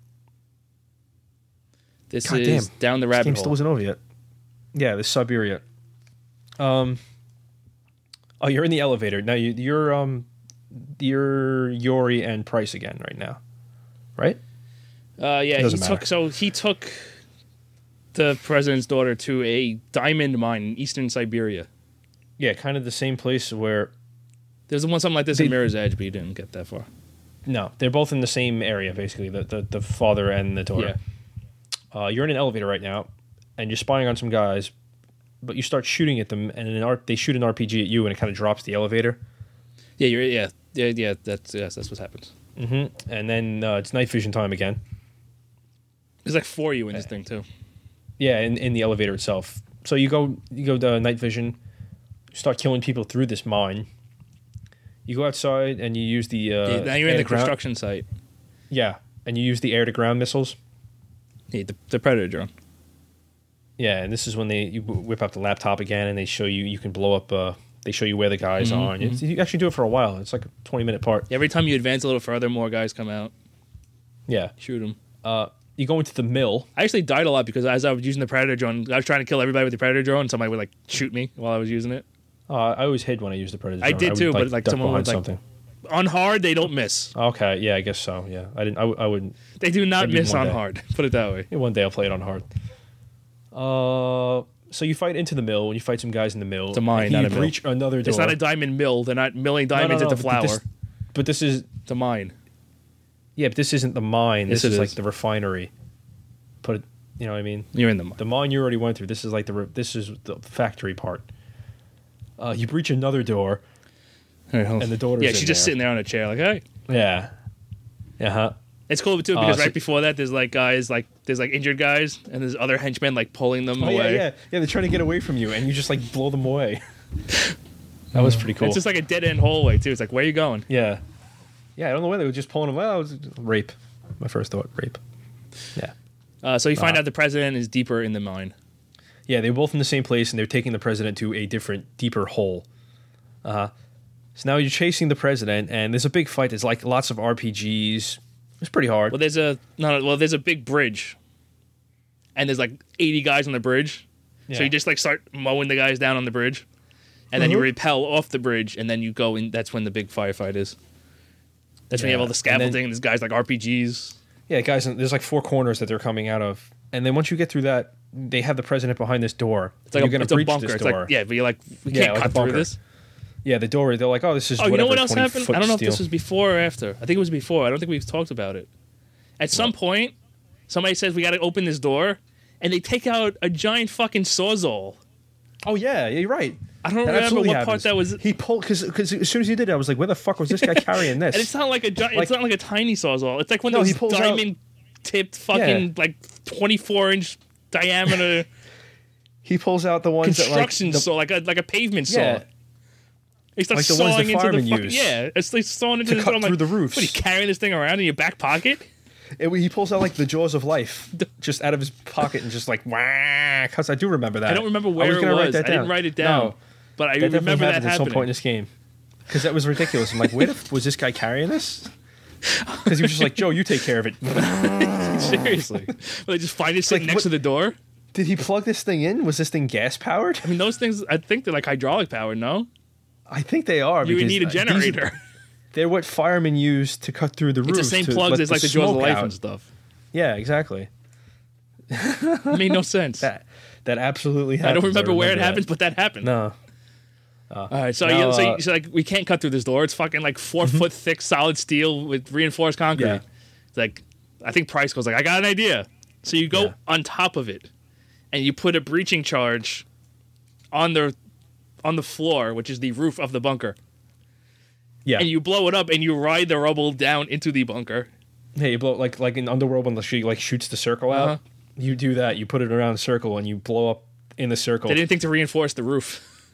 This God is damn. down the This rabbit game hole. still isn't over yet. Yeah, this Siberia. Um. Oh, you're in the elevator now. You, you're um, you're Yuri and Price again right now, right? Uh, yeah, he doesn't took. matter. So he took the president's daughter to a diamond mine in eastern Siberia. Yeah, kind of the same place where. There's one something like this They- in Mirror's Edge, but he didn't get that far. No, they're both in the same area, basically. The the, the father and the daughter. Uh, you're in an elevator right now, and you're spying on some guys, but you start shooting at them, and an R- they shoot an R P G at you, and it kind of drops the elevator. Yeah, you're. Yeah, yeah, yeah. That's yes, that's what happens. Mm-hmm. And then uh, it's night vision time again. There's like four of you in this thing too. Yeah, in, in the elevator itself. So you go you go to night vision, you start killing people through this mine. You go outside and you use the uh, Yeah, now you're in air the to ground- construction site. Yeah, and you use the air to ground missiles. Yeah, the, the predator drone. Yeah, and this is when they you whip out the laptop again, and they show you you can blow up. Uh, they show you where the guys Mhm, are. And it's- you actually do it for a while. It's like a twenty minute part. Every time you advance a little further, more guys come out. Yeah. Shoot them. Uh, you go into the mill. I actually died a lot because as I was using the predator drone, I was trying to kill everybody with the predator drone, and somebody would like shoot me while I was using it. Uh, I always hid when I used the predator. I drone. did would, too, but, like, duck someone would, behind like- something. On hard, they don't miss. Okay, yeah, I guess so. Yeah, I didn't. I, w- I wouldn't. They do not Maybe miss one on day. hard. Put it that way. Yeah, one day I'll play it on hard. Uh, so you fight into the mill, and you fight some guys in the mill. It's a mine, and not you a mill. breach another door. It's not a diamond mill. They're not milling No, no, diamonds no, into but flour. This, but this is It's a mine. yeah, but this isn't the mine. Yes, This it is like is. the refinery. Put it, you know what I mean? You're in the mine. The mine you already went through. This is like the re- this is the factory part. Uh, you breach another door, and the daughter's yeah, in she's just there. sitting there on a chair, like, hey. Yeah. Uh huh. It's cool too Uh, because so- right before that, there's like guys, like there's like injured guys, and there's other henchmen like pulling them Oh yeah, away. yeah, yeah. They're trying to get away from you, and you just like blow them away. That was pretty cool. It's just like a dead end hallway too. It's like, where are you going? Yeah. Yeah, I don't know why they were just pulling them. Well, it was rape. My first thought, rape. Yeah. Uh, so you find Uh, out the president is deeper in the mine. Yeah, they were both in the same place, and they're taking the president to a different, deeper hole. Uh huh. So now you're chasing the president, and there's a big fight. There's like lots of R P Gs. It's pretty hard. Well, there's a no, no, well, there's a big bridge, and there's like eighty guys on the bridge. Yeah. So you just like start mowing the guys down on the bridge, and then you Mhm. repel off the bridge, and then you go in. That's when the big firefight is. That's when you Yeah, have all the and scaffolding, then- and there's guys like R P Gs. Yeah, guys, there's like four corners that they're coming out of, and then once you get through that, they have the president behind this door. It's like you're a, going it's to a breach bunker. this It's door. like yeah, but you're like we Yeah, can't like a cut through bunker. this. Yeah, the door. They're like, oh, this is Oh, you know whatever, what else twenty happened? foot I don't know if steel. this was before or after. I think it was before. I don't think we've talked about it. At some point, somebody says we got to open this door, and they take out a giant fucking sawzall. Oh yeah, yeah, you're right. I don't That remember absolutely what part happens. that was. He pulled because because as soon as he did it, I was like, where the fuck was this guy carrying this? And it's not like a gi- Like- it's not like a tiny sawzall. It's like one No, of he those pulls out- diamond tipped fucking Yeah. like twenty-four inch diameter He pulls out the ones construction that like the, saw, like a like a pavement saw. Yeah. He starts Like the ones sawing that into the firemen fucking, use yeah. It's like sawing into to the cut I'm through like, the roofs. What, are you carrying this thing around in your back pocket? It, he pulls out like the jaws of life just out of his pocket and just like wah. Cause I do remember that. I don't remember where was it gonna was. write that I didn't down. write it down, No, but I that definitely remember that happened at some happening. point in this game because that was ridiculous. I'm like, where the f- was this guy carrying this? Because he was just like, Joe, you take care of it. Seriously, well, they just find it sitting like, next what- to the door. Did he plug this thing in? Was this thing gas powered? I mean, those things. I think they're like hydraulic powered. No, I think they are. you would because need a these are- generator. They're what firemen use to cut through the It's roofs. the same to plugs let as like the jaws of smoke life out. and stuff. Yeah, exactly. It made no sense. That that absolutely I happens. don't remember where it that. happens, but that happened. No. All right, so, Now, you, so, uh, you, so like we can't cut through this door. It's fucking like four foot thick solid steel with reinforced concrete. Yeah. It's like I think Price goes like, I got an idea. So you go Yeah. on top of it, and you put a breaching charge on the on the floor, which is the roof of the bunker, Yeah. and you blow it up, and you ride the rubble down into the bunker. Hey, you blow like like in Underworld when the she like shoots the circle out. Uh-huh. You do that. You put it around the circle and you blow up in the circle. They didn't think to reinforce the roof.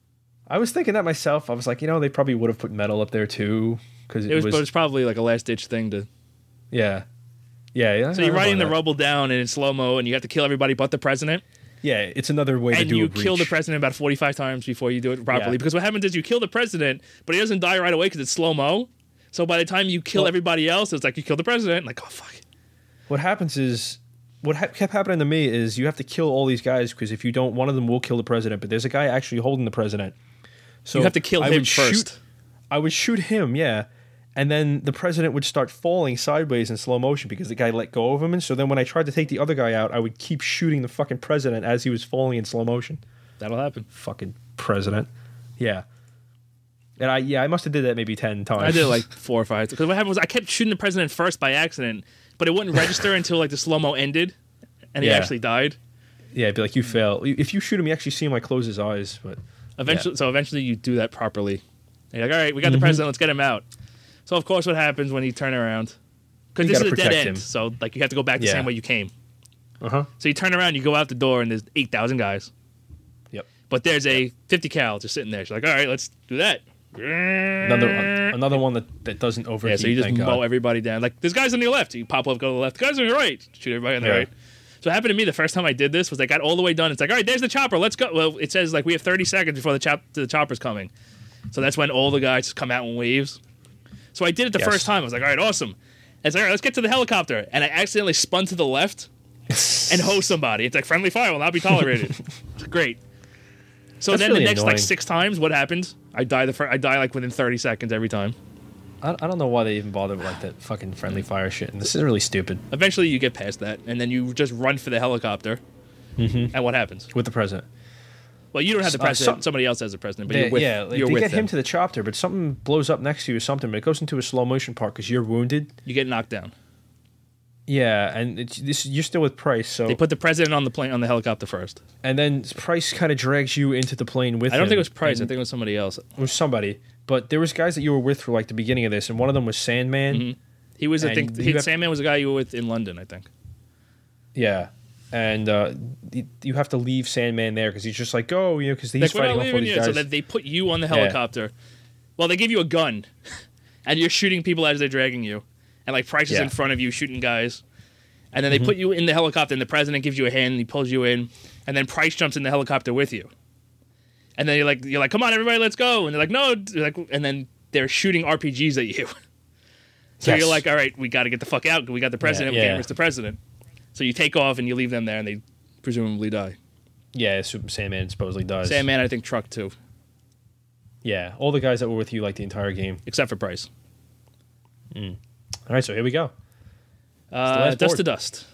I was thinking that myself. I was like, you know, they probably would have put metal up there too because it, It was, was, but it's probably like a last ditch thing to. yeah, yeah, yeah. So you're riding the rubble down and in slow mo, and you have to kill everybody but the president. Yeah, it's another way to And do you a breach. kill the president about forty-five times before you do it properly. Yeah. Because what happens is you kill the president, but he doesn't die right away because it's slow mo. So by the time you kill Well- everybody else, it's like you kill the president. Like, oh, fuck. What happens is what ha- kept happening to me is you have to kill all these guys because if you don't, one of them will kill the president. But there's a guy actually holding the president. So You have to kill I him would shoot- first. I would shoot him, yeah. And then the president would start falling sideways in slow motion because the guy let go of him. And so then when I tried to take the other guy out, I would keep shooting the fucking president as he was falling in slow motion. That'll happen. Fucking president. Yeah. And I, yeah, I must have did that maybe ten times. I did it like four or five. Because what happened was I kept shooting the president first by accident, but it wouldn't register until like the slow mo ended, and he Yeah. actually died. Yeah, it'd be like, you fail. If you shoot him, you actually see him like close his eyes. But Eventually, Yeah. so eventually you do that properly. And you're like, all right, we got the Mm-hmm. president. Let's get him out. So of course, what happens when you turn around? Because You this is gotta a dead protect end, him. so like you have to go back the Yeah. same way you came. uh-huh. So you turn around, you go out the door, and there's eight thousand guys. Yep. But there's a fifty cal just sitting there. She's like, all right, let's do that. Another another one that, that doesn't overheat. Yeah, so you just thank mow God. everybody down. Like, there's guys on your left. You pop up, go to the left. Guys on your right. Shoot everybody on the Yeah. right. So what happened to me the first time I did this was I got all the way done. It's like, all right, there's the chopper. Let's go. Well, it says like we have thirty seconds before the chop the chopper's coming. So that's when all the guys come out in waves. So I did it the Yes. first time. I was like, all right, awesome. And it's like, all right, let's get to the helicopter. And I accidentally spun to the left and hose somebody. It's like friendly fire will not be tolerated. Great. So That's then really the next annoying. like six times, what happens? I die the fir- I die like within thirty seconds every time. I, I don't know why they even bother with like that fucking friendly fire shit. And this is really stupid Eventually, you get past that, and then you just run for the helicopter. Mm-hmm. And what happens? with the president. Well, you don't have the Uh, president. some- somebody else has the president, but They- you're with, yeah, like, you're they with get them. him to the chopper, but something blows up next to you or something. But it goes into a slow motion part because you're wounded. You get knocked down. Yeah, and it's, this you're still with Price. So They put the president on the plane on the helicopter first. and then Price kind of drags you into the plane with. I don't him, think it was Price. I and think it was somebody else. it was somebody. But there was guys that you were with for like the beginning of this, and one of them was Sandman. Mhm. He was, I And think, you he, have- Sandman was a guy you were with in London, I think. Yeah, and uh, y- you have to leave Sandman there because he's just like, go, you know, because he's Like, we're not fighting off all leaving these you. guys. So that they put you on the helicopter. Well, they give you a gun, and you're shooting people as they're dragging you. And like Price is Yeah. in front of you shooting guys. And then they put you in the helicopter, and the president gives you a hand, and he pulls you in. And then Price jumps in the helicopter with you. And then you're like, you're like, come on, everybody, let's go. And they're like, no. They're like, and then they're shooting R P Gs at you. So Yes. you're like, all right, we got to get the fuck out. We got the president. Yeah, we yeah. can't risk the president. So you take off and you leave them there, and they presumably die. yeah, Super Sandman supposedly does. Sandman, I think, truck too, Yeah, all the guys that were with you like the entire game. except for Price. All right, so here we go. Uh, last dust board. to dust.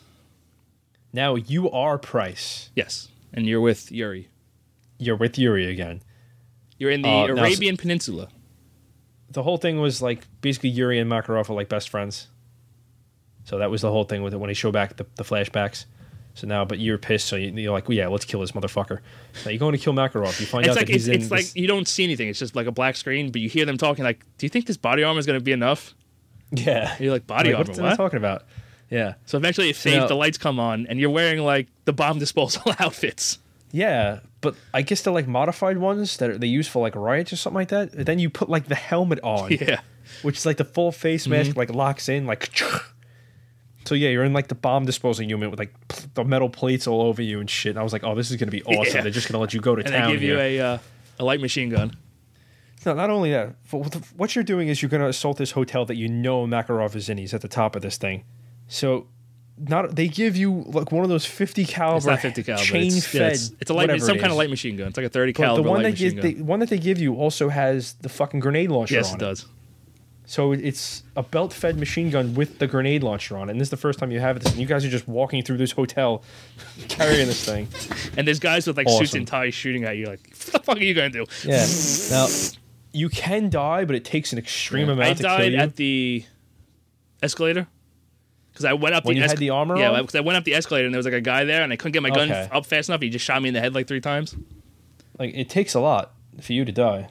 Now you are Price. Yes, and you're with Yuri. You're with Yuri again. You're in the Uh, now- Arabian Peninsula. The whole thing was like basically Yuri and Makarov are like best friends. So that was the whole thing with it when they show back the, the flashbacks. So now, but you're pissed, so you, you're like, well, yeah, let's kill this motherfucker. Now you're going to kill Makarov. You find It's out like that he's it's, in it's this- like you don't see anything. It's just like a black screen, but you hear them talking. Like, do you think this body armor is going to be enough? yeah. And you're like, body Like, armor. what? What? What? Talking about? Yeah. So eventually it fades. now- the lights come on, and you're wearing like the bomb disposal outfits. Yeah, but I guess they're like modified ones that are, they use for like riots or something like that. And then you put like the helmet on, Yeah. which is like the full face mask, like locks in, like. So yeah, you're in like the bomb disposal unit with like p- the metal plates all over you and shit. And I was like, oh, this is gonna be awesome. Yeah. They're just gonna let you go to And town. they give you here. a uh, a light machine gun. No, not only that. For, what you're doing is you're gonna assault this hotel that you know Makarov is in. He's at the top of this thing. So, not they give you like one of those fifty caliber, It's not fifty caliber. chain it's, fed. yeah, it's, it's a light, it's whatever some it kind of is. light machine gun. It's like a thirty But caliber the one light that machine give, gun. the one that they give you also has the fucking grenade launcher yes, on it does. So it's a belt-fed machine gun with the grenade launcher on it. And this is the first time you have this. And you guys are just walking through this hotel carrying this thing. And there's guys with like suits Awesome. and ties shooting at you. Like, what the fuck are you gonna do? Yeah. Now, you can die, but it takes an extreme I amount to kill died you. at the escalator because I went up When the you had the armor Yeah, on? because I went up the escalator and there was like a guy there and I couldn't get my gun Okay. f- up fast enough. He just shot me in the head like three times. Like, it takes a lot for you to die.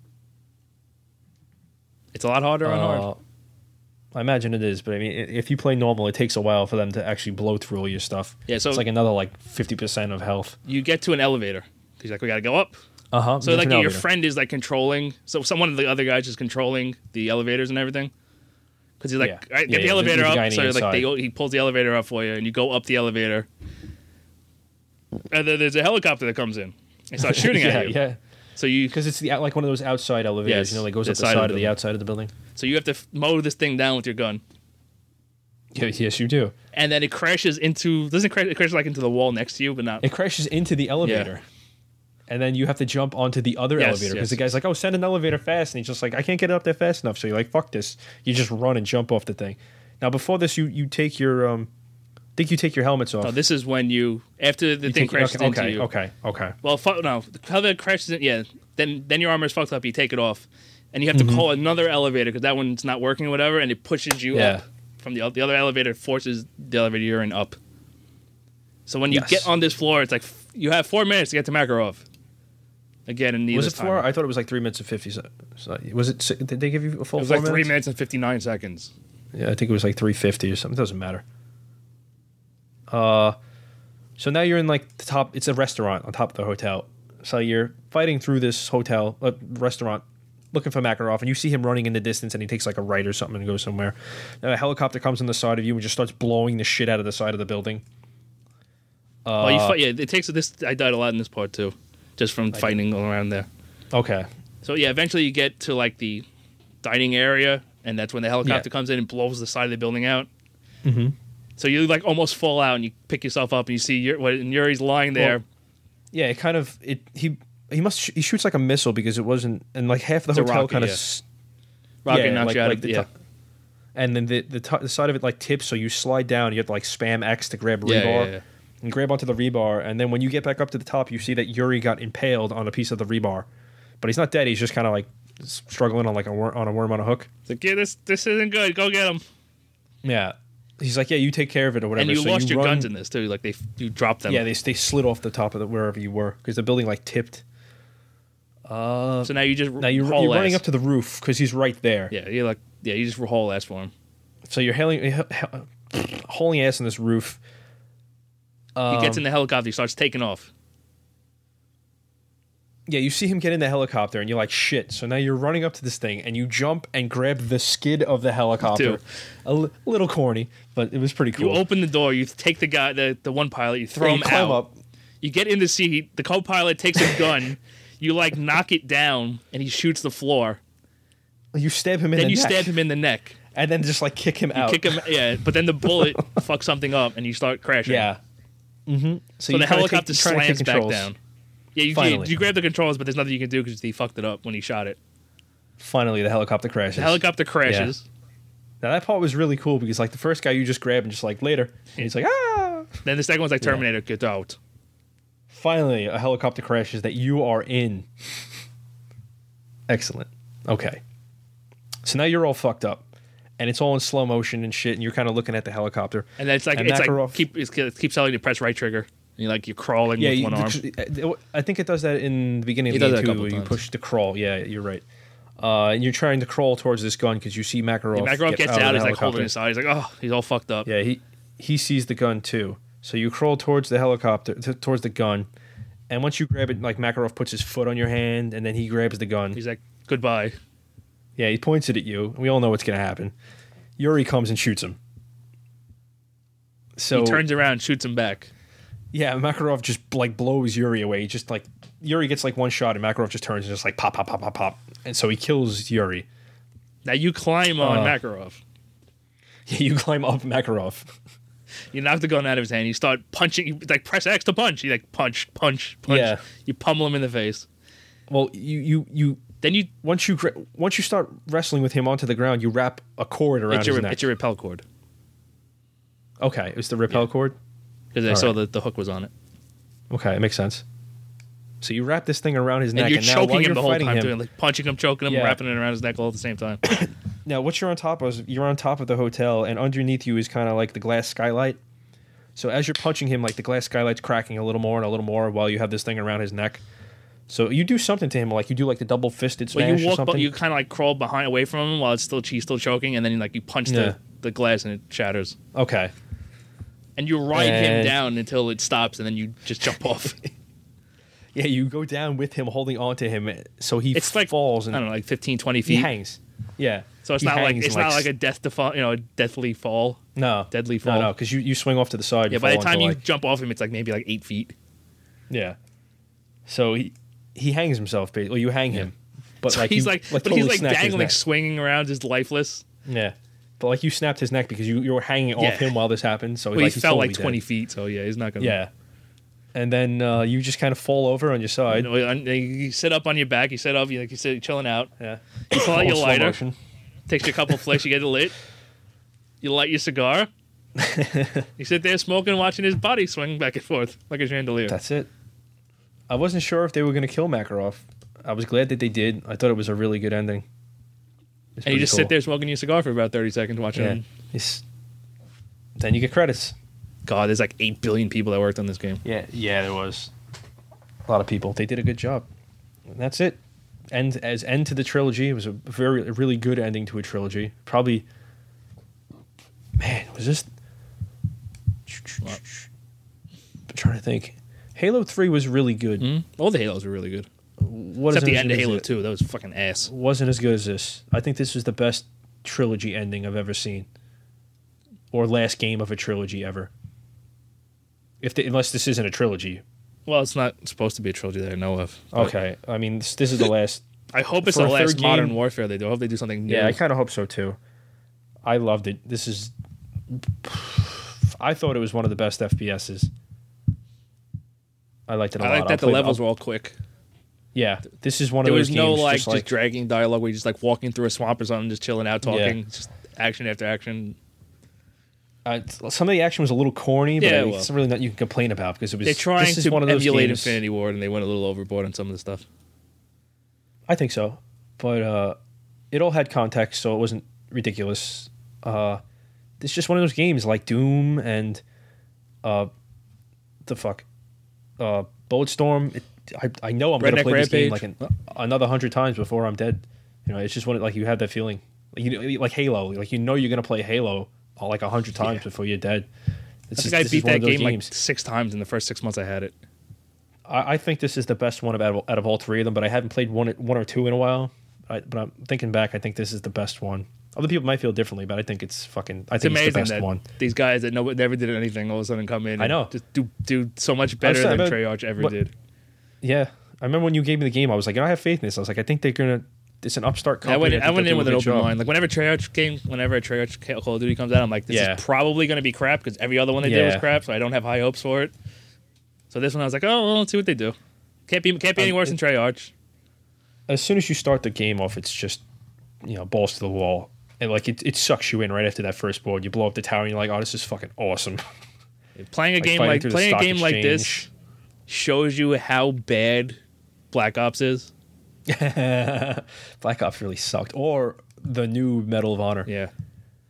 It's a lot harder on hard. Uh, I imagine it is, but I mean, i- if you play normal, it takes a while for them to actually blow through all your stuff. Yeah, so It's like another like fifty percent of health. you get to an elevator. He's like, we gotta go up. Uh huh. So like your friend is like controlling. So some one of the other guys is controlling the elevators and everything. Because he's like, Yeah. all right, Yeah, get the yeah, elevator the- the guy up. on the So like inside. they go, he pulls the elevator up for you, and you go up the elevator. And then there's a helicopter that comes in and starts shooting yeah, at you. yeah. So you Because it's the out- like one of those outside elevators, Yes, you know, that goes the up the side side of of the the building. outside of the building. so you have to f- mow this thing down with your gun. Yeah, yes, you do. And then it crashes into doesn't crash it crashes like into the wall next to you, but not. It crashes into the elevator. And then you have to jump onto the other Yes, elevator because yes. the guy's like, "Oh, send an elevator fast," and he's just like, "I can't get it up there fast enough." So you're like, "Fuck this!" You just run and jump off the thing. Now, before this, you you take your um, I think you take your helmets off. No, this is when you after the You thing take- crashes okay, into okay, you. Okay, okay, Well, fu- no, how that crashes in, yeah. Then then your armor's fucked up. You take it off, and you have to Mm-hmm. call another elevator because that one's not working or whatever, and it pushes you Yeah. up from the o- the other elevator. Forces the elevator you're in up. So when you Yes. get on this floor, it's like f- you have four minutes to get to Makarov. Again, in Was needless it four? time. I thought it was like three minutes and fifty. So, so was it? si- Did they give you a full? It was four like three minutes? minutes and fifty nine seconds. Yeah, I think it was like three fifty or something. It doesn't matter. Uh, so now you're in like the top. It's a restaurant on top of the hotel. So you're fighting through this hotel uh, restaurant, looking for Makarov, and you see him running in the distance, and he takes like a right or something and goes somewhere. Now a helicopter comes on the side of you and just starts blowing the shit out of the side of the building. Uh, well, you fight, yeah, it takes this. I died a lot in this part too, just from fighting all around there. Okay. So yeah, eventually you get to like the dining area, and that's when the helicopter Yeah. comes in and blows the side of the building out. Mm-hmm. So you like almost fall out, and you pick yourself up, and you see Yuri, what, and Yuri's lying there. Well, Yeah, it kind of it. He he must sh- he shoots like a missile because it wasn't, and like half the It's a hotel rocket, kind of. yeah. S- Rocket yeah, knocks like- you out like of the yeah. top. And then the the, to- the side of it like tips, so you slide down. You have to like spam X to grab Yeah, rebar yeah, yeah. and grab onto the rebar. And then when you get back up to the top, you see that Yuri got impaled on a piece of the rebar, but he's not dead. He's just kind of like struggling on like a wor- on a worm on a hook. It's like, yeah, this this isn't good. Go get him. Yeah, he's like, yeah, you take care of it or whatever. And you So lost your run- guns in this too. Like they you dropped them. Yeah, they they slid off the top of the wherever you were because the building like tipped. Uh, So now you just now you're, haul you're running ass. up to the roof because he's right there. Yeah, you like yeah, you just haul ass for him. So you're hailing, hauling ass on this roof. Um, He gets in the helicopter. He starts taking off. Yeah, you see him get in the helicopter, and you're like, shit. So now you're running up to this thing, and you jump and grab the skid of the helicopter. Dude. A li- little corny, but it was pretty cool. You open the door. You take the guy, the, the one pilot. You throw Yeah, you him climb out. up. You get in the seat. The co-pilot takes a gun. You like knock it down, and he shoots the floor. You stab him in Then the you neck, stab him in the neck. and then just like kick him out. Kick him. Yeah, but then the bullet fucks something up, and you start crashing. Yeah. Mm-hmm. So, the helicopter slams back down. Yeah, you, you, Finally. you grab the controls, but there's nothing you can do because he fucked it up when he shot it. Finally, the helicopter crashes. The helicopter crashes. Now that part was really cool because like the first guy you just grab and just like later, and he's like ah. Then the second one's like Terminator. Get out. Finally, a helicopter crashes that you are in. Excellent. Okay. So now you're all fucked up. and it's all in slow motion and shit, and you're kind of looking at the helicopter. And then it's like And it's Makarov- like keep it's, it keeps telling you to press right trigger. And you're like you're crawling Yeah, with you, one arm. the- I think it does that in the beginning It of the does game that a too, couple where you times. push the crawl. Yeah, you're right. Uh, and you're trying to crawl towards this gun because you see Makarov. Yeah, Makarov get gets out, out, of he's the like holding helicopter. his side. He's like, oh, he's all fucked up. Yeah, he he sees the gun too. So you crawl towards the helicopter, t- towards the gun, and once you grab it, like Makarov puts his foot on your hand, and then he grabs the gun. He's like, goodbye. Yeah, he points it at you. We all know what's going to happen. Yuri comes and shoots him. So He turns around, shoots him back. yeah, Makarov just like blows Yuri away. He just like Yuri gets like one shot, and Makarov just turns and just like pop, pop, pop, pop, pop, and so he kills Yuri. Now you climb on Uh, Makarov. Yeah, you climb up Makarov. You knock the gun out of his hand. You start punching. You like press X to punch. You like punch, punch, punch. Yeah. You pummel him in the face. Well, you you you Then you once you gra- once you start wrestling with him onto the ground, you wrap a cord around it's his your neck. it's your repel cord Okay, it's the repel cord. because I All saw right. that the hook was on it. Okay, it makes sense. So you wrap this thing around his neck, And you're and now choking while him you're the whole fighting time, him, doing like punching him, choking him, Yeah. wrapping it around his neck all at the same time. now what you're on top of is you're on top of the hotel, and underneath you is kind of like the glass skylight. So as you're punching him, like the glass skylight's cracking a little more and a little more while you have this thing around his neck. So you do something to him, like you do like the double fisted smash Well, you or walk, something. but you kind of like crawl behind, away from him while it's still he's still choking, and then like you punch Yeah. the, the glass and it shatters. Okay. And you ride him And- down until it stops, and then you just jump off. Yeah, you go down with him, holding on to him, so he It's like falls and I don't know, like fifteen, twenty he feet. hangs. Yeah. So it's He not like hangs it's and, not like, like a death to fall, you know, a deathly fall. No, Deadly No, fall. no, because you, you swing off to the side. Yeah, you by the fall time onto, you like- jump off him, it's like maybe like eight feet. yeah. So he he hangs himself. Basically, well, you hang him, but So like he's you, like, like but he's totally like snapped his dangling, neck. swinging around, just lifeless. Yeah, but like you snapped his neck because you you were hanging Yeah. off him while this happened. So Well, like, he he's fell totally like twenty dead. feet, so yeah, he's not gonna. Yeah, and then uh, you just kind of fall over on your You, side. know, and you sit up on your back. You sit up. You like you sit chilling out. Yeah, You pull out All your slow lighter. motion. Takes you a couple flicks. You get it lit. You light your cigar. You sit there smoking, watching his body swing back and forth like a chandelier. That's it. I wasn't sure if they were going to kill Makarov. I was glad that they did. I thought it was a really good ending. It's and you pretty just cool. sit there smoking your cigar for about thirty seconds, watching Yeah. him. It's- then you get credits. God, there's like eight billion people that worked on this game. Yeah, yeah, there was a lot of people. They did a good job. And that's it. End as end to the trilogy. It was a very, a really good ending to a trilogy. Probably, man, was this? I'm trying to think. Halo Three was really good. Hmm? All the Halos were really good. What Except isn't the as end of good as Halo it- two. That was fucking ass. wasn't as good as this. I think this is the best trilogy ending I've ever seen, or last game of a trilogy ever. If the, unless this isn't a trilogy. Well, it's not supposed to be a trilogy that I know of. but Okay, I mean this, this is the last. I hope it's For the a last third Modern game- Warfare they do. I hope they do something new. Yeah, I kind of hope so too. I loved it. This is. I thought it was one of the best F P S's. I liked it a I lot. like that I'll the play- levels I'll- were all quick. Yeah, this is one There of those was no games like just just, like dragging dialogue where you're just like walking through a swamp or something, just chilling out, Yeah. talking, just action after action. uh, some of the action was a little corny, but Yeah, I mean, well. it's really nothing you can complain about because it was. They're trying this is to one of those emulate games- Infinity Ward, and they went a little overboard on some of the stuff. I think so, but uh, it all had context, so it wasn't ridiculous. Uh, it's just one of those games like Doom and uh, the fuck, uh, Bulletstorm. It, I I know I'm gonna Redneck play this game Rampage. like an, another hundred times before I'm dead. You know, it's just one like you have that feeling, like, you know, like Halo. Like you know you're gonna play Halo uh, like a hundred times Yeah. before you're dead. It's I just, think I this is beat one that of those game like games. six times in the first six months I had it. I, I think this is the best one out of, out of all three of them, but I haven't played one one or two in a while. I, but I'm thinking back, I think this is the best one. Other people might feel differently, but I think it's fucking. I It's think amazing it's the best that one. these guys that no, never did anything all of a sudden come in. I and know. just do do so much better saying, than but- Treyarch ever but- did. Yeah, I remember when you gave me the game, I was like, I have faith in this. I was like, I think they're gonna. It's an upstart I company. went, think I went they'll in do with a an good open job. mind. Like whenever Treyarch game, whenever a Treyarch Call of Duty comes out, I'm like, this Yeah. is probably going to be crap because every other one they did was Yeah. crap. So I don't have high hopes for it. So this one, I was like, oh, well, let's see what they do. Can't be can't be any Um, worse than Treyarch. As soon as you start the game off, it's just you know balls to the wall, and like it, it sucks you in right after that first board. You blow up the tower, and you're like, oh, this is fucking awesome. Playing a like game fighting like through the playing a stock game like this exchange. shows you how bad Black Ops is. Black Ops really sucked, or the new Medal of Honor. Yeah,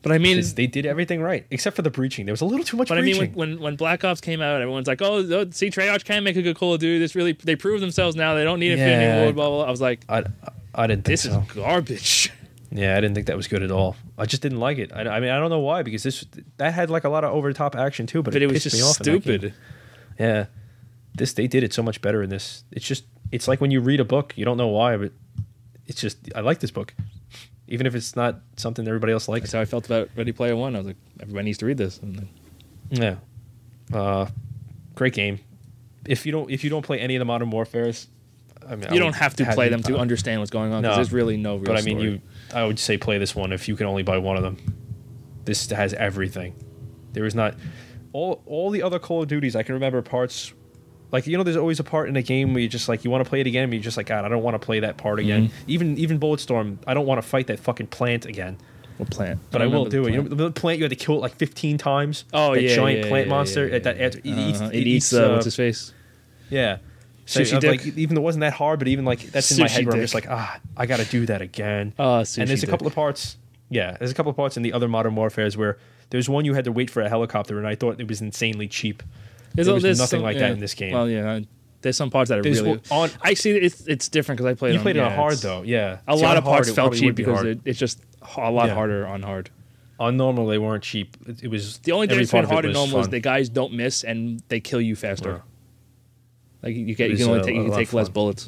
But I mean, they did everything right except for the breaching. There was a little too much. But breaching. I mean, when, when when Black Ops came out, everyone's like, "Oh, oh see, Treyarch can make a good Call of Duty. This really they proved themselves now. They don't need Infinity Yeah. Ward." Blah, blah blah. I was like, I, I didn't think "This so. is garbage." Yeah, I didn't think that was good at all. I just didn't like it. I, I mean, I don't know why, because this that had like a lot of over the top action too, but, But it, it was pissed me just off in that game. stupid. Yeah, this they did it so much better in this. It's just it's like when you read a book, you don't know why, but it's just I like this book, even if it's not something everybody else likes. That's how I felt about Ready Player One. I was like, everybody needs to read this. And then, Yeah, uh, great game. If you don't if you don't play any of the Modern Warfares, I mean, I you don't would have to have play you- them to uh, understand what's going on because No. there's really no real But I mean, story. you. I would say play this one if you can only buy one of them. This has everything. There is not all all the other Call of Duties. I can remember parts. Like, you know, there's always a part in a game where you just like you want to play it again, but you're just like, God, I don't want to play that part again. Mm-hmm. Even even Bulletstorm, I don't want to fight that fucking plant again. What plant? But I, will remember do the it. You plant. know, the plant you had to kill it like fifteen times. Oh that yeah, giant yeah, plant yeah, monster. yeah, that, yeah, that, it yeah. eats. Uh-huh. It, It eats uh, uh, what's his face? Yeah. So Sushi I'm dick? like, even though it wasn't that hard, but even like that's in my Sushi head where I'm dick. just like, ah, I got to do that again. Uh, and there's a couple of parts. Yeah, there's a couple of parts in the other Modern Warfares where there's one you had to wait for a helicopter, and I thought it was insanely cheap. There's, there was there's nothing some- like yeah. that in this game. Well, yeah, there's some parts that are There's really. one- on- I see it's it's different because I played. You on, played it yeah, on hard it's- though, yeah. A See, lot on of parts hard, it felt probably cheap would be because hard. it, it's just a lot Yeah. harder on hard. On normal they weren't cheap. It, it was The only every difference part between of it hard and was normal is fun. the guys don't miss and they kill you faster. Yeah. Like you get, It you was, can only uh, take a you can lot take of less fun. bullets.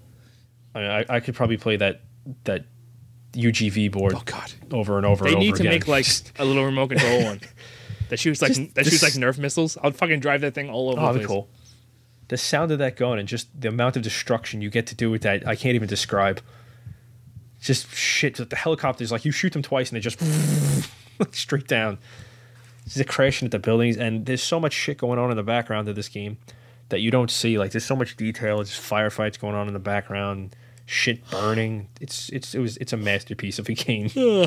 I, mean, I, I could probably play that that U G V board Oh god, over and over. they and need over to again. make like a little remote control one that shoots like Just that shoots this- like Nerf missiles. I'll fucking drive that thing all over Oh, the that'd place. be cool. The sound of that gun and just the amount of destruction you get to do with that, I can't even describe. Just shit. The helicopters, like you shoot them twice and they just straight down. Just crashing at the buildings, and there's so much shit going on in the background of this game that you don't see. Like there's so much detail. There's firefights going on in the background, shit burning. It's it's it was it's a masterpiece of a game.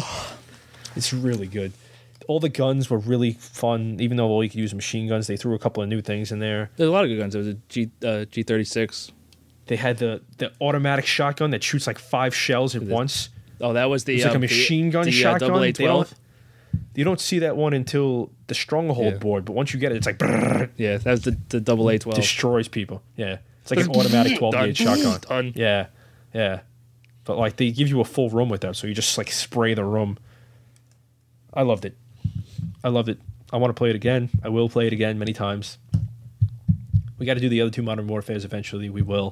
It's really good. All the guns were really fun, even though all you could use machine guns. They threw a couple of new things in there. There's a lot of good guns. There was a G uh, G thirty-six. They had the, the automatic shotgun that shoots like five shells at once. Oh, that was the It's like um, a machine gun the, the, shotgun. Uh, double A They don't- twelve. You don't see that one until the Stronghold Yeah. board, but once you get it, it's like brrr, Yeah, that was the the double A twelve. destroys people. Yeah, it's like an automatic twelve gauge Done. shotgun. Done. Yeah, yeah. But like they give you a full room with that, so you just like spray the room. I loved it. I loved it. I want to play it again. I will play it again many times. We got to do the other two Modern Warfares eventually. We will.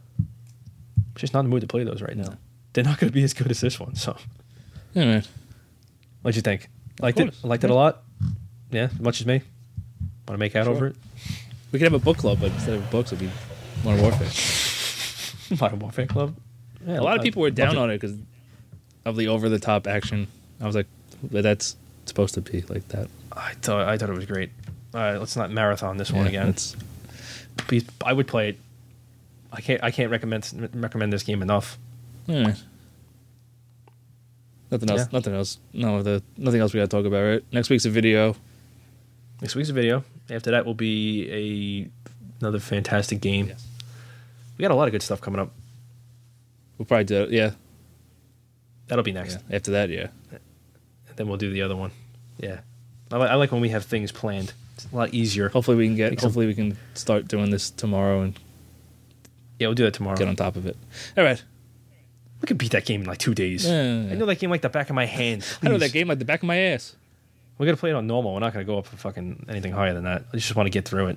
I'm just not in the mood to play those right now. They're not going to be as good as this one. So, Yeah, man. what'd you think? Liked it? course. Liked it a lot? Yeah, as much as me. Want to make out Sure. over it? We could have a book club, but instead of books, it'd be Modern Warfare. Modern Warfare Club. Yeah, A lot of I people were loved down on it because of the over the top action. I was like, but that's supposed to be like that. I thought I thought it was great. All right, let's not marathon this one Yeah, again. It's, Please, I would play it. I can't. I can't recommend recommend this game enough. yeah. Nothing else. Yeah. Nothing else. No, the nothing else we got to talk about. Right. Next week's a video. Next week's a video. After that will be a another fantastic game. Yes. We got a lot of good stuff coming up. We'll probably do it. Yeah. That'll be next. yeah. After that, yeah. And then we'll do the other one. Yeah, I, li- I like when we have things planned. It's a lot easier. Hopefully we can get. Take some- Hopefully we can start doing this tomorrow and Yeah, we'll do that tomorrow. get on top of it. All right. We could beat that game in like two days. Yeah. I know that game like the back of my hand. I know Please. that game like the back of my ass. We're gonna play it on normal. We're not gonna go up for fucking anything higher than that. I just want to get through it.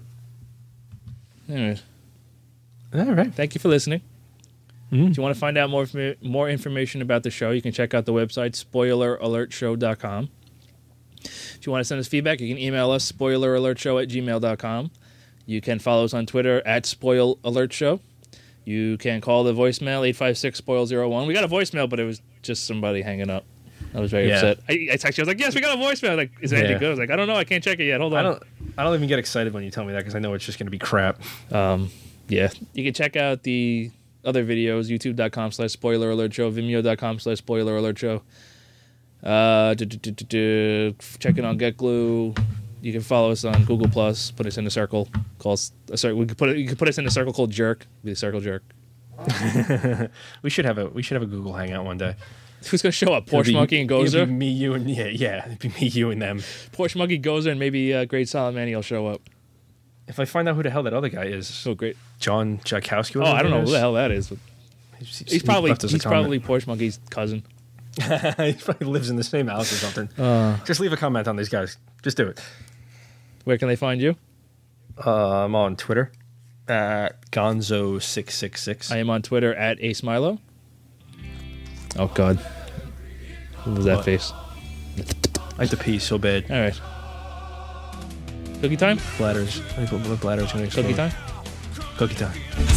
All right. All right. Thank you for listening. Mhm. If you want to find out more infor- more information about the show, you can check out the website spoiler alert show dot com. If you want to send us feedback, you can email us spoiler alert show at gmail dot com. You can follow us on Twitter at spoil alert show. You can call the voicemail eight five six spoil zero one. We got a voicemail, but it was just somebody hanging up. I was very Yeah. upset. I, I texted you. I was like, "Yes, we got a voicemail." Like, is it anything Yeah. good? I was like, "I don't know. I can't check it yet. Hold on." I don't. I don't even get excited when you tell me that because I know it's just gonna be crap. Um, yeah, you can check out the other videos, youtube dot com slash spoiler alert show, vimeo dot com slash spoiler alert show. Uh, du- du- du- du- du, check it on GetGlue. You can follow us on Google Plus. Put us in a circle. Call us a circle. We could put it, you could put us in a circle called Jerk. Be the circle jerk. We should have a. We should have a Google Hangout one day. Who's gonna show up? It'll Porsche be- Monkey and it'll Gozer. be me, you, and yeah, yeah. It'd be me, you, and them. Porsche Monkey, Gozer, and maybe uh, Great Silent Manny will show up. If I find out who the hell that other guy is, So great. John Tchaikovsky. Oh, I don't know who the hell that is. But He's, he's probably left us a he's comment. probably Porsche Monkey's cousin. he probably lives in the same house or something. Uh, Just leave a comment on these guys. Just do it. where can they find you? Uh, I'm on Twitter at Gonzo six six six. I am on Twitter at Ace Milo. Oh God, what was that What? face? I have to pee so bad. All right. Cookie time. Bladders. I think my bladder's gonna explode. Cookie time. Cookie time.